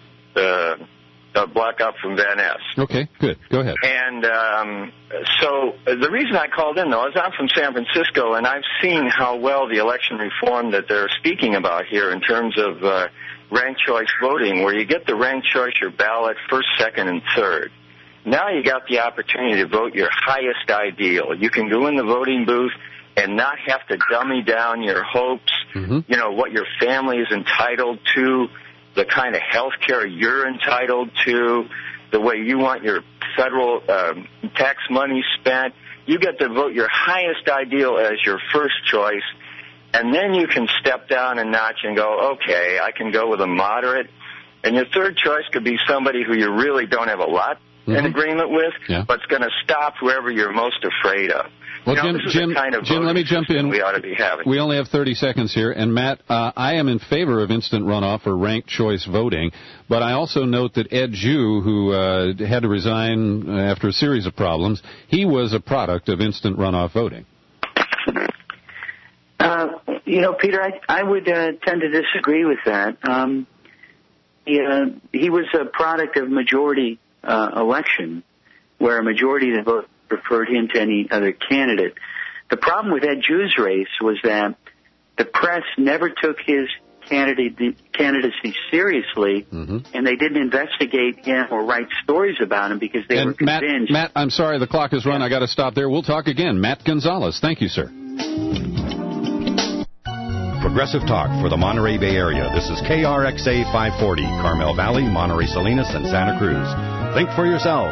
a block up from Van Ness. Okay, good. Go ahead. And so the reason I called in, though, is I'm from San Francisco, and I've seen how well the election reform that they're speaking about here in terms of ranked choice voting, where you get the ranked choice, your ballot, first, second, and third. Now you got the opportunity to vote your highest ideal. You can go in the voting booth and not have to dummy down your hopes, what your family is entitled to, the kind of health care you're entitled to, the way you want your federal tax money spent. You get to vote your highest ideal as your first choice, and then you can step down a notch and go, okay, I can go with a moderate. And your third choice could be somebody who you really don't have a lot in agreement with, but it's going to stop whoever you're most afraid of. Well, Jim, let me jump in. We ought to be having. We only have 30 seconds here. And, Matt, I am in favor of instant runoff or ranked choice voting, but I also note that Ed Jew, who had to resign after a series of problems, he was a product of instant runoff voting. Peter, I would tend to disagree with that. He was a product of majority election, where a majority of the vote preferred him to any other candidate. The problem with Ed Jew's race was that the press never took his candidacy seriously, and they didn't investigate him or write stories about him because they were convinced. Matt, I'm sorry, the clock is run. I got to stop there. We'll talk again. Matt Gonzalez, thank you, sir. Progressive talk for the Monterey Bay Area. This is KRXA 540, Carmel Valley, Monterey Salinas, and Santa Cruz. Think for yourself.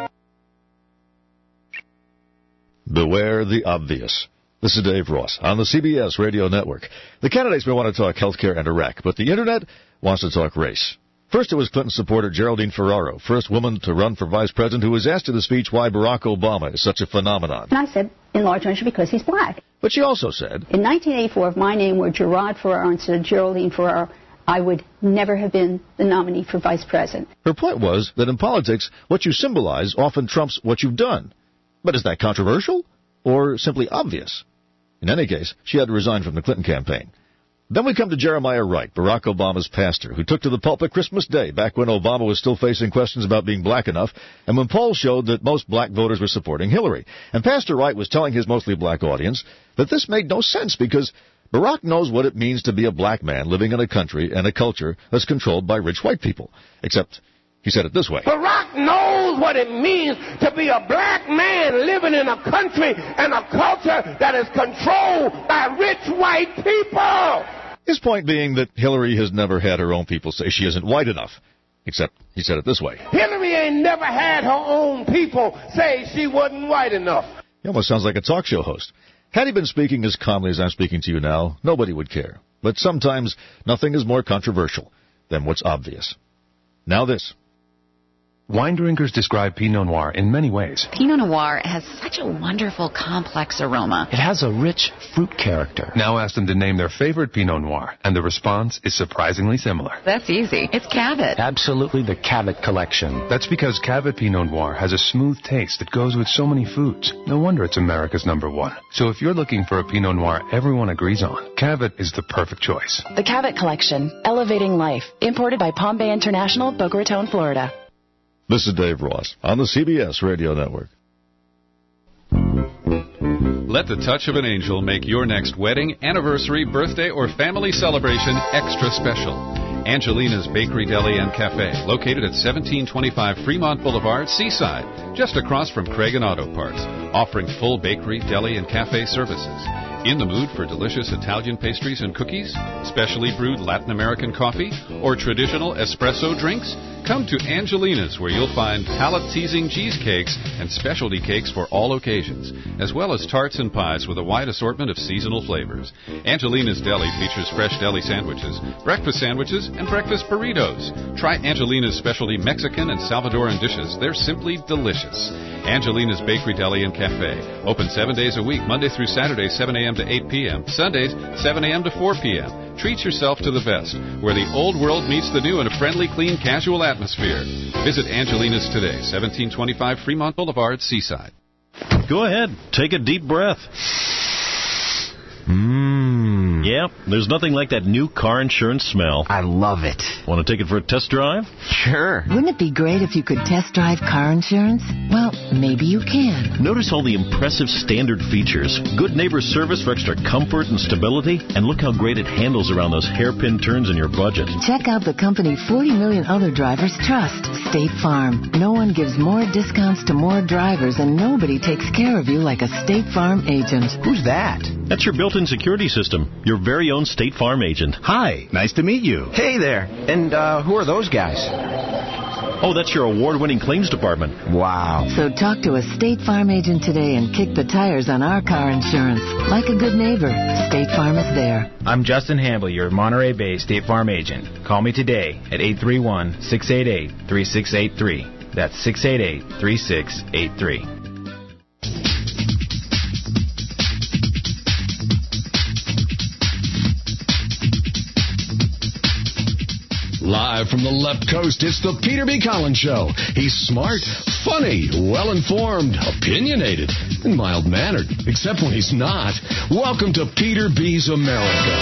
Beware the obvious. This is Dave Ross on the CBS Radio Network. The candidates may want to talk healthcare and Iraq, but the Internet wants to talk race. First, it was Clinton supporter Geraldine Ferraro, first woman to run for vice president, who was asked in the speech why Barack Obama is such a phenomenon. And I said, in large measure, because he's black. But she also said, in 1984, if my name were Gerard Ferraro instead of Geraldine Ferraro, I would never have been the nominee for vice president. Her point was that in politics, what you symbolize often trumps what you've done. But is that controversial or simply obvious? In any case, she had to resign from the Clinton campaign. Then we come to Jeremiah Wright, Barack Obama's pastor, who took to the pulpit Christmas Day, back when Obama was still facing questions about being black enough, and when polls showed that most black voters were supporting Hillary. And Pastor Wright was telling his mostly black audience that this made no sense because Barack knows what it means to be a black man living in a country and a culture that's controlled by rich white people. Except he said it this way. Barack knows what it means to be a black man living in a country and a culture that is controlled by rich white people. His point being that Hillary has never had her own people say she isn't white enough. Except he said it this way. Hillary ain't never had her own people say she wasn't white enough. He almost sounds like a talk show host. Had he been speaking as calmly as I'm speaking to you now, nobody would care. But sometimes nothing is more controversial than what's obvious. Now this. Wine drinkers describe Pinot Noir in many ways. Pinot Noir has such a wonderful, complex aroma. It has a rich fruit character. Now ask them to name their favorite Pinot Noir, and the response is surprisingly similar. That's easy. It's Cavit. Absolutely the Cavit collection. That's because Cavit Pinot Noir has a smooth taste that goes with so many foods. No wonder it's America's #1. So if you're looking for a Pinot Noir everyone agrees on, Cavit is the perfect choice. The Cavit collection, elevating life. Imported by Palm Bay International, Boca Raton, Florida. This is Dave Ross on the CBS Radio Network. Let the touch of an angel make your next wedding, anniversary, birthday, or family celebration extra special. Angelina's Bakery, Deli, and Cafe, located at 1725 Fremont Boulevard, Seaside, just across from Craig and Auto Parts, offering full bakery, deli, and cafe services. In the mood for delicious Italian pastries and cookies, specially brewed Latin American coffee, or traditional espresso drinks? Come to Angelina's, where you'll find palate-teasing cheesecakes and specialty cakes for all occasions, as well as tarts and pies with a wide assortment of seasonal flavors. Angelina's Deli features fresh deli sandwiches, and breakfast burritos. Try Angelina's specialty Mexican and Salvadoran dishes. They're simply delicious. Angelina's Bakery, Deli, and Cafe. Open 7 days a week, Monday through Saturday, 7 a.m. to 8 p.m., Sundays, 7 a.m. to 4 p.m. Treat yourself to the best, where the old world meets the new in a friendly, clean, casual atmosphere. Visit Angelina's today, 1725 Fremont Boulevard, Seaside. Go ahead. Take a deep breath. Yeah, there's nothing like that new car insurance smell. I love it. Want to take it for a test drive? Sure. Wouldn't it be great if you could test drive car insurance? Well, maybe you can. Notice all the impressive standard features. Good neighbor service for extra comfort and stability. And look how great it handles around those hairpin turns in your budget. Check out the company 40 million other drivers trust, State Farm. No one gives more discounts to more drivers, and nobody takes care of you like a State Farm agent. Who's that? That's your built-in security system. Your very own State Farm agent. Hi, nice to meet you. Hey there. And who are those guys? Oh, that's your award-winning claims department. Wow. So talk to a State Farm agent today and kick the tires on our car insurance. Like a good neighbor, State Farm is there. I'm Justin Hamble, your Monterey Bay State Farm agent. Call me today at 831-688-3683. That's 688-3683. Live from the left coast, it's the Peter B. Collins Show. He's smart, funny, well-informed, opinionated, and mild-mannered, except when he's not. Welcome to Peter B.'s America.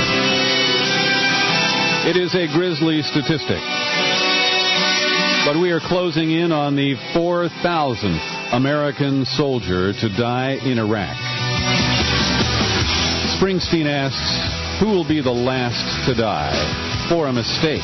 It is a grisly statistic, but we are closing in on the 4,000th American soldier to die in Iraq. Springsteen asks, Who will be the last to die for a mistake?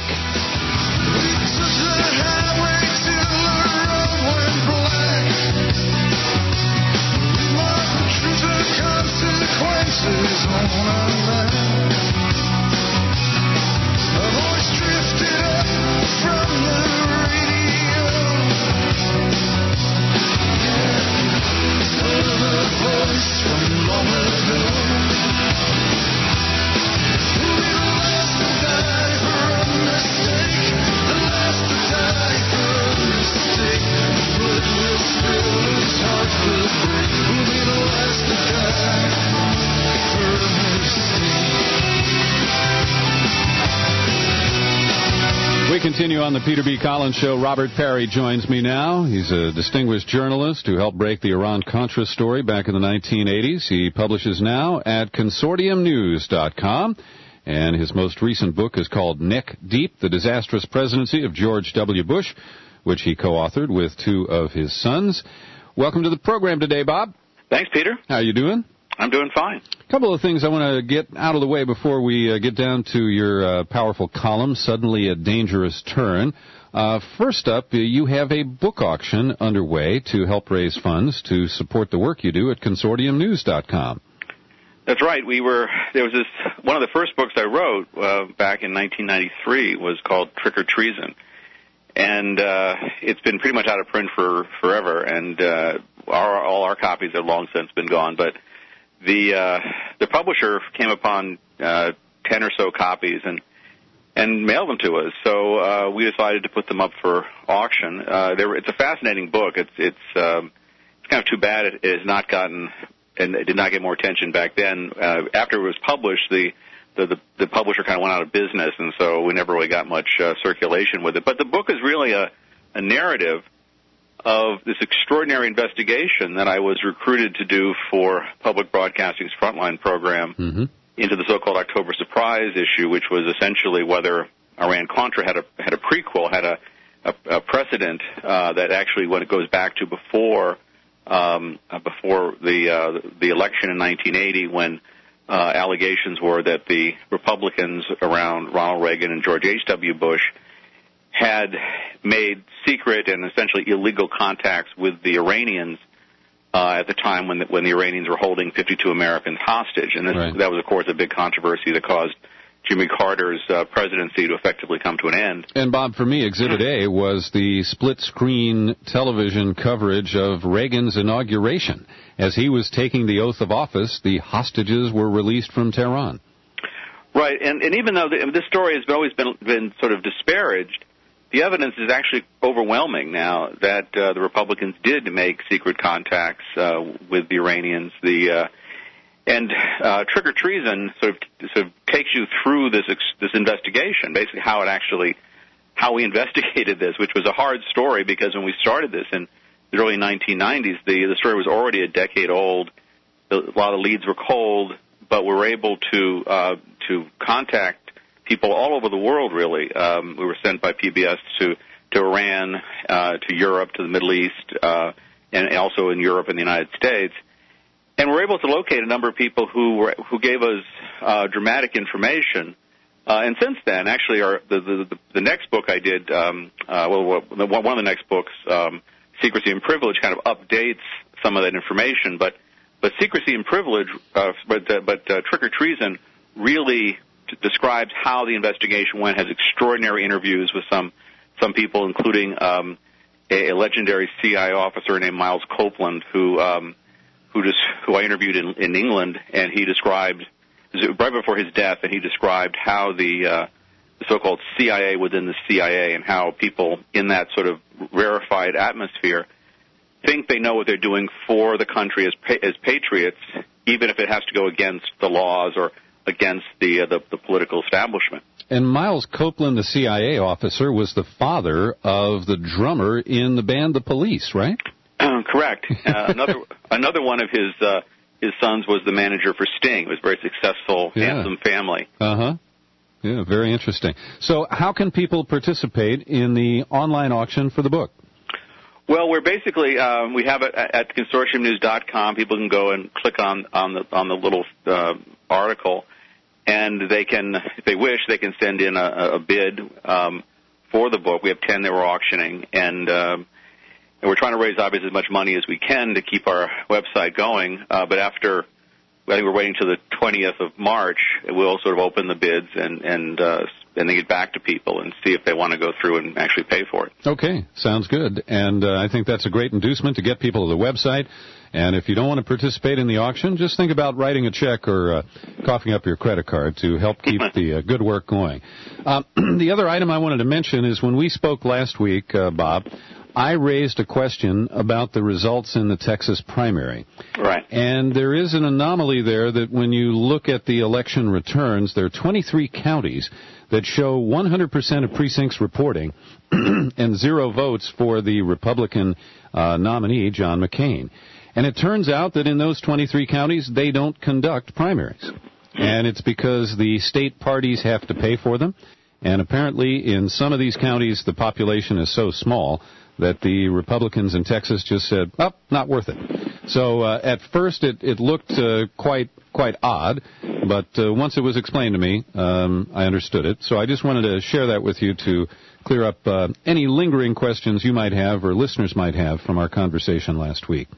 We continue on the Peter B. Collins Show. Robert Parry joins me now. He's a distinguished journalist who helped break the Iran-Contra story back in the 1980s. He publishes now at consortiumnews.com, and his most recent book is called Neck Deep, The Disastrous Presidency of George W. Bush, which he co-authored with two of his sons. Welcome to the program today, Bob. Thanks, Peter. How are you doing? I'm doing fine. A couple of things I want to get out of the way before we get down to your powerful column, Suddenly a Dangerous Turn. First up, you have a book auction underway to help raise funds to support the work you do at consortiumnews.com. That's right. There was one of the first books I wrote back in 1993 was called Trick or Treason. And it's been pretty much out of print for forever, and all our copies have long since been gone. But the publisher came upon 10 or so copies and mailed them to us. So we decided to put them up for auction. It's a fascinating book. It's kind of too bad it has not gotten, and it did not get more attention back then. After it was published, the publisher kind of went out of business, and so we never really got much circulation with it. But the book is really a narrative of this extraordinary investigation that I was recruited to do for Public Broadcasting's Frontline program into the so-called October Surprise issue, which was essentially whether Iran-Contra had a prequel, had a precedent that actually, when it goes back to before the election in 1980, when allegations were that the Republicans around Ronald Reagan and George H.W. Bush had made secret and essentially illegal contacts with the Iranians at the time when the Iranians were holding 52 Americans hostage. And that was, of course, a big controversy that caused Jimmy Carter's presidency to effectively come to an end. And, Bob, for me, Exhibit A was the split-screen television coverage of Reagan's inauguration. As he was taking the oath of office, the hostages were released from Tehran. Right, and even though this story has always been sort of disparaged, the evidence is actually overwhelming now that the Republicans did make secret contacts with the Iranians. And Trick or Treason sort of takes you through this investigation, basically how we investigated this, which was a hard story because when we started this in the early 1990s, the story was already a decade old. A lot of leads were cold, but we were able to contact people all over the world, really. We were sent by PBS to Iran, to Europe, to the Middle East, and also in Europe and the United States. And we're able to locate a number of people who gave us dramatic information. And since then, actually, the next book I did, one of the next books, Secrecy and Privilege, kind of updates some of that information. But Secrecy and Privilege, but Trick or Treason really describes how the investigation went. Has extraordinary interviews with some people, including a legendary CIA officer named Miles Copeland, who I interviewed in England, and he described right before his death, and he described how the so-called CIA within the CIA and how people in that sort of rarefied atmosphere think they know what they're doing for the country as patriots, even if it has to go against the laws or against the political establishment. And Miles Copeland, the CIA officer, was the father of the drummer in the band The Police, right? Correct. Another one of his sons was the manager for Sting. It was a very successful, handsome family. Yeah, very interesting. So how can people participate in the online auction for the book? Well, we're basically we have it at consortiumnews.com. People can go and click on the little article, and they can, if they wish, they can send in a bid for the book. We have 10 that we're auctioning, and we're trying to raise obviously as much money as we can to keep our website going. But after, I think we're waiting till the 20th of March, we'll sort of open the bids and then get back to people and see if they want to go through and actually pay for it. Okay, sounds good. And I think that's a great inducement to get people to the website. And if you don't want to participate in the auction, just think about writing a check or coughing up your credit card to help keep the good work going. The other item I wanted to mention is when we spoke last week, Bob, I raised a question about the results in the Texas primary. Right. And there is an anomaly there that when you look at the election returns, there are 23 counties that show 100% of precincts reporting and 0 votes for the Republican nominee, John McCain. And it turns out that in those 23 counties, they don't conduct primaries. And it's because the state parties have to pay for them. And apparently in some of these counties, the population is so small that the Republicans in Texas just said, oh, not worth it. So at first it looked quite odd, but once it was explained to me, I understood it. So I just wanted to share that with you to clear up any lingering questions you might have or listeners might have from our conversation last week.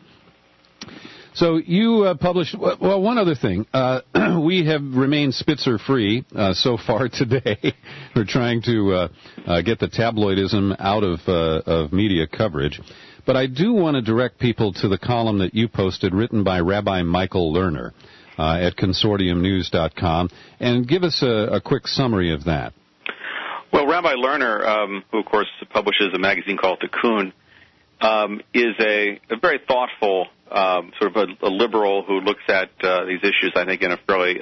So you published, well, one other thing. We have remained Spitzer-free so far today. We're trying to get the tabloidism out of media coverage. But I do want to direct people to the column that you posted written by Rabbi Michael Lerner at consortiumnews.com, and give us a quick summary of that. Well, Rabbi Lerner, who, of course, publishes a magazine called Tikkun, is a very thoughtful sort of a liberal who looks at these issues, I think, in a fairly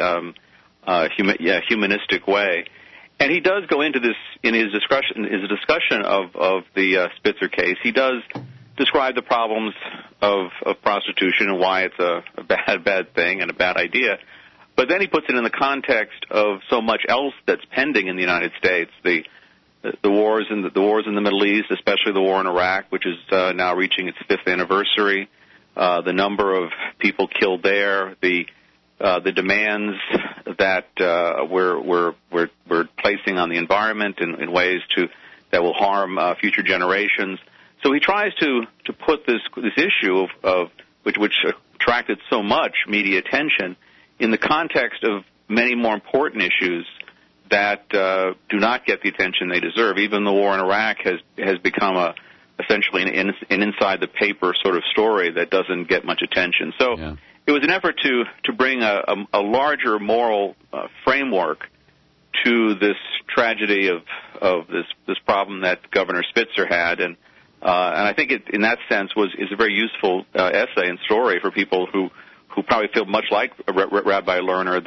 humanistic way. And he does go into this in his discussion of the Spitzer case. He does describe the problems of prostitution and why it's a bad thing and a bad idea. But then he puts it in the context of so much else that's pending in the United States, the wars in the Middle East, especially the war in Iraq, which is now reaching its 5th anniversary. The number of people killed there, the demands that we're placing on the environment in ways that will harm future generations. So he tries to put this issue of which attracted so much media attention in the context of many more important issues that do not get the attention they deserve. Even the war in Iraq has become essentially an inside the paper sort of story that doesn't get much attention. So It was an effort to bring a larger moral framework to this tragedy of this problem that Governor Spitzer had, and I think it, in that sense, is a very useful essay and story for people who probably feel much like Rabbi Lerner,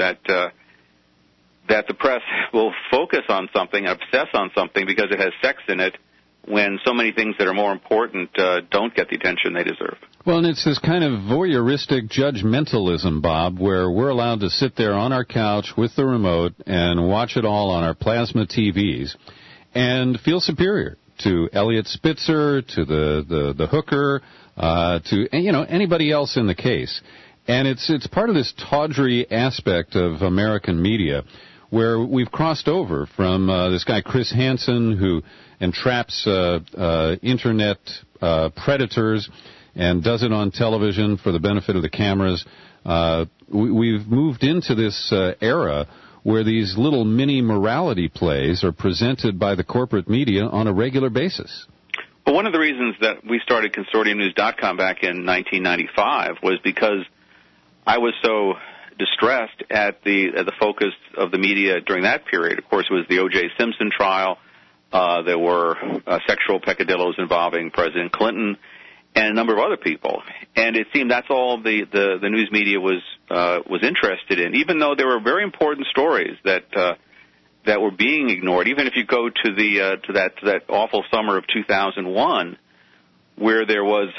that the press will focus on something, obsess on something because it has sex in it, when so many things that are more important don't get the attention they deserve. Well, and it's this kind of voyeuristic judgmentalism, Bob, where we're allowed to sit there on our couch with the remote and watch it all on our plasma TVs and feel superior to Elliot Spitzer, to the hooker, to anybody else in the case. And it's part of this tawdry aspect of American media where we've crossed over from this guy Chris Hansen, who entraps internet predators and does it on television for the benefit of the cameras. We've moved into this era where these little mini morality plays are presented by the corporate media on a regular basis. Well, one of the reasons that we started ConsortiumNews.com back in 1995 was because I was so distressed at the focus of the media during that period. Of course, it was the O.J. Simpson trial. There were sexual peccadillos involving President Clinton and a number of other people, and it seemed that's all the news media was interested in, even though there were very important stories that were being ignored. Even if you go to that awful summer of 2001, where there was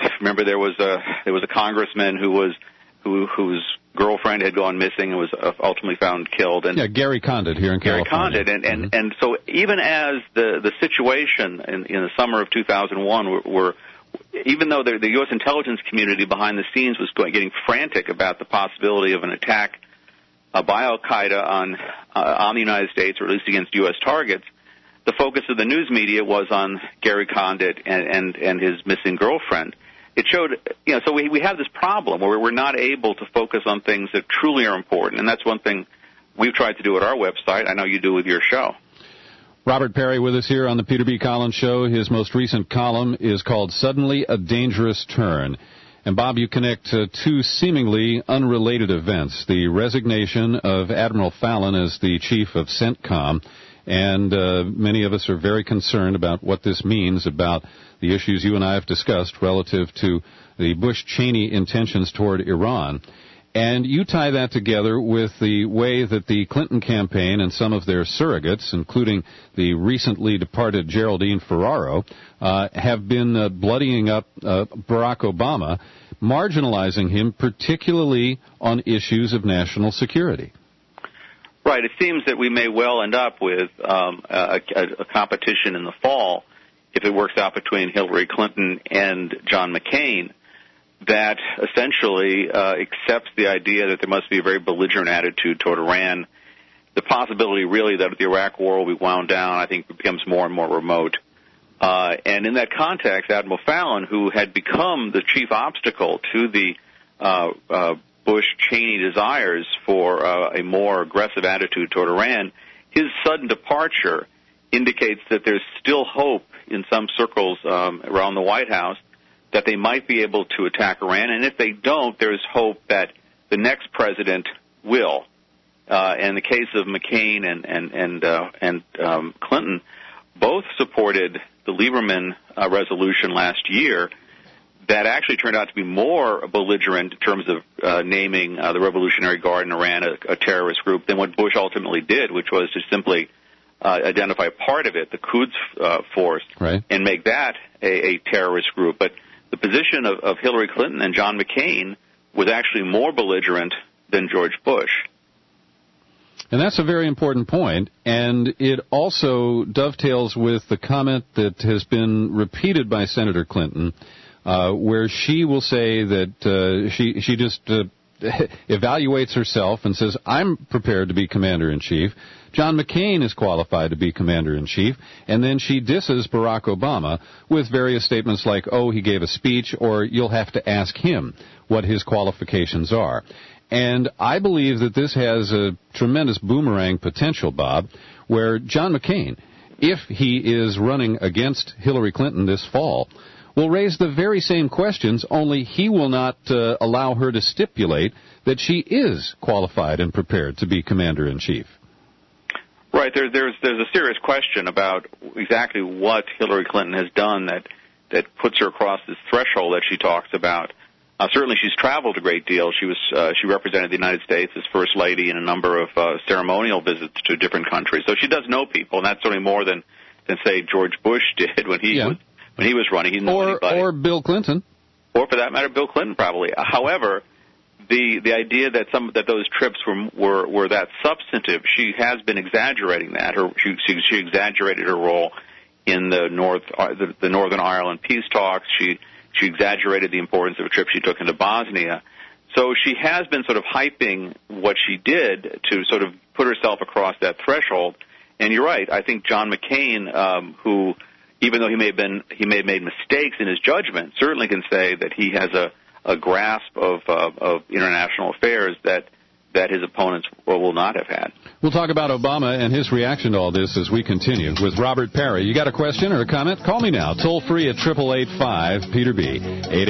a congressman whose girlfriend had gone missing and was ultimately found killed. And Gary Condit here in California. Gary Condit, and so even as the situation in the summer of 2001 were even though the U.S. intelligence community behind the scenes was getting frantic about the possibility of an attack by al-Qaeda on the United States, or at least against U.S. targets, the focus of the news media was on Gary Condit and his missing girlfriend. It showed, so we have this problem where we're not able to focus on things that truly are important, and that's one thing we've tried to do at our website. I know you do with your show. Robert Perry with us here on the Peter B. Collins Show. His most recent column is called Suddenly a Dangerous Turn. And, Bob, you connect two seemingly unrelated events, the resignation of Admiral Fallon as the chief of CENTCOM, and many of us are very concerned about what this means about the issues you and I have discussed relative to the Bush-Cheney intentions toward Iran. And you tie that together with the way that the Clinton campaign and some of their surrogates, including the recently departed Geraldine Ferraro, have been bloodying up Barack Obama, marginalizing him particularly on issues of national security. Right. It seems that we may well end up with a competition in the fall, if it works out between Hillary Clinton and John McCain, that essentially accepts the idea that there must be a very belligerent attitude toward Iran. The possibility really that the Iraq war will be wound down, I think, becomes more and more remote. And in that context, Admiral Fallon, who had become the chief obstacle to the Bush-Cheney desires for a more aggressive attitude toward Iran, his sudden departure indicates that there's still hope in some circles around the White House that they might be able to attack Iran, and if they don't, there's hope that the next president will. In the case of McCain and Clinton, both supported the Lieberman resolution last year that actually turned out to be more belligerent in terms of naming the Revolutionary Guard in Iran a terrorist group than what Bush ultimately did, which was to simply identify part of it, the Quds force, right, and make that a terrorist group. But the position of Hillary Clinton and John McCain was actually more belligerent than George Bush. And that's a very important point, and it also dovetails with the comment that has been repeated by Senator Clinton, where she will say that she just evaluates herself and says, I'm prepared to be commander-in-chief. John McCain is qualified to be commander-in-chief, and then she disses Barack Obama with various statements like, oh, he gave a speech, or you'll have to ask him what his qualifications are. And I believe that this has a tremendous boomerang potential, Bob, where John McCain, if he is running against Hillary Clinton this fall, will raise the very same questions, only he will not allow her to stipulate that she is qualified and prepared to be commander-in-chief. Right. There's a serious question about exactly what Hillary Clinton has done that puts her across this threshold that she talks about. Certainly, she's traveled a great deal. She represented the United States as First Lady in a number of ceremonial visits to different countries. So she does know people, and that's certainly more than say George Bush did when he was running. He didn't know anybody. Or Bill Clinton, or for that matter, Bill Clinton probably. However, the idea that those trips were that substantive, she has been exaggerating that. She exaggerated her role in the Northern Ireland peace talks. She exaggerated the importance of a trip she took into Bosnia. So she has been sort of hyping what she did to sort of put herself across that threshold. And you're right. I think John McCain, who, even though he may have made mistakes in his judgment, certainly can say that he has a grasp of international affairs that his opponents will not have had. We'll talk about Obama and his reaction to all this as we continue with Robert Perry. You got a question or a comment? Call me now. Toll free at 888-5-PETER-B.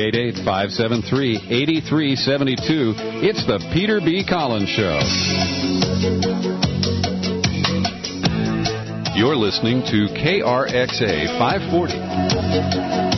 888-573-8372. It's the Peter B. Collins Show. You're listening to KRXA 540.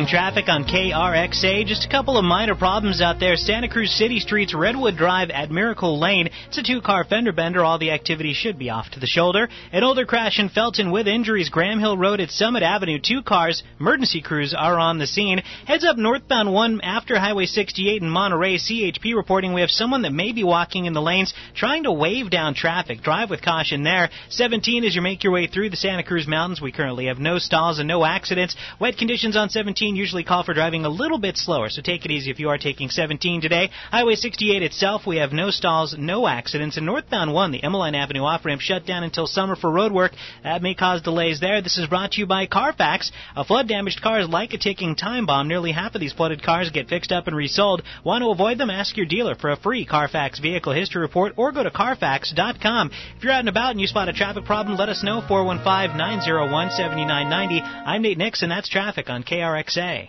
Checking traffic on KRXA. Just a couple of minor problems out there. Santa Cruz City Streets, Redwood Drive at Miracle Lane. It's a 2-car fender bender. All the activity should be off to the shoulder. An older crash in Felton with injuries. Graham Hill Road at Summit Avenue. 2 cars. Emergency crews are on the scene. Heads up northbound 1 after Highway 68 in Monterey. CHP reporting we have someone that may be walking in the lanes trying to wave down traffic. Drive with caution there. 17 as you make your way through the Santa Cruz Mountains. We currently have no stalls and no accidents. Wet conditions on 17 usually call for driving a little bit slower, so take it easy if you are taking 17 today. Highway 68 itself, we have no stalls, no accidents. And northbound 1, the Emmeline Avenue off-ramp shut down until summer for road work. That may cause delays there. This is brought to you by Carfax. A flood-damaged car is like a ticking time bomb. Nearly half of these flooded cars get fixed up and resold. Want to avoid them? Ask your dealer for a free Carfax vehicle history report or go to Carfax.com. If you're out and about and you spot a traffic problem, let us know. 415-901-7990. I'm Nate Nixon. That's traffic on KRXA.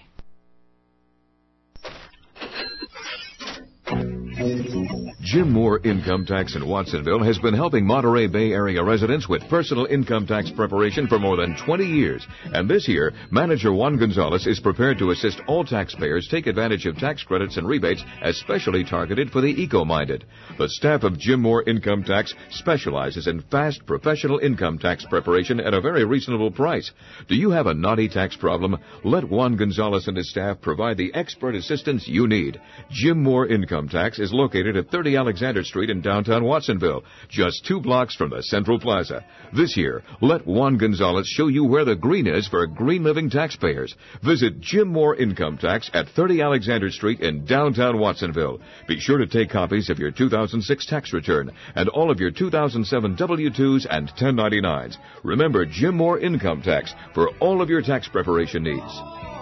Jim Moore Income Tax in Watsonville has been helping Monterey Bay Area residents with personal income tax preparation for more than 20 years. And this year, Manager Juan Gonzalez is prepared to assist all taxpayers take advantage of tax credits and rebates especially targeted for the eco-minded. The staff of Jim Moore Income Tax specializes in fast professional income tax preparation at a very reasonable price. Do you have a naughty tax problem? Let Juan Gonzalez and his staff provide the expert assistance you need. Jim Moore Income Tax is located at 30 Alexander Street in downtown Watsonville, just 2 blocks from the Central Plaza. This year, let Juan Gonzalez show you where the green is for green living taxpayers. Visit Jim Moore Income Tax at 30 Alexander Street in downtown Watsonville. Be sure to take copies of your 2006 tax return and all of your 2007 W-2s and 1099s. Remember Jim Moore Income Tax for all of your tax preparation needs.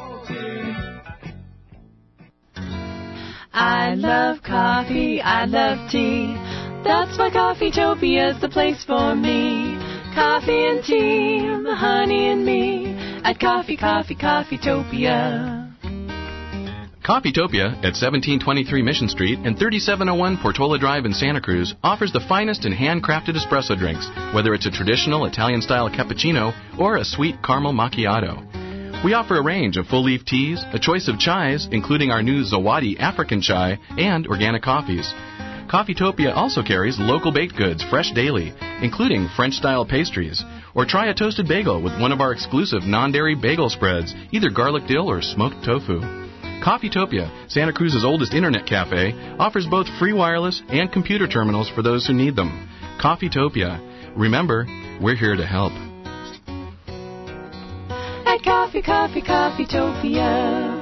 I love coffee, I love tea. That's why Coffeetopia's the place for me. Coffee and tea, the honey and me. At Coffeetopia. Coffeetopia at 1723 Mission Street and 3701 Portola Drive in Santa Cruz offers the finest in handcrafted espresso drinks, whether it's a traditional Italian-style cappuccino or a sweet caramel macchiato. We offer a range of full-leaf teas, a choice of chais, including our new Zawadi African chai, and organic coffees. Coffeetopia also carries local baked goods fresh daily, including French-style pastries. Or try a toasted bagel with one of our exclusive non-dairy bagel spreads, either garlic dill or smoked tofu. Coffeetopia, Santa Cruz's oldest internet cafe, offers both free wireless and computer terminals for those who need them. Coffeetopia. Remember, we're here to help. At Coffeetopia.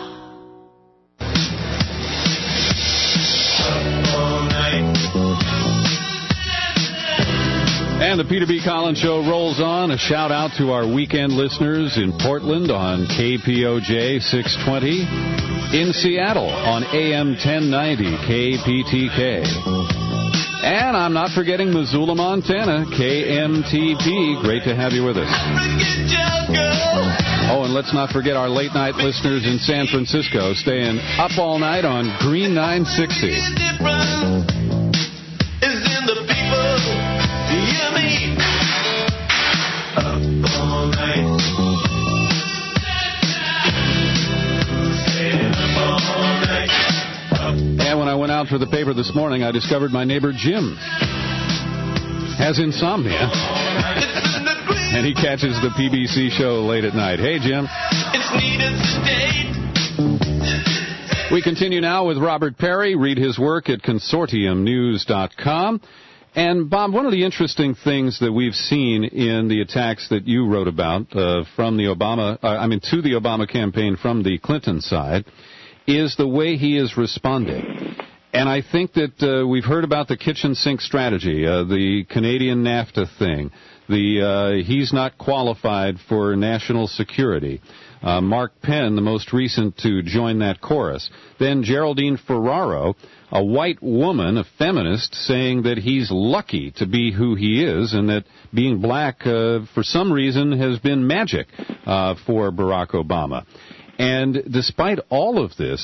And the Peter B. Collins Show rolls on. A shout out to our weekend listeners in Portland on KPOJ 620, in Seattle on AM 1090 KPTK. And I'm not forgetting Missoula, Montana, KMTP. Great to have you with us. Oh, and let's not forget our late night listeners in San Francisco staying up all night on Green 960. And when I went out for the paper this morning, I discovered my neighbor Jim has insomnia. And he catches the PBC show late at night. Hey, Jim. We continue now with Robert Perry. Read his work at consortiumnews.com. And, Bob, one of the interesting things that we've seen in the attacks that you wrote about from the to the Obama campaign from the Clinton side is the way he is responding. And I think that we've heard about the kitchen sink strategy, the Canadian NAFTA thing, he's not qualified for national security. Mark Penn, the most recent to join that chorus. Then Geraldine Ferraro, a white woman, a feminist, saying that he's lucky to be who he is and that being black, for some reason, has been magic for Barack Obama. And despite all of this,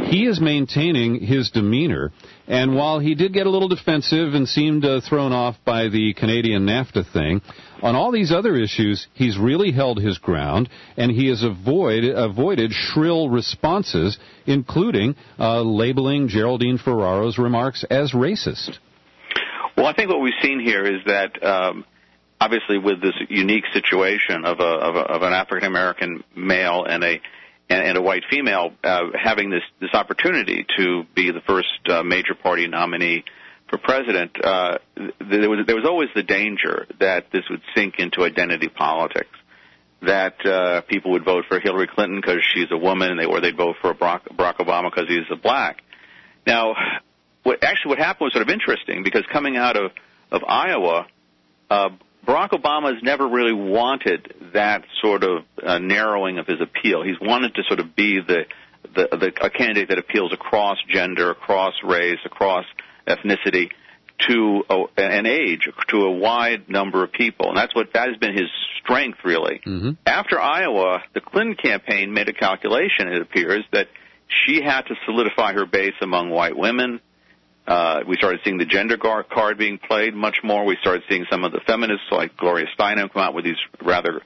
he is maintaining his demeanor. And while he did get a little defensive and seemed thrown off by the Canadian NAFTA thing, on all these other issues, he's really held his ground, and he has avoided shrill responses, including labeling Geraldine Ferraro's remarks as racist. Well, I think what we've seen here is that obviously with this unique situation of an African American male and a white female having this opportunity to be the first major party nominee for president, there was always the danger that this would sink into identity politics, that people would vote for Hillary Clinton because she's a woman, or they'd vote for Barack Obama because he's a black. Now, what happened was sort of interesting, because coming out of Iowa, Barack Obama has never really wanted that sort of narrowing of his appeal. He's wanted to sort of be a candidate that appeals across gender, across race, across ethnicity, and age, to a wide number of people. And that has been his strength, really. Mm-hmm. After Iowa, the Clinton campaign made a calculation, it appears, that she had to solidify her base among white women. We started seeing the gender card being played much more. We started seeing some of the feminists like Gloria Steinem come out with these rather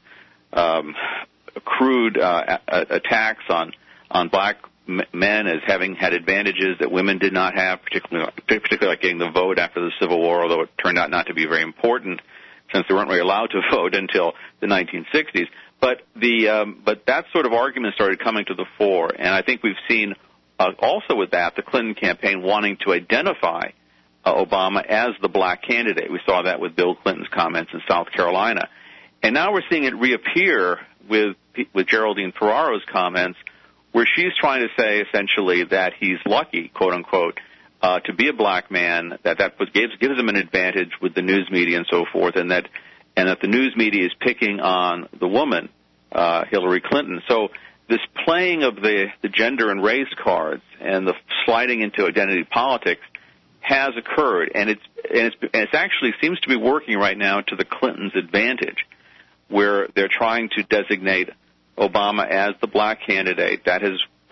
crude attacks on black men as having had advantages that women did not have, particularly like getting the vote after the Civil War, although it turned out not to be very important since they weren't really allowed to vote until the 1960s. But that sort of argument started coming to the fore, and I think we've seen also with that the Clinton campaign wanting to identify Obama as the black candidate. We saw that with Bill Clinton's comments in South Carolina, and now we're seeing it reappear with Geraldine Ferraro's comments, where she's trying to say essentially that he's lucky, quote unquote, to be a black man, that gives him an advantage with the news media and so forth, and that the news media is picking on the woman, Hillary Clinton. So this playing of the gender and race cards and the sliding into identity politics has occurred, and it's actually seems to be working right now to the Clintons' advantage, where they're trying to designate Obama as the black candidate. That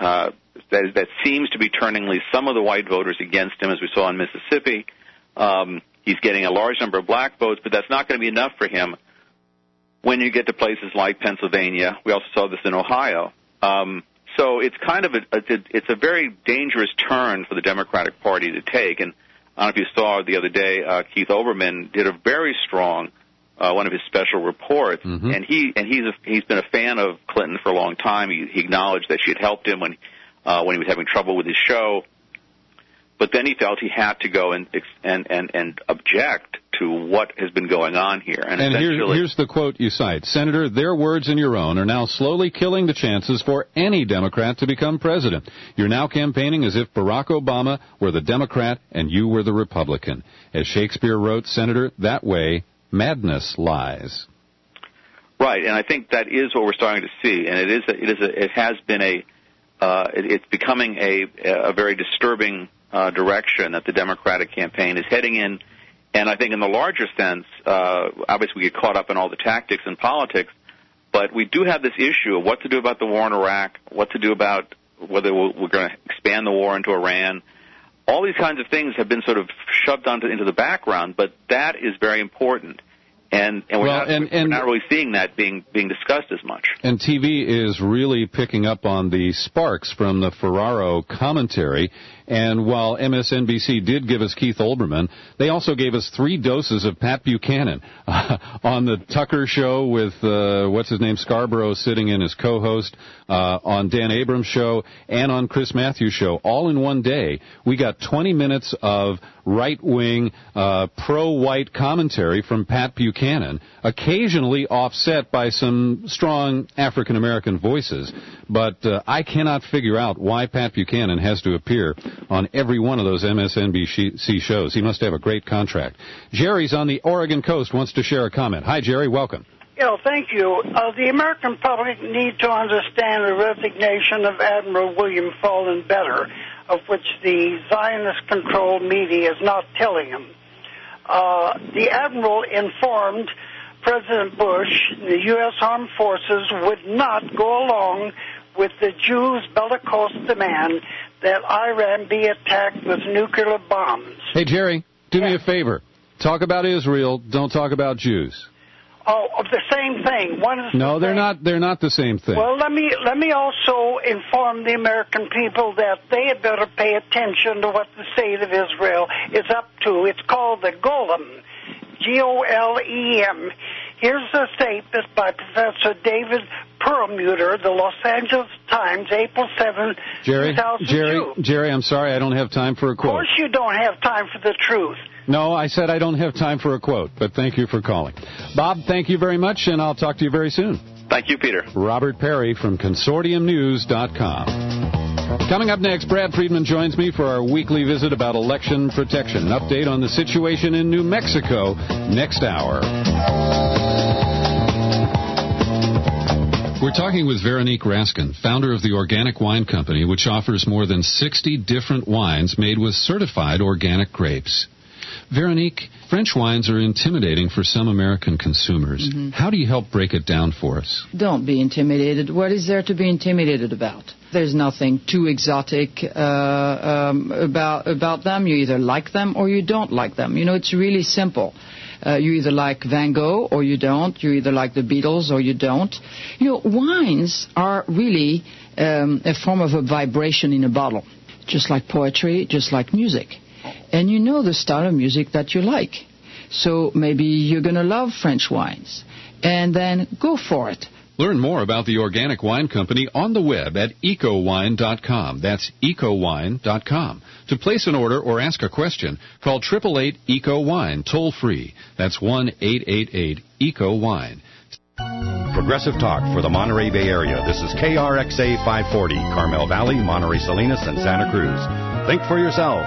seems to be turning at least some of the white voters against him, as we saw in Mississippi. He's getting a large number of black votes, but that's not going to be enough for him when you get to places like Pennsylvania. We also saw this in Ohio. So it's kind of it's a very dangerous turn for the Democratic Party to take. And I don't know if you saw the other day, Keith Olbermann did a very strong one of his special reports, mm-hmm. and he's been a fan of Clinton for a long time. He acknowledged that she had helped him when he was having trouble with his show, but then he felt he had to go and object to what has been going on here. And here's the quote you cite. Senator, their words and your own are now slowly killing the chances for any Democrat to become president. You're now campaigning as if Barack Obama were the Democrat and you were the Republican. As Shakespeare wrote, Senator, that way madness lies. Right, and I think that is what we're starting to see, and it's becoming a very disturbing direction that the Democratic campaign is heading in. And I think in the larger sense, obviously we get caught up in all the tactics and politics, but we do have this issue of what to do about the war in Iraq, what to do about whether we're going to expand the war into Iran. All these kinds of things have been sort of shoved into the background, but that is very important. And we're not really seeing that being discussed as much. And TV is really picking up on the sparks from the Ferraro commentary. And while MSNBC did give us Keith Olbermann, they also gave us 3 doses of Pat Buchanan on the Tucker show with, Scarborough sitting in as co-host, on Dan Abrams' show, and on Chris Matthews' show, all in one day. We got 20 minutes of right-wing, pro-white commentary from Pat Buchanan, occasionally offset by some strong African-American voices. But I cannot figure out why Pat Buchanan has to appear on every one of those MSNBC shows. He must have a great contract. Jerry's on the Oregon coast, wants to share a comment. Hi, Jerry. Welcome. Yeah, thank you. The American public need to understand the resignation of Admiral William Fallen Better, of which the Zionist-controlled media is not telling them. The Admiral informed President Bush the U.S. Armed Forces would not go along with the Jews' bellicose demand that Iran be attacked with nuclear bombs. Hey, Jerry, do me a favor. Talk about Israel. Don't talk about Jews. Oh, the same thing. One is no, they're not. They're not the same thing. Well, let me also inform the American people that they had better pay attention to what the state of Israel is up to. It's called the Golem, Golem. Here's a statement by Professor David Perlmutter, the Los Angeles Times, April 7, 2002. Jerry, I'm sorry, I don't have time for a quote. Of course you don't have time for the truth. No, I said I don't have time for a quote, but thank you for calling. Bob, thank you very much, and I'll talk to you very soon. Thank you, Peter. Robert Perry from ConsortiumNews.com. Coming up next, Brad Friedman joins me for our weekly visit about election protection. An update on the situation in New Mexico next hour. We're talking with Veronique Raskin, founder of the Organic Wine Company, which offers more than 60 different wines made with certified organic grapes. Veronique, French wines are intimidating for some American consumers. Mm-hmm. How do you help break it down for us? Don't be intimidated. What is there to be intimidated about? There's nothing too exotic about them. You either like them or you don't like them. You know, it's really simple. You either like Van Gogh or you don't. You either like the Beatles or you don't. You know, wines are really a form of a vibration in a bottle, just like poetry, just like music. And you know the style of music that you like. So maybe you're going to love French wines. And then go for it. Learn more about the Organic Wine Company on the web at ecowine.com. That's ecowine.com. To place an order or ask a question, call 888-ECO-WINE, toll free. That's 1-888-ECO-WINE. Progressive Talk for the Monterey Bay Area. This is KRXA 540, Carmel Valley, Monterey Salinas, and Santa Cruz. Think for yourself.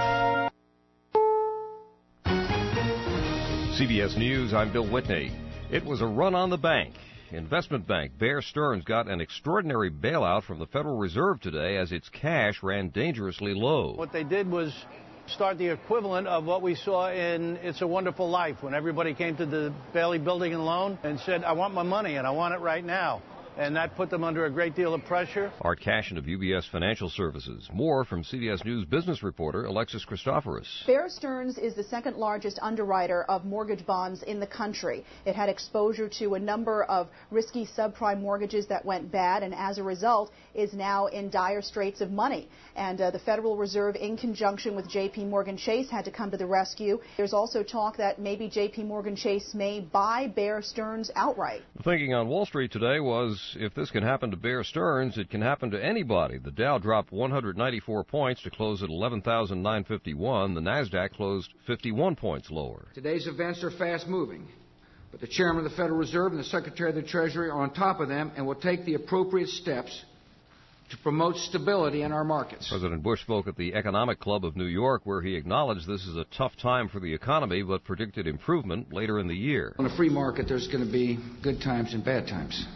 CBS News, I'm Bill Whitney. It was a run on the bank. Investment bank Bear Stearns got an extraordinary bailout from the Federal Reserve today as its cash ran dangerously low. What they did was start the equivalent of what we saw in It's a Wonderful Life, when everybody came to the Bailey Building and Loan and said, I want my money and I want it right now. And that put them under a great deal of pressure. Art Cashin of UBS Financial Services. More from CBS News business reporter Alexis Christoforous. Bear Stearns is the second largest underwriter of mortgage bonds in the country. It had exposure to a number of risky subprime mortgages that went bad, and as a result is now in dire straits of money. And the Federal Reserve, in conjunction with J.P. Morgan Chase, had to come to the rescue. There's also talk that maybe J.P. Morgan Chase may buy Bear Stearns outright. The thinking on Wall Street today was, if this can happen to Bear Stearns, it can happen to anybody. The Dow dropped 194 points to close at 11,951. The NASDAQ closed 51 points lower. Today's events are fast-moving, but the Chairman of the Federal Reserve and the Secretary of the Treasury are on top of them and will take the appropriate steps to promote stability in our markets. President Bush spoke at the Economic Club of New York, where he acknowledged this is a tough time for the economy, but predicted improvement later in the year. On a free market, there's going to be good times and bad times.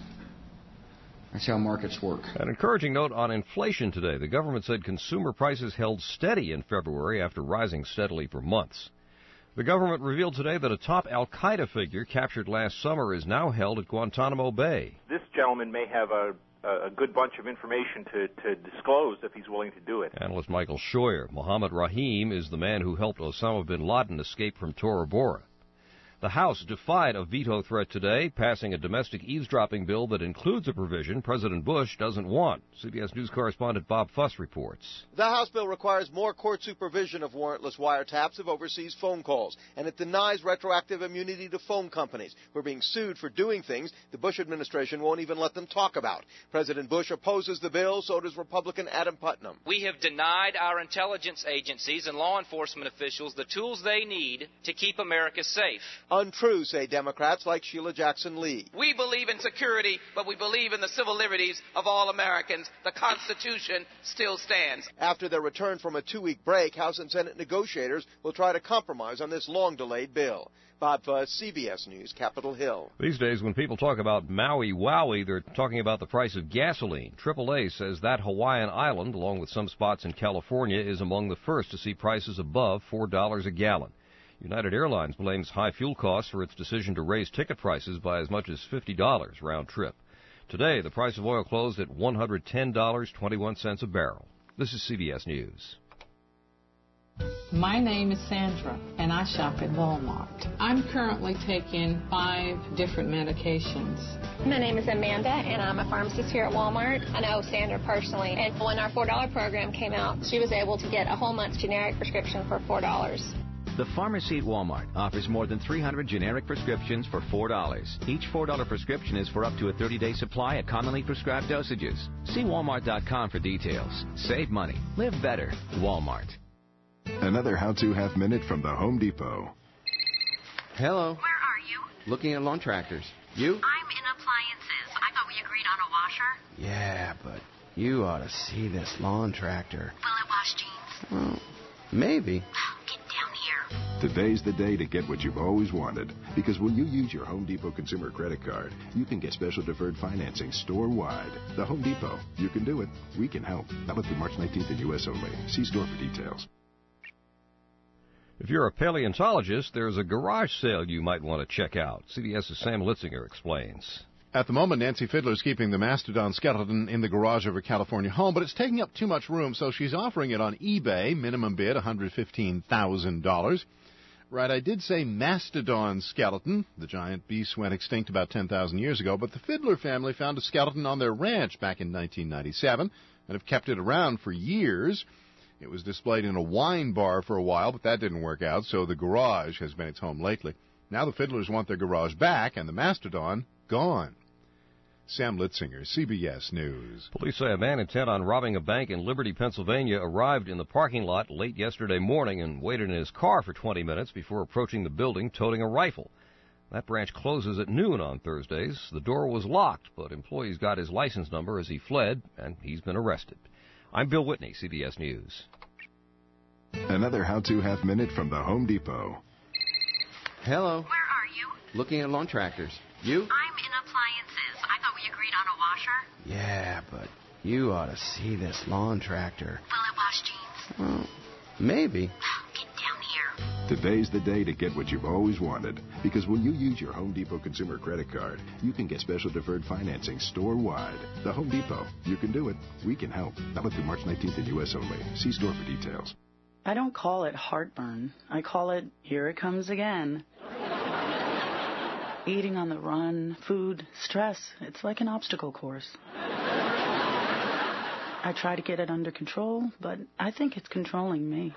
That's how markets work. An encouraging note on inflation today. The government said consumer prices held steady in February after rising steadily for months. The government revealed today that a top al-Qaeda figure captured last summer is now held at Guantanamo Bay. This gentleman may have a good bunch of information to disclose if he's willing to do it. Analyst Michael Scheuer. Mohammed Rahim is the man who helped Osama bin Laden escape from Tora Bora. The House defied a veto threat today, passing a domestic eavesdropping bill that includes a provision President Bush doesn't want. CBS News correspondent Bob Fuss reports. The House bill requires more court supervision of warrantless wiretaps of overseas phone calls, and it denies retroactive immunity to phone companies who are being sued for doing things the Bush administration won't even let them talk about. President Bush opposes the bill, so does Republican Adam Putnam. We have denied our intelligence agencies and law enforcement officials the tools they need to keep America safe. Untrue, say Democrats like Sheila Jackson Lee. We believe in security, but we believe in the civil liberties of all Americans. The Constitution still stands. After their return from a 2-week break, House and Senate negotiators will try to compromise on this long-delayed bill. Bob Fuss, CBS News, Capitol Hill. These days, when people talk about Maui Wowie, they're talking about the price of gasoline. AAA says that Hawaiian island, along with some spots in California, is among the first to see prices above $4 a gallon. United Airlines blames high fuel costs for its decision to raise ticket prices by as much as $50 round trip. Today, the price of oil closed at $110.21 a barrel. This is CBS News. My name is Sandra, and I shop at Walmart. I'm currently taking 5 different medications. My name is Amanda, and I'm a pharmacist here at Walmart. I know Sandra personally, and when our $4 program came out, she was able to get a whole month's generic prescription for $4. The pharmacy at Walmart offers more than 300 generic prescriptions for $4. Each $4 prescription is for up to a 30-day supply at commonly prescribed dosages. See Walmart.com for details. Save money. Live better. Walmart. Another how-to half-minute from the Home Depot. Hello. Where are you? Looking at lawn tractors. You? I'm in appliances. I thought we agreed on a washer. Yeah, but you ought to see this lawn tractor. Will it wash jeans? Well, maybe. Get down here. Today's the day to get what you've always wanted. Because when you use your Home Depot consumer credit card, you can get special deferred financing store-wide. The Home Depot. You can do it. We can help. Valid through March 19th in U.S. only. See store for details. If you're a paleontologist, there's a garage sale you might want to check out. CBS's Sam Litzinger explains. At the moment, Nancy Fiddler's keeping the mastodon skeleton in the garage of her California home, but it's taking up too much room, so she's offering it on eBay. Minimum bid, $115,000. Right, I did say mastodon skeleton. The giant beast went extinct about 10,000 years ago, but the Fiddler family found a skeleton on their ranch back in 1997 and have kept it around for years. It was displayed in a wine bar for a while, but that didn't work out, so the garage has been its home lately. Now the Fiddlers want their garage back and the mastodon gone. Sam Litzinger, CBS News. Police say a man intent on robbing a bank in Liberty, Pennsylvania, arrived in the parking lot late yesterday morning and waited in his car for 20 minutes before approaching the building toting a rifle. That branch closes at noon on Thursdays. The door was locked, but employees got his license number as he fled, and he's been arrested. I'm Bill Whitney, CBS News. Another how-to half-minute from the Home Depot. Hello. Where are you? Looking at lawn tractors. You? I'm in appliances. I thought we agreed on a washer. Yeah, but you ought to see this lawn tractor. Will it wash jeans? Well, maybe. Get down here. Today's the day to get what you've always wanted. Because when you use your Home Depot consumer credit card, you can get special deferred financing store-wide. The Home Depot. You can do it. We can help. Valid through March 19th in U.S. only. See store for details. I don't call it heartburn. I call it, here it comes again. Eating on the run, food, stress. It's like an obstacle course. I try to get it under control, but I think it's controlling me.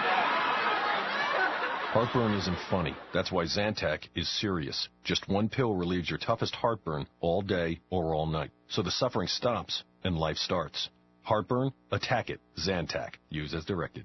Heartburn isn't funny. That's why Zantac is serious. Just one pill relieves your toughest heartburn all day or all night. So the suffering stops and life starts. Heartburn? Attack it. Zantac. Use as directed.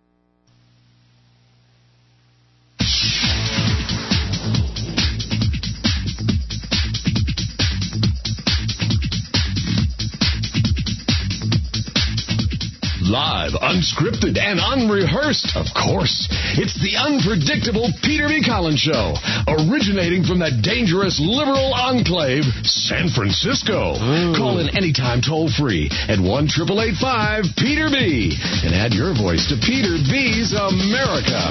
Live, unscripted, and unrehearsed, of course. It's the unpredictable Peter B. Collins Show, originating from the dangerous liberal enclave, San Francisco. Call in anytime toll-free at 1-888-5-PETER-B and add your voice to Peter B's America.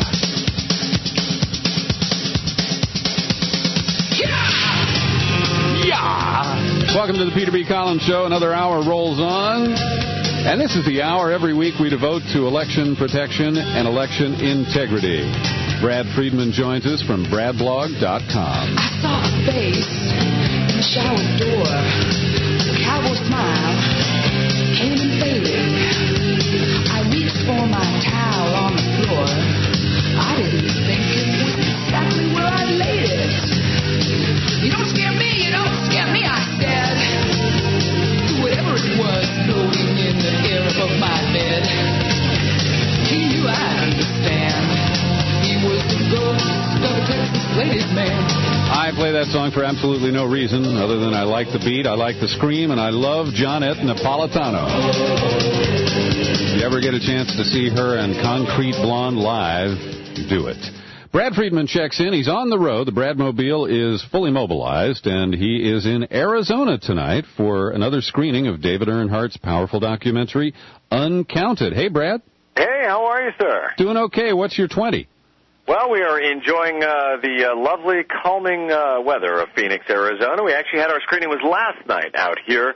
Yeah! Welcome to the Peter B. Collins Show. Another hour rolls on. And this is the hour every week we devote to election protection and election integrity. Brad Friedman joins us from bradblog.com. I saw a face in the shower door. A cowboy smile came and faded. I reached for my towel on the floor. I didn't think it was exactly where I laid it. You don't scare me, you don't scare me, I said. Whatever it was floating in the air above my bed, he knew I'd understand. He was the ghost of a Texas ladies' man. I play that song for absolutely no reason other than I like the beat, I like the scream, and I love Johnette Napolitano. If you ever get a chance to see her and Concrete Blonde live, do it. Brad Friedman checks in. He's on the road. The Bradmobile is fully mobilized, and he is in Arizona tonight for another screening of David Earnhardt's powerful documentary, Uncounted. Hey, Brad. Hey, how are you, sir? Doing okay. What's your 20? Well, we are enjoying the lovely, calming weather of Phoenix, Arizona. We actually had our screening was last night out here.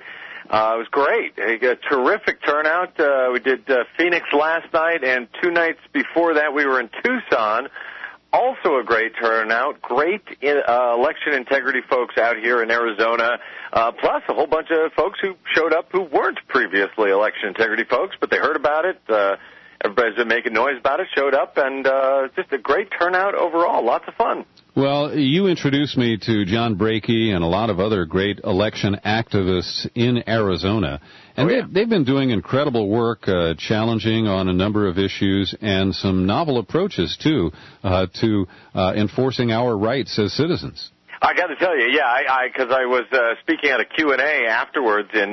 It was great. A terrific turnout. We did Phoenix last night, and 2 nights before that we were in Tucson. Also a great turnout. Great election integrity folks out here in Arizona, plus a whole bunch of folks who showed up who weren't previously election integrity folks, but they heard about it. Everybody's been making noise about it, showed up, and just a great turnout overall. Lots of fun. Well, you introduced me to John Brakey and a lot of other great election activists in Arizona. And they've been doing incredible work challenging on a number of issues and some novel approaches, too, to enforcing our rights as citizens. I got to tell you, because I was speaking at a Q&A afterwards in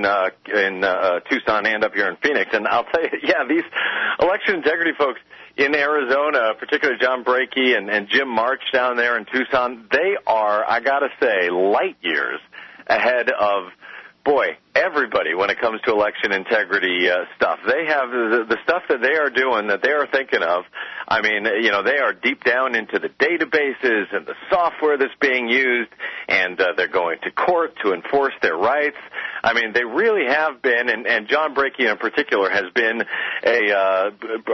Tucson and up here in Phoenix, and I'll tell you, these election integrity folks in Arizona, particularly John Brakey and Jim March down there in Tucson, they are, I got to say, light years ahead of, everybody when it comes to election integrity stuff. They have the stuff that they are doing, that they are thinking of. I mean, they are deep down into the databases and the software that's being used, and they're going to court to enforce their rights. I mean, they really have been, and John Brakey in particular has been a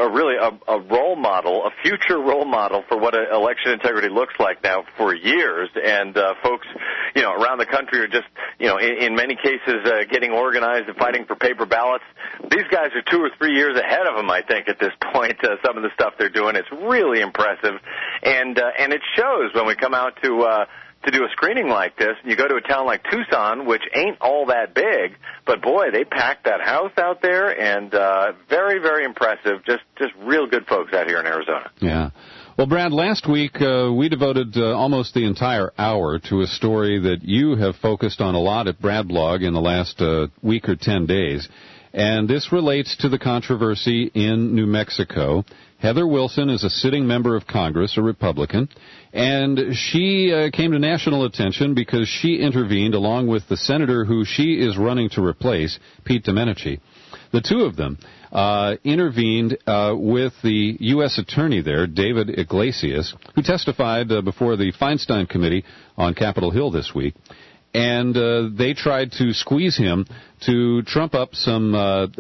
role model, a future role model for what election integrity looks like now for years. And folks, around the country are just, in many cases getting organized and fighting for paper ballots. These guys are 2 or 3 years ahead of them, I think, at this point. Some of the stuff they're doing, it's really impressive, and it shows when we come out to do a screening like this. You go to a town like Tucson, which ain't all that big, but boy, they packed that house out there, and very, very impressive. Just real good folks out here in Arizona. Yeah. Well, Brad, last week we devoted almost the entire hour to a story that you have focused on a lot at Brad Blog in the last week or 10 days, and this relates to the controversy in New Mexico. Heather Wilson is a sitting member of Congress, a Republican, and she came to national attention because she intervened along with the senator who she is running to replace, Pete Domenici. The two of them intervened with the U.S. attorney there, David Iglesias, who testified before the Feinstein Committee on Capitol Hill this week. And they tried to squeeze him to trump up some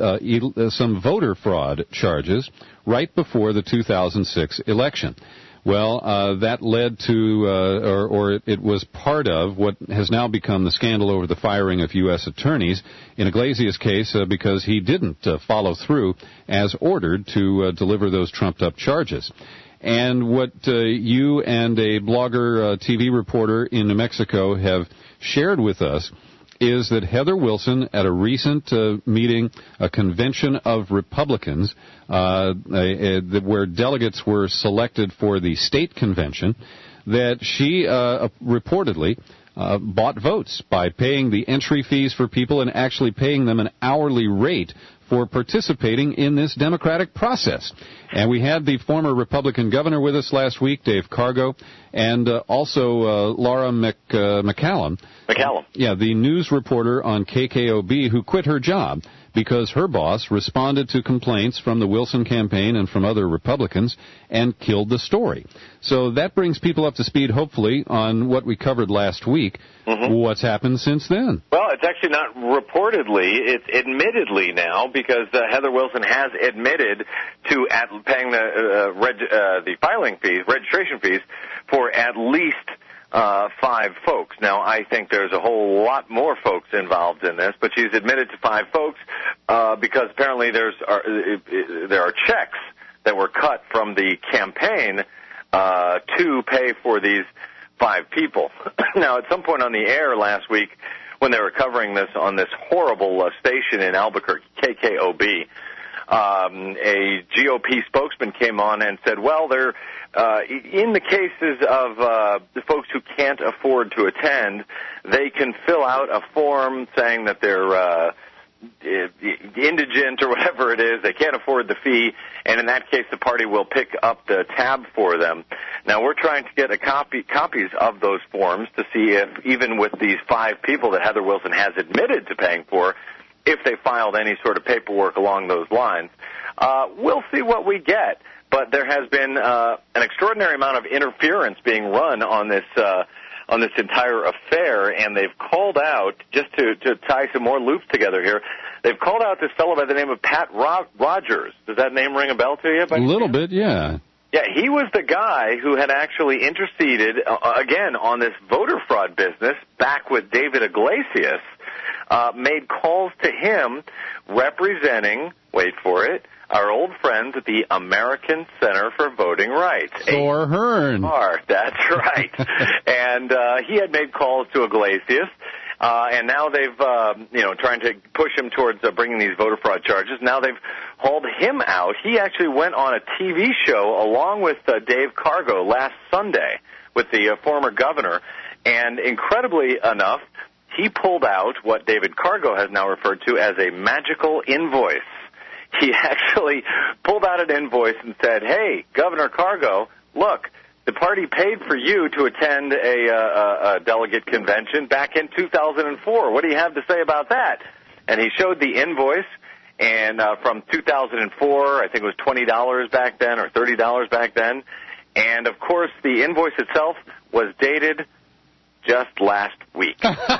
voter fraud charges right before the 2006 election. Well, that led to, it was part of what has now become the scandal over the firing of U.S. attorneys in Iglesias' case because he didn't follow through as ordered to deliver those trumped-up charges. And what you and a blogger, TV reporter in New Mexico have shared with us is that Heather Wilson, at a recent meeting, a convention of Republicans, where delegates were selected for the state convention, that she reportedly bought votes by paying the entry fees for people and actually paying them an hourly rate for participating in this democratic process. And we had the former Republican governor with us last week, Dave Cargo, and also Laura McCallum. Yeah, the news reporter on KKOB who quit her job because her boss responded to complaints from the Wilson campaign and from other Republicans and killed the story. So that brings people up to speed, hopefully, on what we covered last week. Mm-hmm. What's happened since then? Well, it's actually not reportedly. It's admittedly now, because Heather Wilson has admitted to paying the filing fees, registration fees, for at least 5 folks. Now, I think there's a whole lot more folks involved in this, but she's admitted to 5 folks because apparently there are checks that were cut from the campaign to pay for these 5 people. Now, at some point on the air last week, when they were covering this on this horrible station in Albuquerque, KKOB, a GOP spokesman came on and said, well, they're in the cases of the folks who can't afford to attend, they can fill out a form saying that they're indigent or whatever it is, they can't afford the fee, and in that case the party will pick up the tab for them. Now we're trying to get copies of those forms to see if, even with these 5 people that Heather Wilson has admitted to paying for, if they filed any sort of paperwork along those lines. We'll see what we get. But there has been an extraordinary amount of interference being run on this on this entire affair, and they've called out, just to tie some more loops together here, they've called out this fellow by the name of Pat Rogers. Does that name ring a bell to you? A little bit, yeah. Yeah, he was the guy who had actually interceded, again, on this voter fraud business back with David Iglesias, made calls to him representing, wait for it, our old friends at the American Center for Voting Rights. Thor Hearn. That's right. And he had made calls to Iglesias, and now they've, trying to push him towards bringing these voter fraud charges. Now they've hauled him out. He actually went on a TV show along with Dave Cargo last Sunday with the former governor, and incredibly enough, he pulled out what David Cargo has now referred to as a magical invoice. He actually pulled out an invoice and said, hey, Governor Cargo, look, the party paid for you to attend a delegate convention back in 2004. What do you have to say about that? And he showed the invoice, and from 2004, I think it was $20 back then or $30 back then. And, of course, the invoice itself was dated just last week.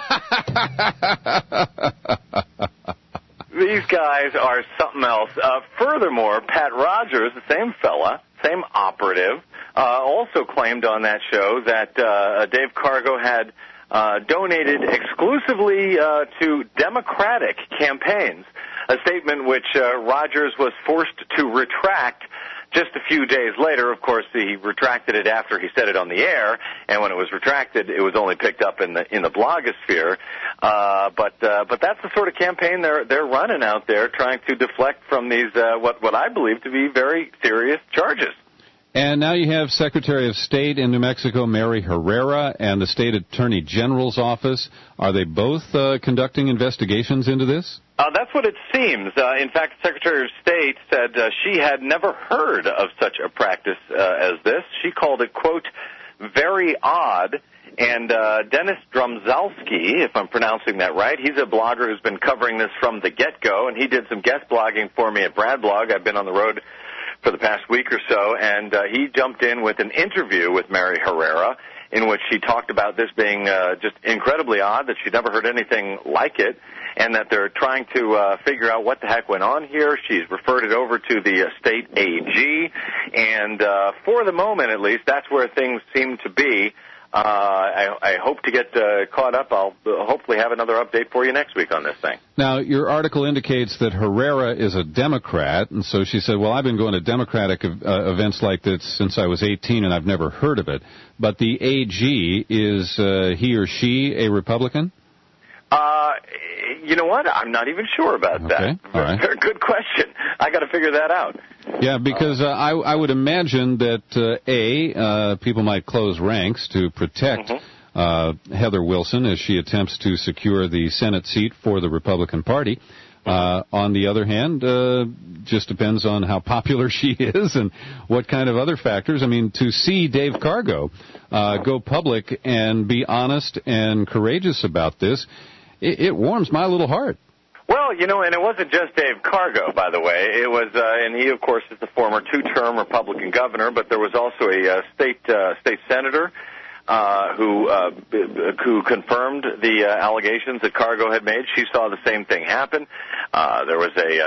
These guys are something else. Furthermore, Pat Rogers, the same fella, same operative, also claimed on that show that Dave Cargo had donated exclusively to Democratic campaigns, a statement which Rogers was forced to retract just a few days later. Of course, he retracted it after he said it on the air, and when it was retracted, it was only picked up in the blogosphere. But that's the sort of campaign they're running out there, trying to deflect from these what I believe to be very serious charges. And now you have Secretary of State in New Mexico, Mary Herrera, and the State Attorney General's office. Are they both conducting investigations into this? That's what it seems. In fact, the Secretary of State said she had never heard of such a practice as this. She called it, quote, very odd. And Dennis Drumzalski, if I'm pronouncing that right, he's a blogger who's been covering this from the get-go, and he did some guest blogging for me at Bradblog. I've been on the road for the past week or so, and he jumped in with an interview with Mary Herrera in which she talked about this being just incredibly odd, that she'd never heard anything like it, and that they're trying to figure out what the heck went on here. She's referred it over to the state AG, and for the moment, at least, that's where things seem to be. I hope to get caught up. I'll hopefully have another update for you next week on this thing. Now, your article indicates that Herrera is a Democrat, and so she said, well, I've been going to Democratic events like this since I was 18, and I've never heard of it. But the AG, is he or she a Republican? You know what? I'm not even sure about that. All right. Very good question. I got to figure that out. Yeah, because I would imagine that, people might close ranks to protect Heather Wilson as she attempts to secure the Senate seat for the Republican Party. On the other hand, just depends on how popular she is and what kind of other factors. I mean, to see Dave Cargo go public and be honest and courageous about this, it warms my little heart. Well, and it wasn't just Dave Cargo, by the way. It was, and he, of course, is the former two-term Republican governor, but there was also a state senator who confirmed the allegations that Cargo had made. She saw the same thing happen. There was a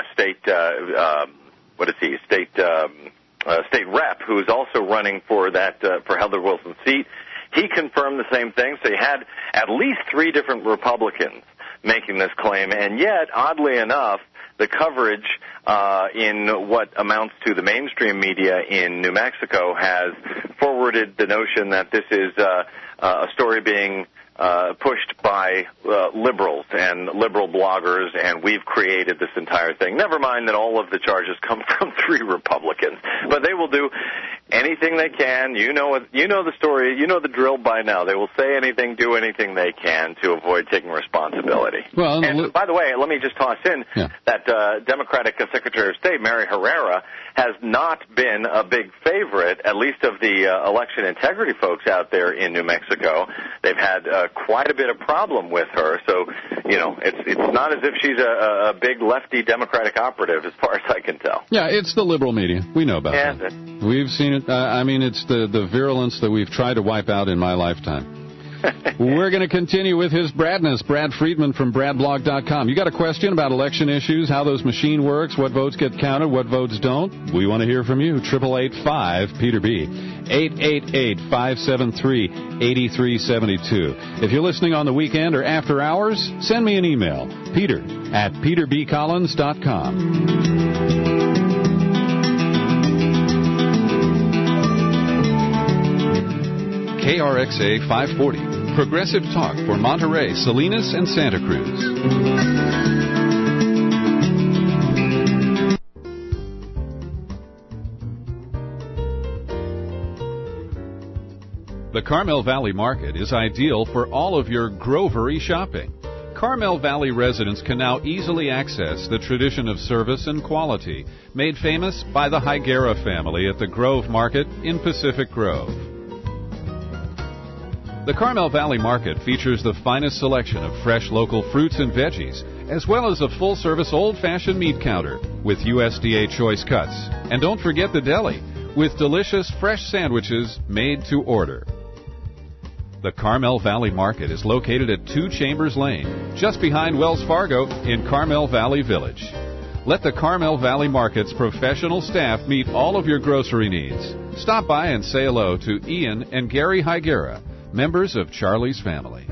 state rep who is also running for that for Heather Wilson's seat. He confirmed the same thing. So you had at least 3 different Republicans making this claim, and yet, oddly enough, the coverage in what amounts to the mainstream media in New Mexico has forwarded the notion that this is a story being pushed by liberals and liberal bloggers, and we've created this entire thing. Never mind that all of the charges come from 3 Republicans, but they will do anything they can. You know the story. You know the drill by now. They will say anything, do anything they can to avoid taking responsibility. Well, and by the way, let me just toss in that Democratic Secretary of State Mary Herrera has not been a big favorite, at least of the election integrity folks out there in New Mexico. They've had quite a bit of problem with her, so it's not as if she's a big lefty Democratic operative, as far as I can tell. Yeah, it's the liberal media. We know about that. We've seen it. It's the virulence that we've tried to wipe out in my lifetime. We're going to continue with his Bradness. Brad Friedman from BradBlog.com. You got a question about election issues, how those machine works, what votes get counted, what votes don't? We want to hear from you. 888-5-PETER-B. 888-573-8372. If you're listening on the weekend or after hours, send me an email. Peter@PeterBCollins.com. KRXA 540, Progressive Talk for Monterey, Salinas, and Santa Cruz. The Carmel Valley Market is ideal for all of your grovery shopping. Carmel Valley residents can now easily access the tradition of service and quality made famous by the Higuera family at the Grove Market in Pacific Grove. The Carmel Valley Market features the finest selection of fresh local fruits and veggies, as well as a full-service old-fashioned meat counter with USDA choice cuts. And don't forget the deli, with delicious fresh sandwiches made to order. The Carmel Valley Market is located at 2 Chambers Lane, just behind Wells Fargo in Carmel Valley Village. Let the Carmel Valley Market's professional staff meet all of your grocery needs. Stop by and say hello to Ian and Gary Higuera, members of Charlie's family.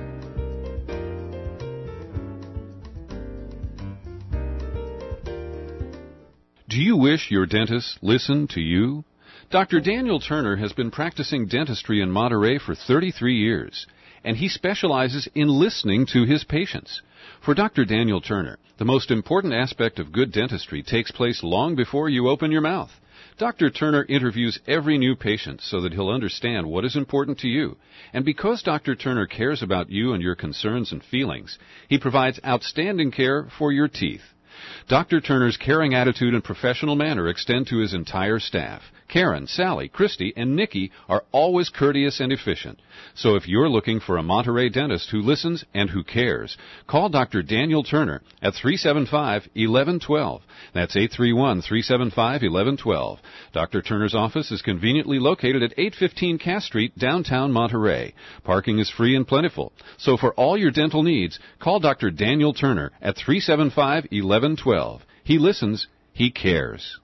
Do you wish your dentist listened to you? Dr. Daniel Turner has been practicing dentistry in Monterey for 33 years, and he specializes in listening to his patients. For Dr. Daniel Turner, the most important aspect of good dentistry takes place long before you open your mouth. Dr. Turner interviews every new patient so that he'll understand what is important to you. And because Dr. Turner cares about you and your concerns and feelings, he provides outstanding care for your teeth. Dr. Turner's caring attitude and professional manner extend to his entire staff. Karen, Sally, Christy, and Nikki are always courteous and efficient. So if you're looking for a Monterey dentist who listens and who cares, call Dr. Daniel Turner at 375-1112. That's 831-375-1112. Dr. Turner's office is conveniently located at 815 Cass Street, downtown Monterey. Parking is free and plentiful. So for all your dental needs, call Dr. Daniel Turner at 375-1112. He listens, he cares.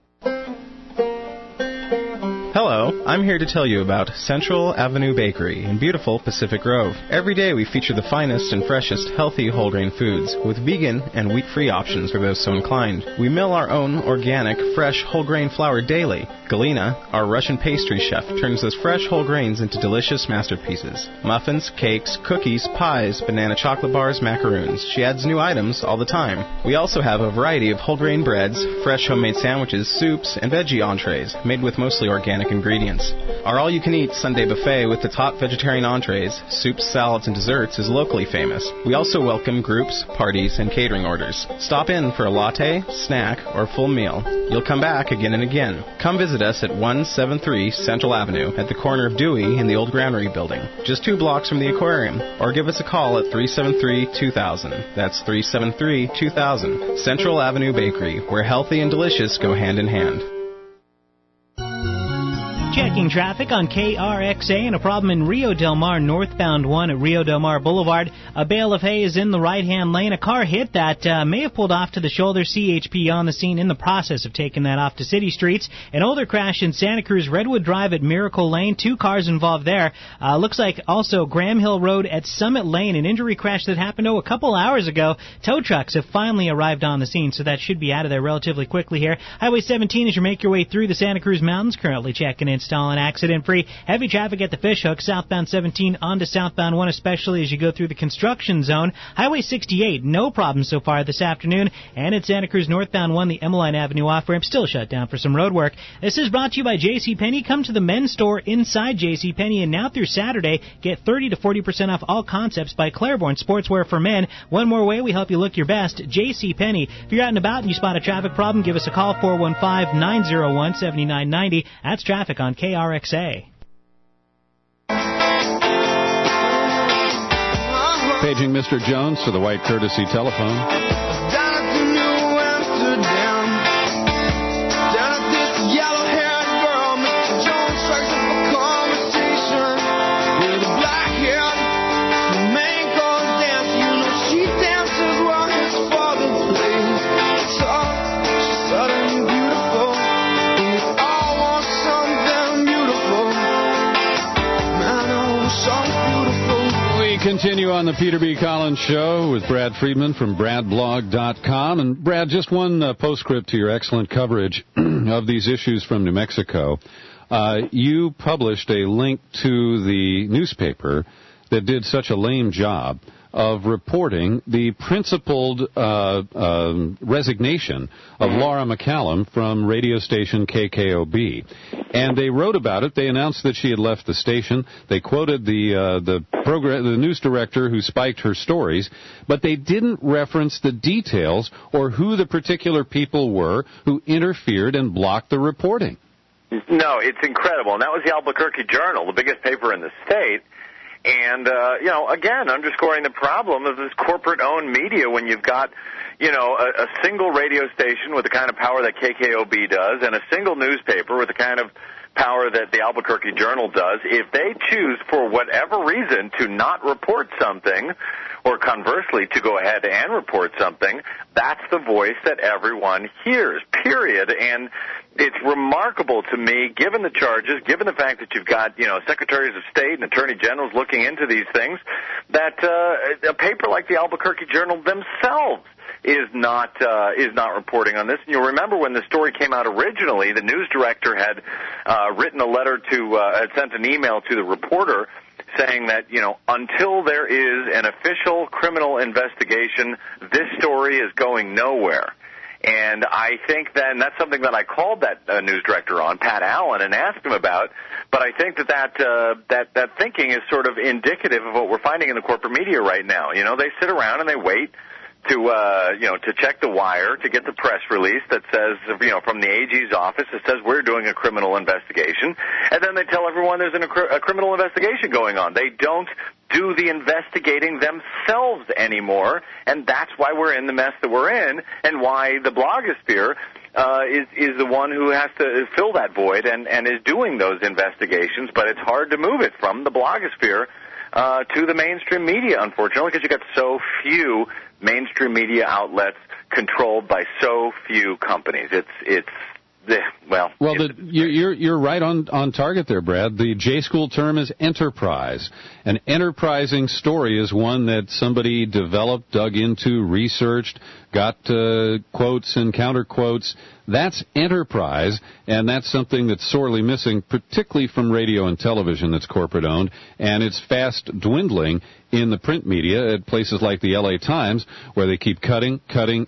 Hello, I'm here to tell you about Central Avenue Bakery in beautiful Pacific Grove. Every day we feature the finest and freshest healthy whole grain foods with vegan and wheat-free options for those so inclined. We mill our own organic, fresh whole grain flour daily. Galina, our Russian pastry chef, turns those fresh whole grains into delicious masterpieces. Muffins, cakes, cookies, pies, banana chocolate bars, macaroons. She adds new items all the time. We also have a variety of whole grain breads, fresh homemade sandwiches, soups, and veggie entrees made with mostly organic ingredients. Our all-you-can-eat Sunday buffet with the top vegetarian entrees, soups, salads, and desserts is locally famous. We also welcome groups, parties, and catering orders. Stop in for a latte, snack, or full meal. You'll come back again and again. Come visit us at 173 Central Avenue at the corner of Dewey and the old Granary building, just 2 blocks from the aquarium, or give us a call at 373-2000. That's 373-2000. Central Avenue Bakery, where healthy and delicious go hand in hand. Checking traffic on KRXA and a problem in Rio Del Mar, northbound 1 at Rio Del Mar Boulevard. A bale of hay is in the right-hand lane. A car hit that, may have pulled off to the shoulder. CHP on the scene in the process of taking that off to city streets. An older crash in Santa Cruz, Redwood Drive at Miracle Lane. 2 cars involved there. Looks like also Graham Hill Road at Summit Lane, an injury crash that happened, a couple hours ago. Tow trucks have finally arrived on the scene, so that should be out of there relatively quickly here. Highway 17 as you make your way through the Santa Cruz Mountains, currently checking in. Installing accident-free. Heavy traffic at the Fishhook, southbound 17 onto southbound 1, especially as you go through the construction zone. Highway 68, no problem so far this afternoon. And at Santa Cruz northbound 1, the Emmeline Avenue off-ramp still shut down for some road work. This is brought to you by JCPenney. Come to the men's store inside JCPenney, and now through Saturday, get 30 to 40% off all concepts by Claiborne Sportswear for Men. One more way we help you look your best, JCPenney. If you're out and about and you spot a traffic problem, give us a call, 415-901-7990. That's traffic on KRXA. Paging Mr. Jones to the white courtesy telephone. continue on the Peter B. Collins Show with Brad Friedman from BradBlog.com. And, Brad, just one postscript to your excellent coverage of these issues from New Mexico. You published a link to the newspaper that did such a lame job of reporting the principled resignation of Laura McCallum from radio station KKOB. And they wrote about it. They announced that she had left the station. They quoted the news director who spiked her stories, but they didn't reference the details or who the particular people were who interfered and blocked the reporting. No, it's incredible. And that was the Albuquerque Journal, the biggest paper in the state. And, again, underscoring the problem of this corporate-owned media when you've got, a single radio station with the kind of power that KKOB does and a single newspaper with the kind of power that the Albuquerque Journal does. If they choose, for whatever reason, to not report something, or conversely, to go ahead and report something, that's the voice that everyone hears, period. And it's remarkable to me, given the charges, given the fact that you've got, secretaries of state and attorney generals looking into these things, that a paper like the Albuquerque Journal themselves is not reporting on this. And you'll remember when the story came out originally, the news director had written a letter had sent an email to the reporter saying that, until there is an official criminal investigation, this story is going nowhere. And I think then that's something that I called that news director on, Pat Allen, and asked him about. But I think that thinking is sort of indicative of what we're finding in the corporate media right now. They sit around and they wait to check the wire, to get the press release that says, from the AG's office that says we're doing a criminal investigation, and then they tell everyone there's a criminal investigation going on. They don't do the investigating themselves anymore, and that's why we're in the mess that we're in, and why the blogosphere is the one who has to fill that void and is doing those investigations, but it's hard to move it from the blogosphere to the mainstream media, unfortunately, because you've got so few mainstream media outlets controlled by so few companies. You're right on target there, Brad. The J-School term is enterprise. An enterprising story is one that somebody developed, dug into, researched, got quotes and counter quotes. That's enterprise, and that's something that's sorely missing, particularly from radio and television that's corporate-owned, and it's fast dwindling in the print media at places like the L.A. Times, where they keep cutting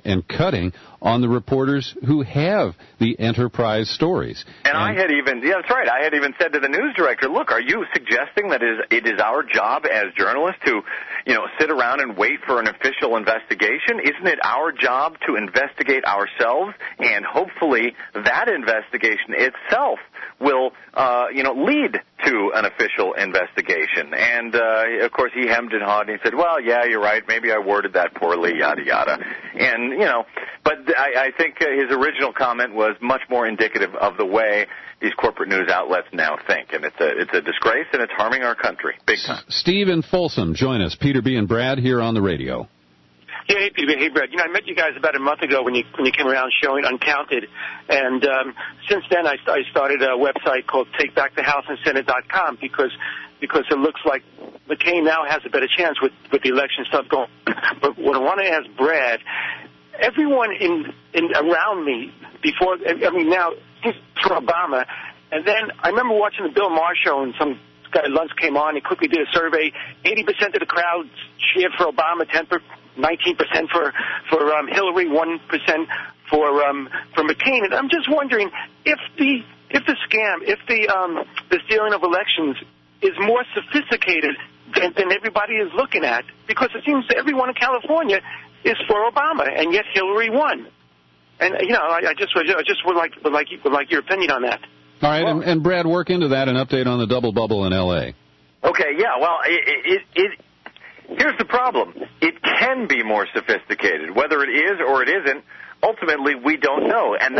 on the reporters who have the enterprise stories. And I had even said to the news director, look, are you suggesting that it is our job as journalists to, sit around and wait for an official investigation? Isn't it our job to investigate ourselves, and hopefully that investigation itself will, lead to an official investigation? And, of course, he hemmed and hawed, and he said, well, yeah, you're right, maybe I worded that poorly, yada, yada. And, but I think his original comment was much more indicative of the way these corporate news outlets now think, and it's a disgrace, and it's harming our country big time. Steve in Folsom, join us. Peter B. and Brad here on the radio. Yeah, hey, Peter. Hey, Brad. I met you guys about a month ago when you came around showing Uncounted, and since then I started a website called TakeBackTheHouseAndSenate.com because it looks like McCain now has a better chance with the election stuff going. But what I want to ask Brad, everyone in around me before, now for Obama, and then I remember watching the Bill Maher show, and some guy at lunch came on and quickly did a survey. 80% of the crowd cheered for Obama, 19% for Hillary, 1% for McCain. And I'm just wondering if the scam, if the stealing of elections is more sophisticated than everybody is looking at, because it seems that everyone in California is for Obama, and yet Hillary won. And I just would like your opinion on that. All right, and Brad, work into that, an update on the double bubble in L.A. Okay, yeah, well, here's the problem. It can be more sophisticated. Whether it is or it isn't, ultimately we don't know. And that's the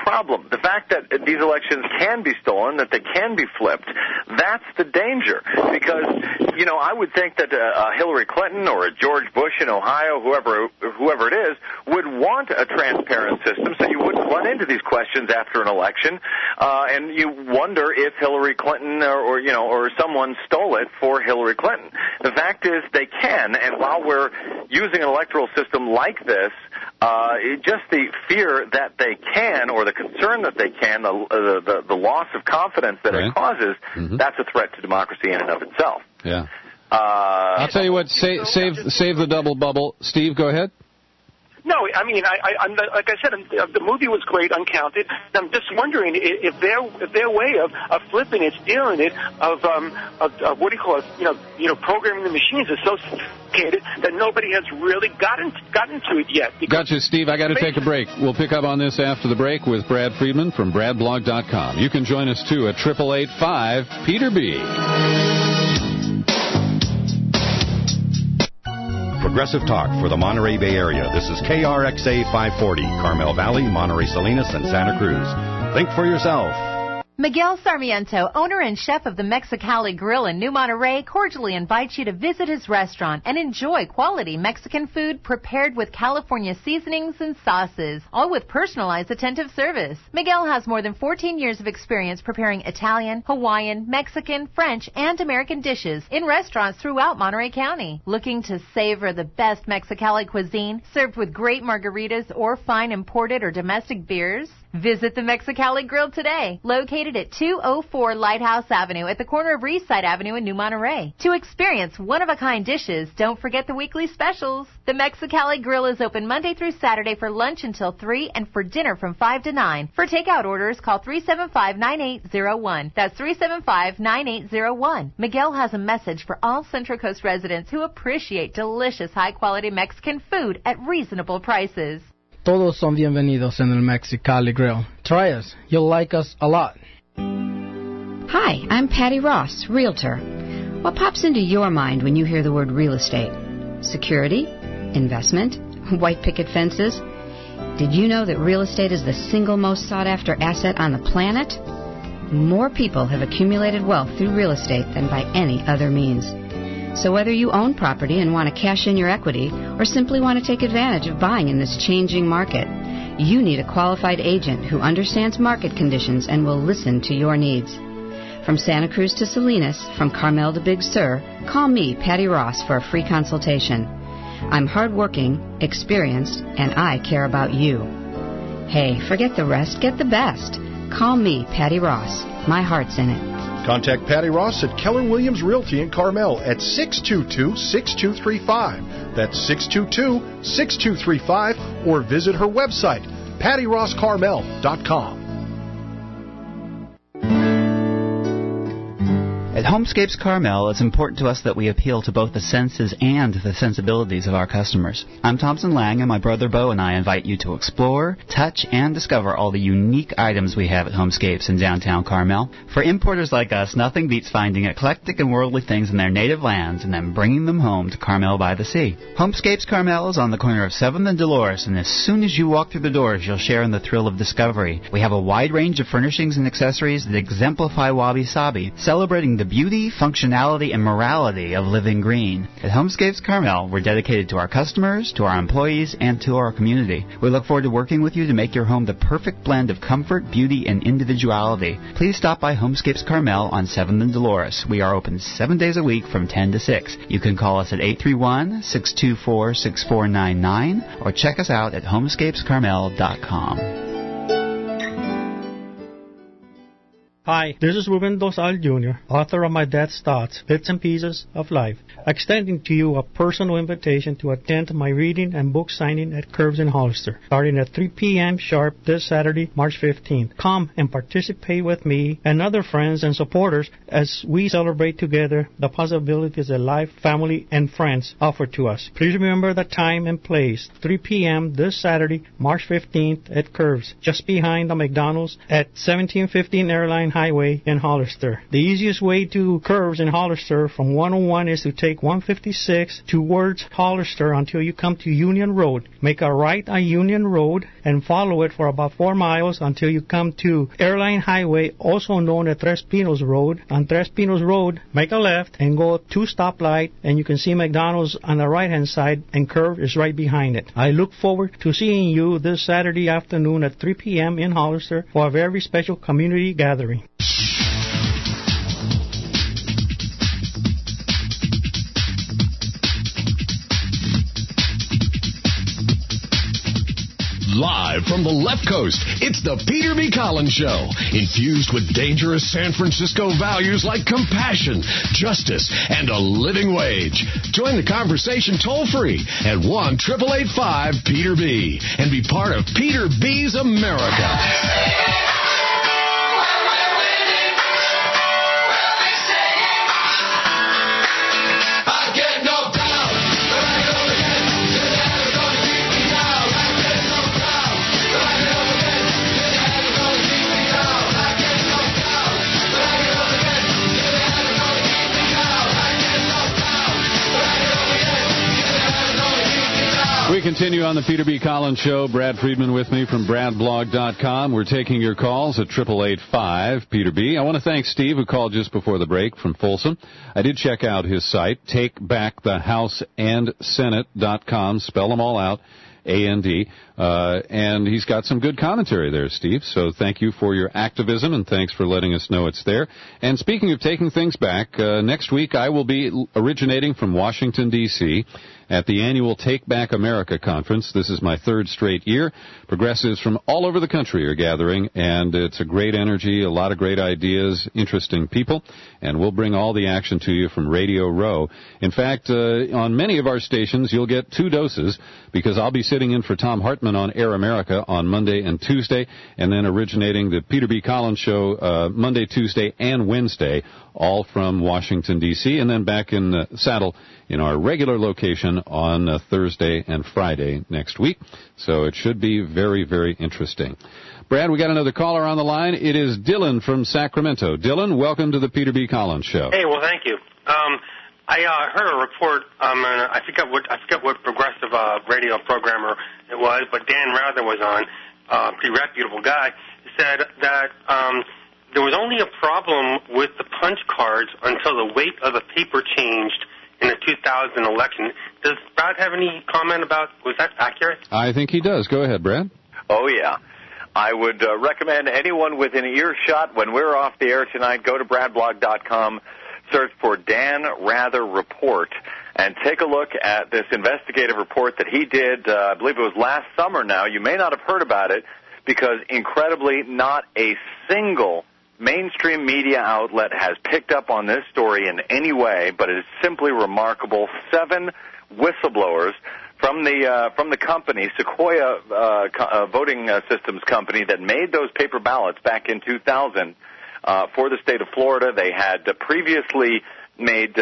problem. The fact that these elections can be stolen, that they can be flipped, that's the danger. Because, you know, I would think that a Hillary Clinton or a George Bush in Ohio, whoever it is, would want a transparent system so you wouldn't run into these questions after an election, and you wonder if Hillary Clinton or someone stole it for Hillary Clinton. The fact is they can, and while we're using an electoral system like this, just the fear that they can, or the concern that they can, the loss of confidence that it causes, that's a threat to democracy in and of itself. Yeah. I'll tell you what, save the double bubble. Steve, go ahead. No, I mean, I'm like I said, the movie was great, Uncounted. I'm just wondering if their way of flipping it, stealing it, of what do you call it, programming the machines is so sophisticated that nobody has really gotten to it yet. Gotcha, Steve. I got to take a break. We'll pick up on this after the break with Brad Friedman from BradBlog.com. You can join us too at 888-5-PETER-B. Progressive Talk for the Monterey Bay Area. This is KRXA 540, Carmel Valley, Monterey Salinas, and Santa Cruz. Think for yourself. Miguel Sarmiento, owner and chef of the Mexicali Grill in New Monterey, cordially invites you to visit his restaurant and enjoy quality Mexican food prepared with California seasonings and sauces, all with personalized attentive service. Miguel has more than 14 years of experience preparing Italian, Hawaiian, Mexican, French, and American dishes in restaurants throughout Monterey County. Looking to savor the best Mexicali cuisine served with great margaritas or fine imported or domestic beers? Visit the Mexicali Grill today, located at 204 Lighthouse Avenue at the corner of Eastside Avenue in New Monterey. To experience one-of-a-kind dishes, don't forget the weekly specials. The Mexicali Grill is open Monday through Saturday for lunch until 3 and for dinner from 5 to 9. For takeout orders, call 375-9801. That's 375-9801. Miguel has a message for all Central Coast residents who appreciate delicious, high-quality Mexican food at reasonable prices. Todos son bienvenidos en el Mexicali Grill. Try us. You'll like us a lot. Hi, I'm Patty Ross, Realtor. What pops into your mind when you hear the word real estate? Security? Investment? White picket fences? Did you know that real estate is the single most sought-after asset on the planet? More people have accumulated wealth through real estate than by any other means. So whether you own property and want to cash in your equity or simply want to take advantage of buying in this changing market, you need a qualified agent who understands market conditions and will listen to your needs. From Santa Cruz to Salinas, from Carmel to Big Sur, call me, Patty Ross, for a free consultation. I'm hardworking, experienced, and I care about you. Hey, forget the rest, get the best. Call me, Patty Ross. My heart's in it. Contact Patty Ross at Keller Williams Realty in Carmel at 622-6235. That's 622-6235, or visit her website, pattyrosscarmel.com. At Homescapes Carmel, it's important to us that we appeal to both the senses and the sensibilities of our customers. I'm Thompson Lang, and my brother Bo and I invite you to explore, touch, and discover all the unique items we have at Homescapes in downtown Carmel. For importers like us, nothing beats finding eclectic and worldly things in their native lands and then bringing them home to Carmel by the Sea. Homescapes Carmel is on the corner of 7th and Dolores, and as soon as you walk through the doors, you'll share in the thrill of discovery. We have a wide range of furnishings and accessories that exemplify wabi-sabi, celebrating the beauty, functionality, and morality of living green. At Homescapes Carmel, we're dedicated to our customers, to our employees, and to our community. We look forward to working with you to make your home the perfect blend of comfort, beauty, and individuality. Please stop by Homescapes Carmel on 7th and Dolores. We are open 7 days a week from 10 to 6. You can call us at 831-624-6499 or check us out at homescapescarmel.com. Hi, this is Ruben Dosal Jr., author of My Dad's Thoughts, Bits and Pieces of Life, extending to you a personal invitation to attend my reading and book signing at Curves in Hollister, starting at 3 p.m. sharp this Saturday, March 15th. Come and participate with me and other friends and supporters as we celebrate together the possibilities that life, family, and friends offer to us. Please remember the time and place, 3 p.m. this Saturday, March 15th at Curves, just behind the McDonald's at 1715 Airline Highway in Hollister. The easiest way to curves in Hollister from 101 is to take 156 towards Hollister until you come to Union Road. Make a right on Union Road and follow it for about 4 miles until you come to Airline Highway, also known as Tres Pinos Road. On Tres Pinos Road, make a left and go to stoplight, and you can see McDonald's on the right-hand side, and curve is right behind it. I look forward to seeing you this Saturday afternoon at 3 p.m. in Hollister for a very special community gathering. Live from the left coast, it's the Peter B. Collins Show, infused with dangerous San Francisco values like compassion, justice, and a living wage. Join the conversation toll-free at 1-888-5-PETER-B and be part of Peter B's America. We continue on the Peter B. Collins Show. Brad Friedman with me from BradBlog.com. We're taking your calls at 888-5-PETER-B. I want to thank Steve, who called just before the break from Folsom. I did check out his site, TakeBackTheHouseAndSenate.com. Spell them all out. A-N-D, and he's got some good commentary there, Steve, so thank you for your activism, and thanks for letting us know it's there. And speaking of taking things back, next week I will be originating from Washington, D.C., at the annual Take Back America conference. This is my third straight year. Progressives from all over the country are gathering, and it's a great energy, a lot of great ideas, interesting people, and we'll bring all the action to you from Radio Row. In fact, on many of our stations, you'll get 2 doses, because I'll be sitting in for Tom Hartman on Air America on Monday and Tuesday, and then originating the Peter B. Collins Show Monday, Tuesday, and Wednesday, all from Washington, D.C., and then back in the saddle in our regular location on Thursday and Friday next week. So it should be very, very interesting. Brad, we got another caller on the line. It is Dylan from Sacramento. Dylan, welcome to the Peter B. Collins Show. Hey, well, thank you. I heard a report, and I forget what progressive radio programmer it was, but Dan Rather was on, pretty reputable guy, said that there was only a problem with the punch cards until the weight of the paper changed in the 2000 election. Does Brad have any comment about, was that accurate? I think he does. Go ahead, Brad. Oh, yeah. I would recommend anyone within earshot, when we're off the air tonight, go to BradBlog.com, search for Dan Rather Report, and take a look at this investigative report that he did, I believe it was last summer now. You may not have heard about it because, incredibly, not a single mainstream media outlet has picked up on this story in any way, but it is simply remarkable. 7 whistleblowers from the company, Sequoia Voting Systems Company, that made those paper ballots back in 2000 for the state of Florida. They had previously made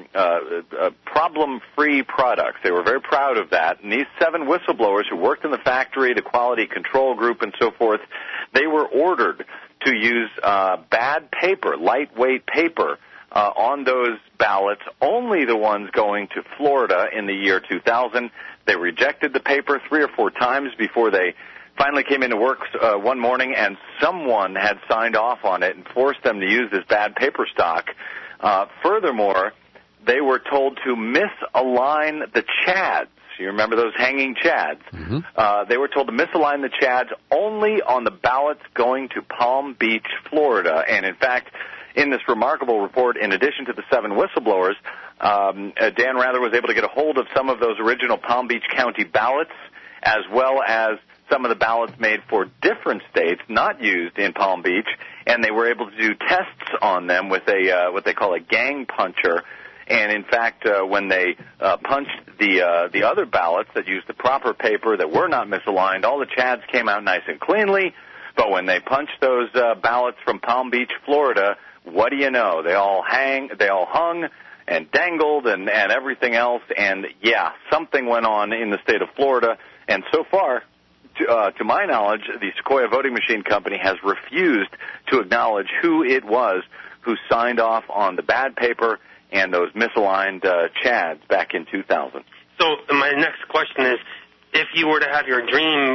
problem-free products. They were very proud of that. And these 7 whistleblowers who worked in the factory, the quality control group, and so forth, they were ordered to use bad paper, lightweight paper, on those ballots, only the ones going to Florida in the year 2000. They rejected the paper 3 or 4 times before they finally came into work one morning, and someone had signed off on it and forced them to use this bad paper stock. Furthermore, they were told to misalign the chads. You remember those hanging chads? Mm-hmm. They were told to misalign the chads only on the ballots going to Palm Beach, Florida. And, in fact, in this remarkable report, in addition to the 7 whistleblowers, Dan Rather was able to get a hold of some of those original Palm Beach County ballots, as well as some of the ballots made for different states not used in Palm Beach, and they were able to do tests on them with a what they call a gang puncher. And, in fact, when they punched the other ballots that used the proper paper that were not misaligned, all the chads came out nice and cleanly. But when they punched those ballots from Palm Beach, Florida, what do you know? They all hung and dangled and everything else. And, yeah, something went on in the state of Florida. And so far, to my knowledge, the Sequoia Voting Machine Company has refused to acknowledge who it was who signed off on the bad paper and those misaligned chads back in 2000. So my next question is, if you were to have your dream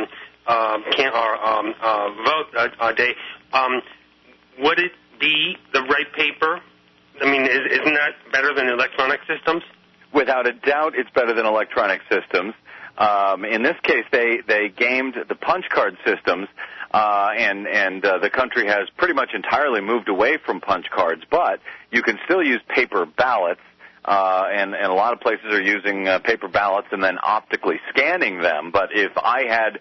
vote day, would it be the right paper? I mean, isn't that better than electronic systems? Without a doubt, it's better than electronic systems. In this case, they gamed the punch card systems, and the country has pretty much entirely moved away from punch cards, but you can still use paper ballots, and a lot of places are using paper ballots and then optically scanning them. But if I had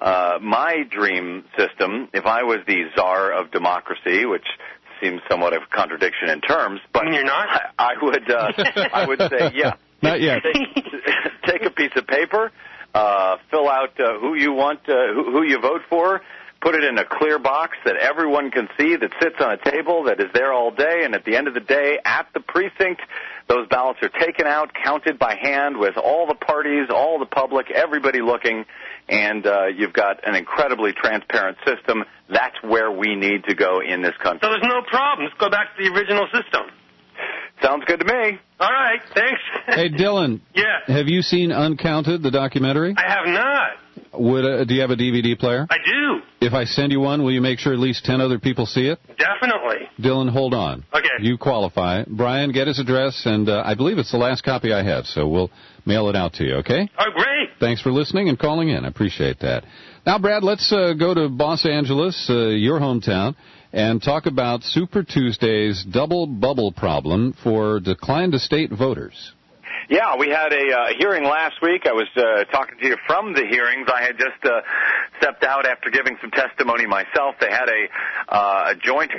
my dream system, if I was the czar of democracy, which seems somewhat of a contradiction in terms, but you're not? I would say, yeah. Not yet. Take a piece of paper, fill out who you want, who you vote for, put it in a clear box that everyone can see, that sits on a table, that is there all day, and at the end of the day, at the precinct, those ballots are taken out, counted by hand with all the parties, all the public, everybody looking, and you've got an incredibly transparent system. That's where we need to go in this country. So there's no problem. Let's go back to the original system. Sounds good to me. All right, thanks. Hey, Dylan. Yeah. Have you seen Uncounted, the documentary? I have not. Do you have a DVD player? I do. If I send you one, will you make sure at least 10 other people see it? Definitely. Dylan, hold on. Okay. You qualify. Brian, get his address, and I believe it's the last copy I have, so we'll mail it out to you, okay? Oh, great. Thanks for listening and calling in. I appreciate that. Now, Brad, let's go to Los Angeles, your hometown, and talk about Super Tuesday's double bubble problem for declined-to-state voters. Yeah, we had a hearing last week. I was talking to you from the hearings. I had just stepped out after giving some testimony myself. They had a joint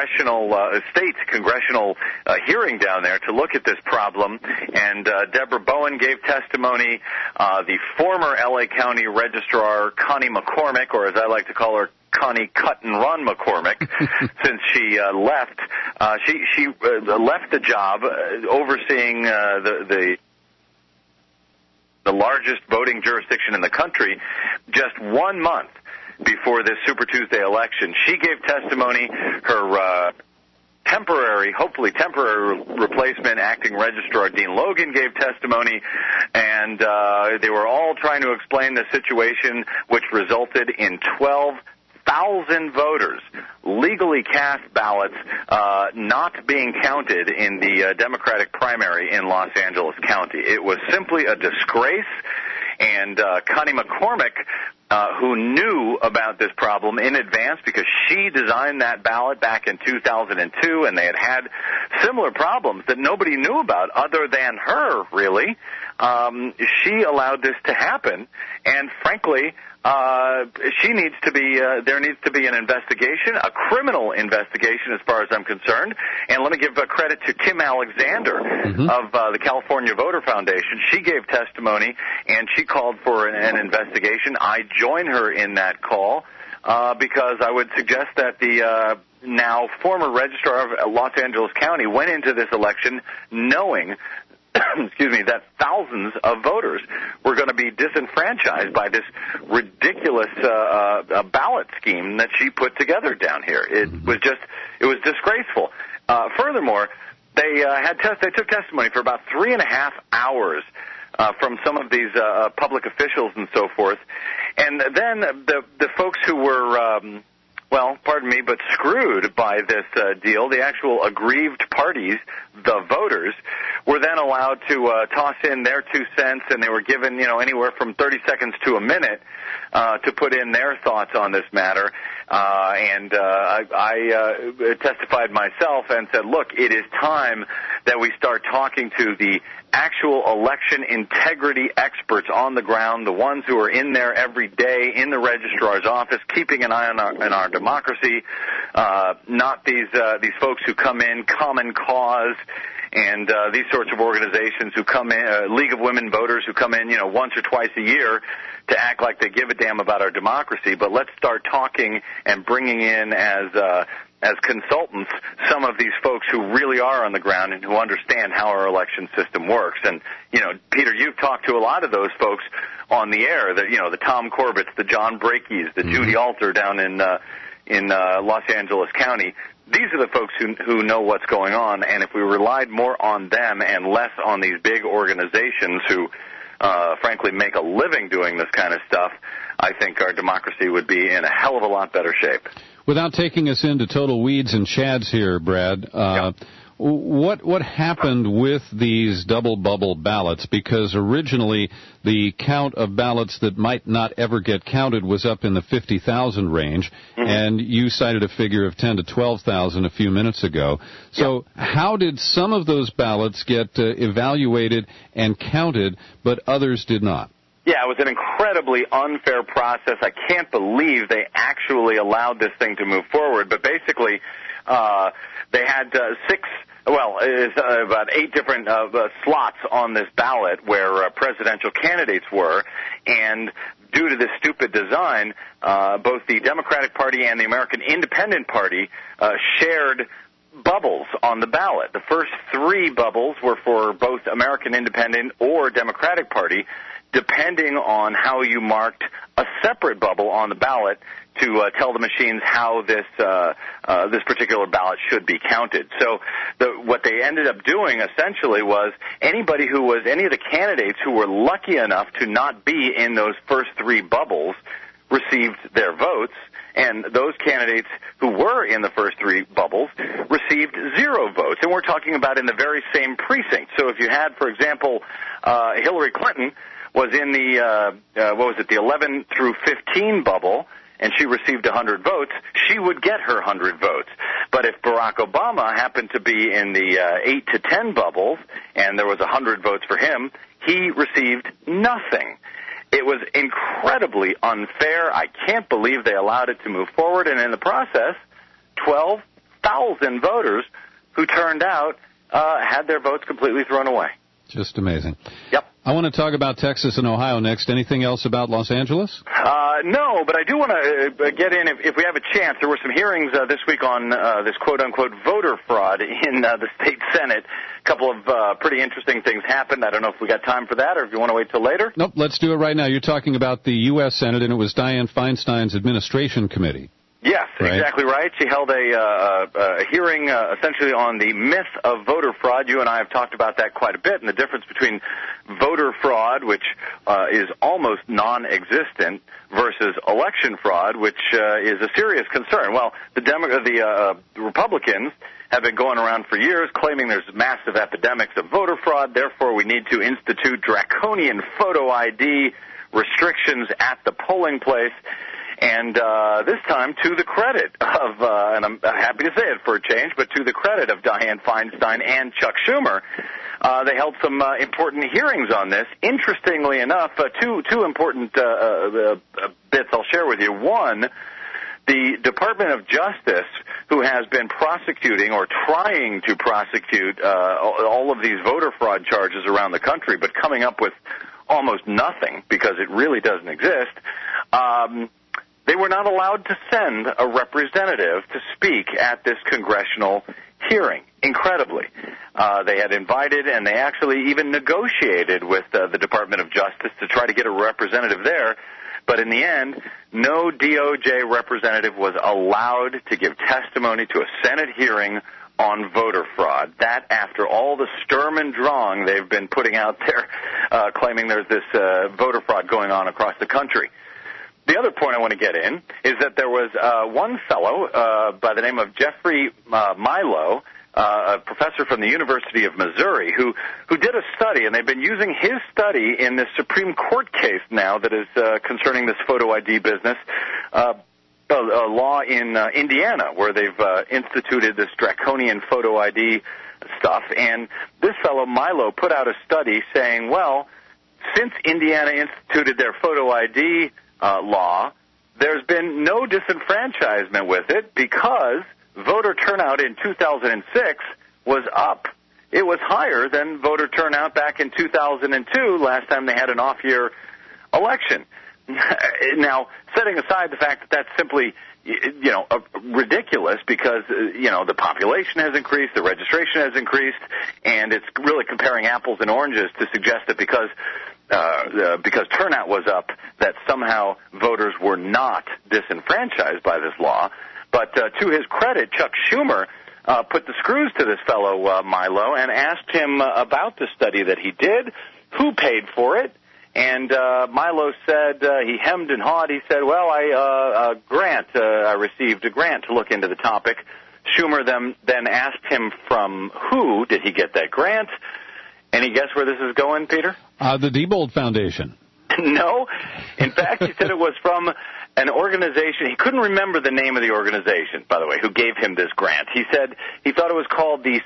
state congressional hearing down there to look at this problem, and Deborah Bowen gave testimony. The former L.A. County Registrar, Connie McCormick, or as I like to call her, Connie Cut and Run McCormick, since she left. She left the job overseeing the largest voting jurisdiction in the country just 1 month before this Super Tuesday election. She gave testimony. Her hopefully temporary replacement, acting registrar Dean Logan, gave testimony, and they were all trying to explain the situation, which resulted in 12,000 voters, legally cast ballots, not being counted in the Democratic primary in Los Angeles County. It was simply a disgrace, and Connie McCormick, who knew about this problem in advance because she designed that ballot back in 2002, and they had similar problems that nobody knew about other than her, really. She allowed this to happen, and frankly, there needs to be an investigation, a criminal investigation as far as I'm concerned. And let me give credit to Kim Alexander of the California Voter Foundation. She gave testimony, and she called for an investigation. I join her in that call because I would suggest that the now former registrar of Los Angeles County went into this election knowing that thousands of voters were going to be disenfranchised by this ridiculous ballot scheme that she put together down here. It was disgraceful. Furthermore, they took testimony for about 3.5 hours from some of these public officials and so forth, and then the folks who were but screwed by this deal, the actual aggrieved parties, the voters, were then allowed to toss in their 2 cents, and they were given, anywhere from 30 seconds to a minute to put in their thoughts on this matter. I testified myself and said, look, it is time that we start talking to the actual election integrity experts on the ground, the ones who are in there every day in the registrar's office, keeping an eye on our democracy, not these folks who come in, Common Cause, and these sorts of organizations who come in, League of Women Voters who come in, once or twice a year to act like they give a damn about our democracy. But let's start talking and bringing in as as consultants some of these folks who really are on the ground and who understand how our election system works. And, Peter, you've talked to a lot of those folks on the air, the Tom Corbetts, the John Brakes, the Judy Alter down in Los Angeles County. These are the folks who know what's going on, and if we relied more on them and less on these big organizations who, frankly, make a living doing this kind of stuff, I think our democracy would be in a hell of a lot better shape. Without taking us into total weeds and chads here, Brad, what happened with these double bubble ballots? Because originally the count of ballots that might not ever get counted was up in the 50,000 range, and you cited a figure of 10 to 12,000 a few minutes ago. So how did some of those ballots get evaluated and counted, but others did not? Yeah, it was an incredibly unfair process. I can't believe they actually allowed this thing to move forward. But basically, they had about 8 different slots on this ballot where presidential candidates were. And due to this stupid design, both the Democratic Party and the American Independent Party shared bubbles on the ballot. The first 3 bubbles were for both American Independent or Democratic Party, depending on how you marked a separate bubble on the ballot to tell the machines how this particular ballot should be counted. So what they ended up doing essentially was any of the candidates who were lucky enough to not be in those first 3 bubbles received their votes, and those candidates who were in the first 3 bubbles received 0 votes. And we're talking about in the very same precinct. So if you had, for example, Hillary Clinton was in the, the 11 through 15 bubble, and she received 100 votes, she would get her 100 votes. But if Barack Obama happened to be in the 8 to 10 bubbles, and there was 100 votes for him, he received nothing. It was incredibly unfair. I can't believe they allowed it to move forward, and in the process, 12,000 voters who turned out had their votes completely thrown away. Just amazing. Yep. I want to talk about Texas and Ohio next. Anything else about Los Angeles? No, but I do want to get in, if we have a chance. There were some hearings this week on this quote-unquote voter fraud in the state Senate. A couple of pretty interesting things happened. I don't know if we got time for that or if you want to wait till later. Nope, let's do it right now. You're talking about the U.S. Senate, and it was Dianne Feinstein's administration committee. Yes, exactly right. She held a hearing essentially on the myth of voter fraud. You and I have talked about that quite a bit, and the difference between voter fraud, which is almost non-existent, versus election fraud, which is a serious concern. Well, the Republicans have been going around for years claiming there's massive epidemics of voter fraud, therefore we need to institute draconian photo ID restrictions at the polling place. And this time, to the credit of, and I'm happy to say it for a change, but to the credit of Dianne Feinstein and Chuck Schumer, they held some important hearings on this. Interestingly enough, two important bits I'll share with you. One, the Department of Justice, who has been prosecuting or trying to prosecute all of these voter fraud charges around the country, but coming up with almost nothing because it really doesn't exist, they were not allowed to send a representative to speak at this congressional hearing, incredibly. They had invited and they actually even negotiated with the Department of Justice to try to get a representative there, but in the end, no DOJ representative was allowed to give testimony to a Senate hearing on voter fraud. That, after all the Sturm and Drang they've been putting out there, claiming there's this voter fraud going on across the country. The other point I want to get in is that there was one fellow by the name of Jeffrey Milo, a professor from the University of Missouri, who did a study, and they've been using his study in this Supreme Court case now that is concerning this photo ID business, a law in Indiana where they've instituted this draconian photo ID stuff. And this fellow, Milo, put out a study saying, well, since Indiana instituted their photo ID law, there's been no disenfranchisement with it because voter turnout in 2006 was up. It was higher than voter turnout back in 2002, last time they had an off-year election. Now, setting aside the fact that that's simply, ridiculous because, the population has increased, the registration has increased, and it's really comparing apples and oranges to suggest that because turnout was up, that somehow voters were not disenfranchised by this law. But to his credit, Chuck Schumer put the screws to this fellow, Milo, and asked him about the study that he did, who paid for it, and Milo said, he hemmed and hawed. He said, well, I received a grant to look into the topic. Schumer then asked him from who did he get that grant. Any guess where this is going, Peter? The Diebold Foundation. No. In fact, he said it was from an organization. He couldn't remember the name of the organization, by the way, who gave him this grant. He said he thought it was called the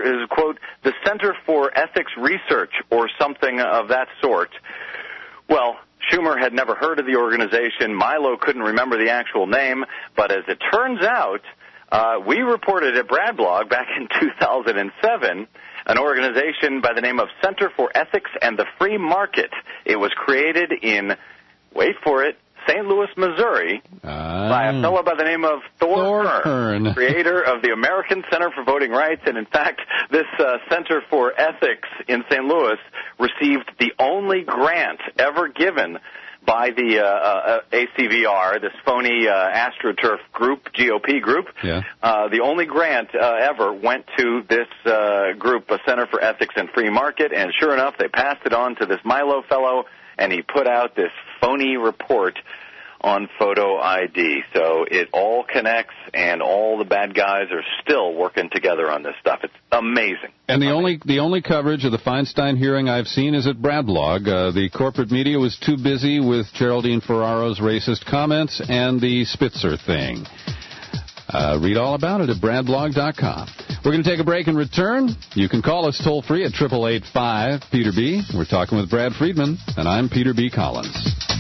Center for Ethics Research or something of that sort. Well, Schumer had never heard of the organization. Milo couldn't remember the actual name. But as it turns out, we reported at Brad Blog back in 2007 an organization by the name of Center for Ethics and the Free Market. It was created in, wait for it, St. Louis, Missouri, by a fellow by the name of Thor Hearn, creator of the American Center for Voting Rights. And in fact, this Center for Ethics in St. Louis received the only grant ever given by the ACVR, this phony AstroTurf group, GOP group. Yeah. The only grant ever went to this group, a Center for Ethics and Free Market, and sure enough, they passed it on to this Milo fellow, and he put out this phony report on photo ID. So it all connects, and all the bad guys are still working together on this stuff. It's amazing. And the only coverage of the Feinstein hearing I've seen is at Bradblog. The corporate media was too busy with Geraldine Ferraro's racist comments and the Spitzer thing. Read all about it at bradblog.com. We're going to take a break and return. You can call us toll-free at 888-5-PETER-B. We're talking with Brad Friedman, and I'm Peter B. Collins.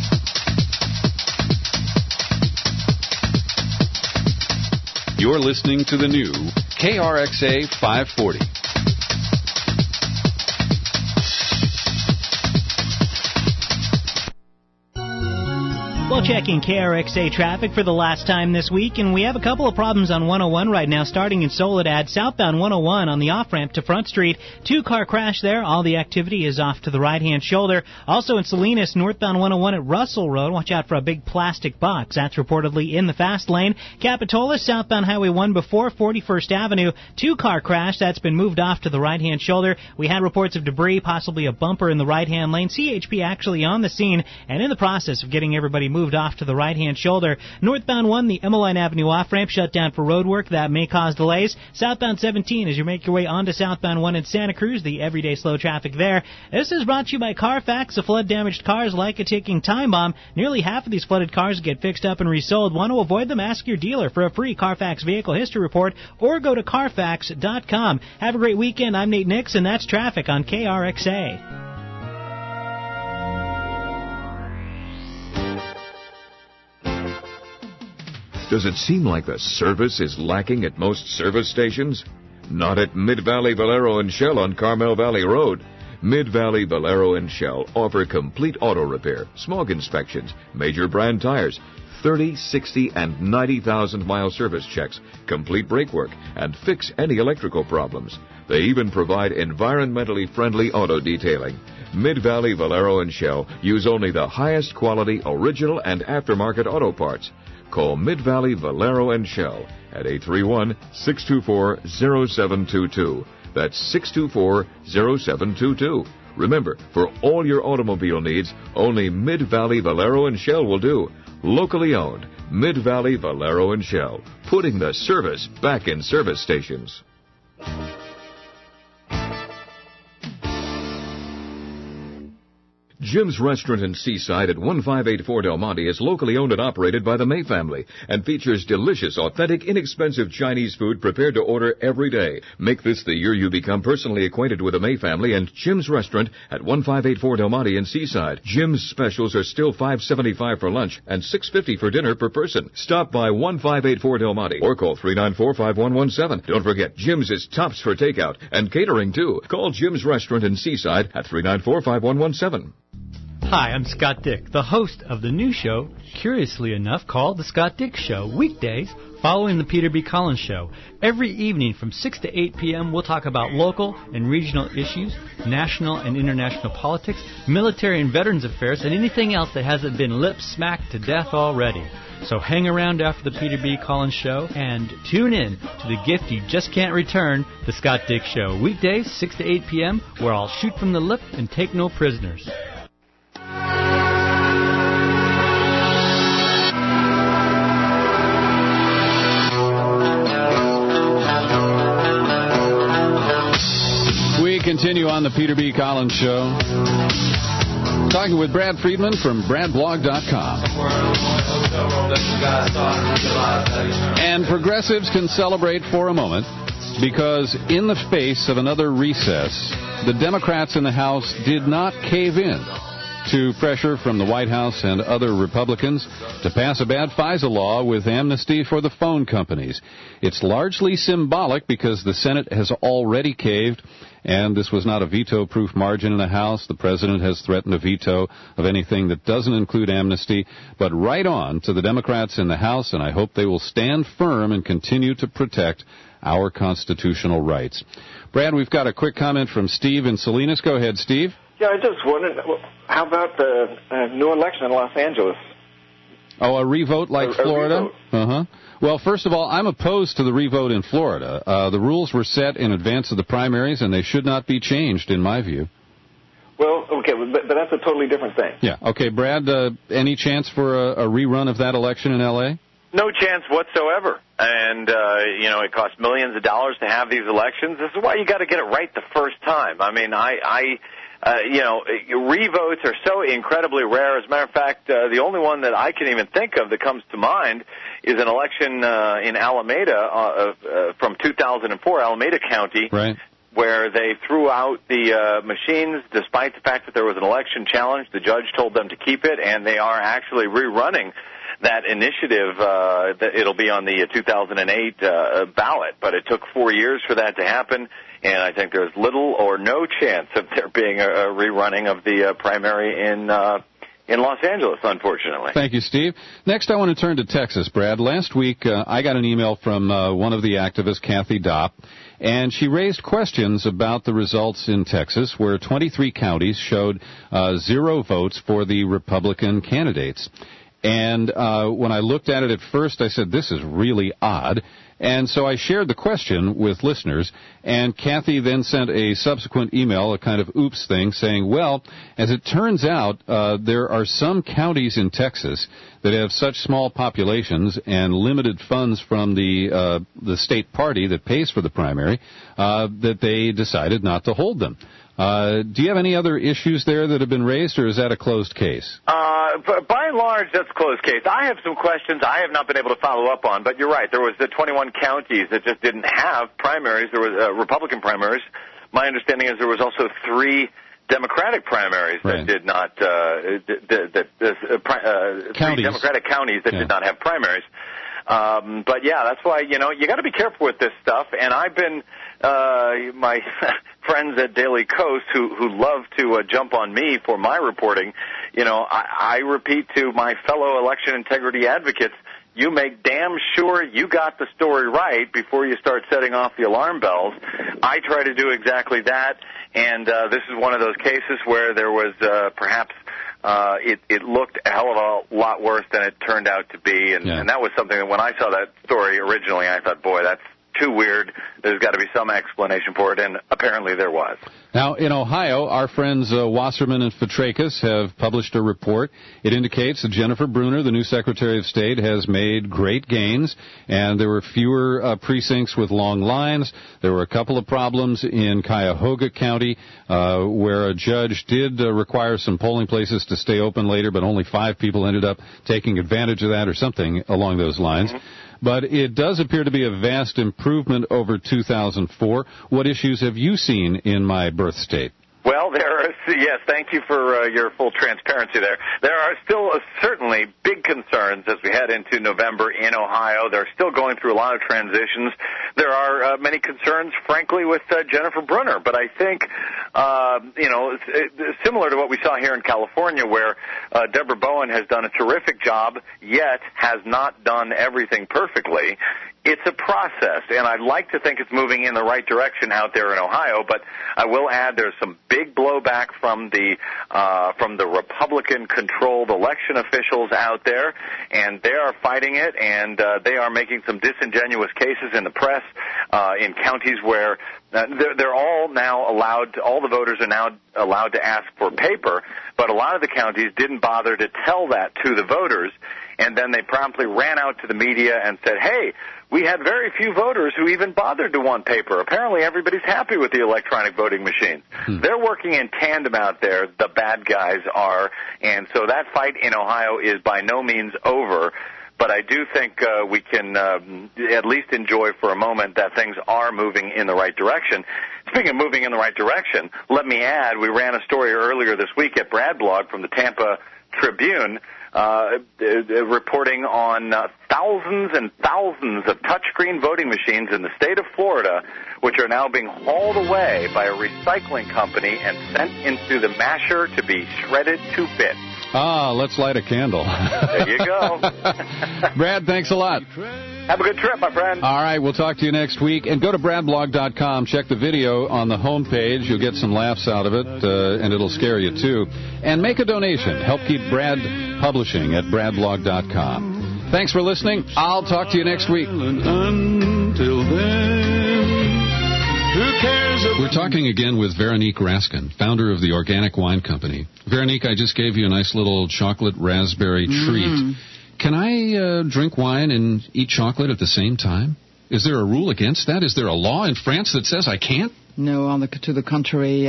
You're listening to the new KRXA 540. Well, checking KRXA traffic for the last time this week, and we have a couple of problems on 101 right now, starting in Soledad. Southbound 101 on the off-ramp to Front Street. 2-car crash there. All the activity is off to the right-hand shoulder. Also in Salinas, northbound 101 at Russell Road. Watch out for a big plastic box. That's reportedly in the fast lane. Capitola, southbound Highway 1 before 41st Avenue. 2-car crash. That's been moved off to the right-hand shoulder. We had reports of debris, possibly a bumper in the right-hand lane. CHP actually on the scene and in the process of getting everybody moved off to the right-hand shoulder. Northbound 1, the Emmeline Avenue off-ramp shut down for road work. That may cause delays. Southbound 17, as you make your way onto southbound 1 in Santa Cruz, the everyday slow traffic there. This is brought to you by Carfax. The flood-damaged cars like a ticking time bomb. Nearly half of these flooded cars get fixed up and resold. Want to avoid them? Ask your dealer for a free Carfax vehicle history report or go to Carfax.com. Have a great weekend. I'm Nate Nix, and that's traffic on KRXA. Does it seem like the service is lacking at most service stations? Not at Mid-Valley Valero and Shell on Carmel Valley Road. Mid-Valley Valero and Shell offer complete auto repair, smog inspections, major brand tires, 30, 60, and 90,000-mile service checks, complete brake work, and fix any electrical problems. They even provide environmentally friendly auto detailing. Mid-Valley Valero and Shell use only the highest quality original and aftermarket auto parts. Call Mid-Valley Valero and Shell at 831-624-0722. That's 624-0722. Remember, for all your automobile needs, only Mid-Valley Valero and Shell will do. Locally owned, Mid-Valley Valero and Shell, putting the service back in service stations. Jim's Restaurant in Seaside at 1584 Del Monte is locally owned and operated by the May family and features delicious, authentic, inexpensive Chinese food prepared to order every day. Make this the year you become personally acquainted with the May family and Jim's Restaurant at 1584 Del Monte in Seaside. Jim's specials are still $5.75 for lunch and $6.50 for dinner per person. Stop by 1584 Del Monte or call 394-5117. Don't forget, Jim's is tops for takeout and catering too. Call Jim's Restaurant in Seaside at 394-5117. Hi, I'm Scott Dick, the host of the new show, curiously enough, called The Scott Dick Show, weekdays following the Peter B. Collins Show. Every evening from 6 to 8 p.m., we'll talk about local and regional issues, national and international politics, military and veterans affairs, and anything else that hasn't been lip-smacked to death already. So hang around after the Peter B. Collins Show and tune in to the gift you just can't return, The Scott Dick Show, weekdays 6 to 8 p.m., where I'll shoot from the lip and take no prisoners. We continue on the Peter B. Collins Show, talking with Brad Friedman from BradBlog.com. And progressives can celebrate for a moment, because in the face of another recess, the Democrats in the House did not cave in to pressure from the White House and other Republicans to pass a bad FISA law with amnesty for the phone companies. It's largely symbolic because the Senate has already caved, and this was not a veto-proof margin in the House. The president has threatened a veto of anything that doesn't include amnesty. But right on to the Democrats in the House, and I hope they will stand firm and continue to protect our constitutional rights. Brad, we've got a quick comment from Steve in Salinas. Go ahead, Steve. Yeah, I just wondered, how about the new election in Los Angeles? Oh, a revote like Florida? Uh-huh. Well, first of all, I'm opposed to the revote in Florida. The rules were set in advance of the primaries, and they should not be changed, in my view. Well, okay, but that's a totally different thing. Yeah. Okay, Brad, any chance for a rerun of that election in L.A.? No chance whatsoever. And, it costs millions of dollars to have these elections. This is why you got to get it right the first time. I mean, revotes are so incredibly rare. As a matter of fact, the only one that I can even think of that comes to mind is an election in Alameda from 2004, Alameda County, right, where they threw out the machines despite the fact that there was an election challenge. The judge told them to keep it, and they are actually rerunning that initiative. That it'll be on the 2008 ballot, but it took 4 years for that to happen. And I think there's little or no chance of there being a rerunning of the primary in Los Angeles, unfortunately. Thank you, Steve. Next, I want to turn to Texas, Brad. Last week, I got an email from one of the activists, Kathy Dopp, and she raised questions about the results in Texas, where 23 counties showed 0 votes for the Republican candidates. And when I looked at it at first, I said, this is really odd. And so I shared the question with listeners, and Kathy then sent a subsequent email, a kind of oops thing, saying, well, as it turns out, there are some counties in Texas that have such small populations and limited funds from the state party that pays for the primary that they decided not to hold them. Do you have any other issues there that have been raised, or is that a closed case? By and large, that's a closed case. I have some questions I have not been able to follow up on, but you're right. There was the 21 counties that just didn't have primaries. There was Republican primaries. My understanding is there was also 3 Democratic primaries that did not, 3 Democratic counties that did not have primaries. But yeah, that's why, you got to be careful with this stuff. And I've been, my friends at Daily Coast who love to jump on me for my reporting, I repeat to my fellow election integrity advocates, you make damn sure you got the story right before you start setting off the alarm bells. I try to do exactly that, and this is one of those cases where there was perhaps it looked a hell of a lot worse than it turned out to be, and that was something that when I saw that story originally, I thought, boy, that's too weird. There's got to be some explanation for it, and apparently there was. Now, in Ohio, our friends Wasserman and Fitrakis have published a report. It indicates that Jennifer Brunner, the new Secretary of State, has made great gains, and there were fewer precincts with long lines. There were a couple of problems in Cuyahoga County where a judge did require some polling places to stay open later, but only 5 people ended up taking advantage of that or something along those lines. Mm-hmm. But it does appear to be a vast improvement over 2004. What issues have you seen in my birth state? Well, yes, thank you for your full transparency there. There are still certainly big concerns as we head into November in Ohio. They're still going through a lot of transitions. There are many concerns, frankly, with Jennifer Brunner. But I think, similar to what we saw here in California, where Deborah Bowen has done a terrific job, yet has not done everything perfectly. It's a process, and I'd like to think it's moving in the right direction out there in Ohio, but I will add there's some big blowback from the Republican-controlled election officials out there, and they are fighting it, and they are making some disingenuous cases in the press in counties where they're all now allowed, all the voters are now allowed to ask for paper, but a lot of the counties didn't bother to tell that to the voters, and then they promptly ran out to the media and said, hey, we had very few voters who even bothered to want paper. Apparently everybody's happy with the electronic voting machines. They're working in tandem out there, the bad guys are, and so that fight in Ohio is by no means over. But I do think we can at least enjoy for a moment that things are moving in the right direction. Speaking of moving in the right direction, let me add, we ran a story earlier this week at Bradblog from the Tampa Tribune reporting on thousands and thousands of touchscreen voting machines in the state of Florida, which are now being hauled away by a recycling company and sent into the masher to be shredded to bits. Let's light a candle. There you go. Brad, thanks a lot. Have a good trip, my friend. All right, we'll talk to you next week. And go to bradblog.com. Check the video on the homepage. You'll get some laughs out of it, and it'll scare you, too. And make a donation. Help keep Brad publishing at bradblog.com. Thanks for listening. I'll talk to you next week. Until then, who cares? We're talking again with Veronique Raskin, founder of the Organic Wine Company. Veronique, I just gave you a nice little chocolate raspberry treat. Can I drink wine and eat chocolate at the same time? Is there a rule against that? Is there a law in France that says I can't? No, to the contrary.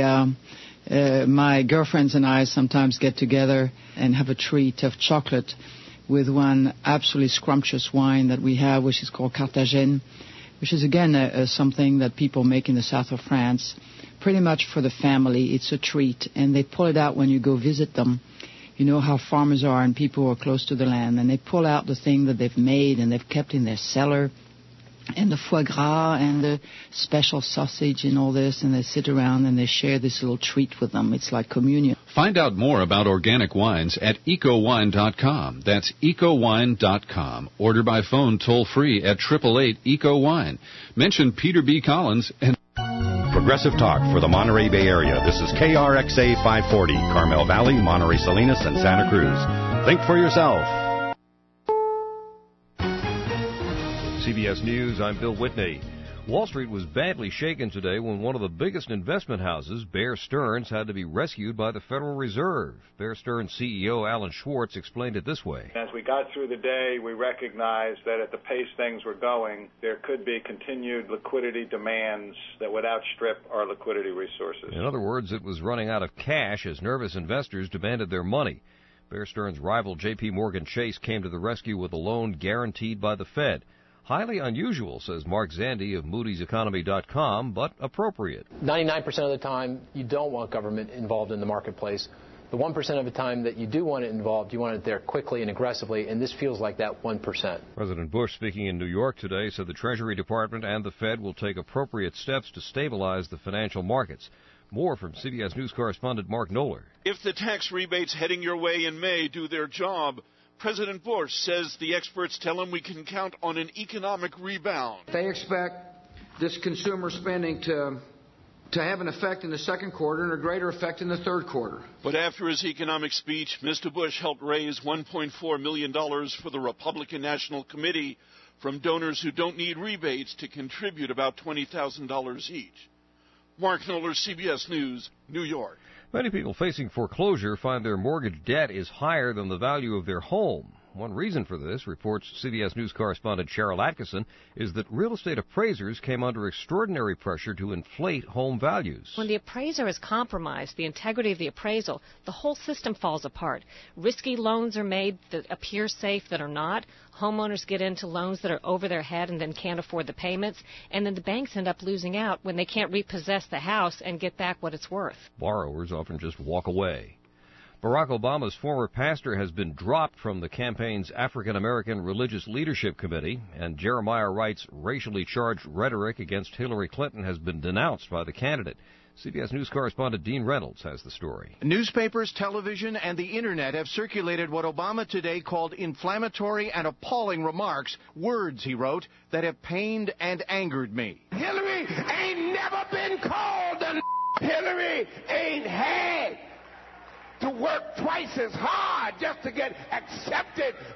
My girlfriends and I sometimes get together and have a treat of chocolate with one absolutely scrumptious wine that we have, which is called Cartagène, which is, again, something that people make in the south of France, pretty much for the family. It's a treat, and they pull it out when you go visit them. You know how farmers are and people are close to the land, and they pull out the thing that they've made and they've kept in their cellar, and the foie gras and the special sausage and all this, and they sit around and they share this little treat with them. It's like communion. Find out more about organic wines at ecowine.com. That's ecowine.com. Order by phone toll-free at 888-ECO-WINE. Mention Peter B. Collins and... Progressive Talk for the Monterey Bay Area. This is KRXA 540, Carmel Valley, Monterey Salinas, and Santa Cruz. Think for yourself. CBS News, I'm Bill Whitney. Wall Street was badly shaken today when one of the biggest investment houses, Bear Stearns, had to be rescued by the Federal Reserve. Bear Stearns CEO Alan Schwartz explained it this way. As we got through the day, we recognized that at the pace things were going, there could be continued liquidity demands that would outstrip our liquidity resources. In other words, it was running out of cash as nervous investors demanded their money. Bear Stearns' rival J.P. Morgan Chase came to the rescue with a loan guaranteed by the Fed. Highly unusual, says Mark Zandi of Moody'sEconomy.com, but appropriate. 99% of the time, you don't want government involved in the marketplace. The 1% of the time that you do want it involved, you want it there quickly and aggressively, and this feels like that 1%. President Bush, speaking in New York today, said the Treasury Department and the Fed will take appropriate steps to stabilize the financial markets. More from CBS News correspondent Mark Knoller. If the tax rebates heading your way in May do their job, President Bush says the experts tell him we can count on an economic rebound. They expect this consumer spending to have an effect in the second quarter and a greater effect in the third quarter. But after his economic speech, Mr. Bush helped raise $1.4 million for the Republican National Committee from donors who don't need rebates to contribute about $20,000 each. Mark Knoller, CBS News, New York. Many people facing foreclosure find their mortgage debt is higher than the value of their home. One reason for this, reports CBS News correspondent Cheryl Atkinson, is that real estate appraisers came under extraordinary pressure to inflate home values. When the appraiser is compromised, the integrity of the appraisal, the whole system falls apart. Risky loans are made that appear safe that are not. Homeowners get into loans that are over their head and then can't afford the payments. And then the banks end up losing out when they can't repossess the house and get back what it's worth. Borrowers often just walk away. Barack Obama's former pastor has been dropped from the campaign's African American Religious Leadership Committee, and Jeremiah Wright's racially charged rhetoric against Hillary Clinton has been denounced by the candidate. CBS News correspondent Dean Reynolds has the story. Newspapers, television, and the Internet have circulated what Obama today called inflammatory and appalling remarks, words, he wrote, that have pained and angered me. Hillary ain't never been called a Hillary ain't had to work twice as hard just to get accepted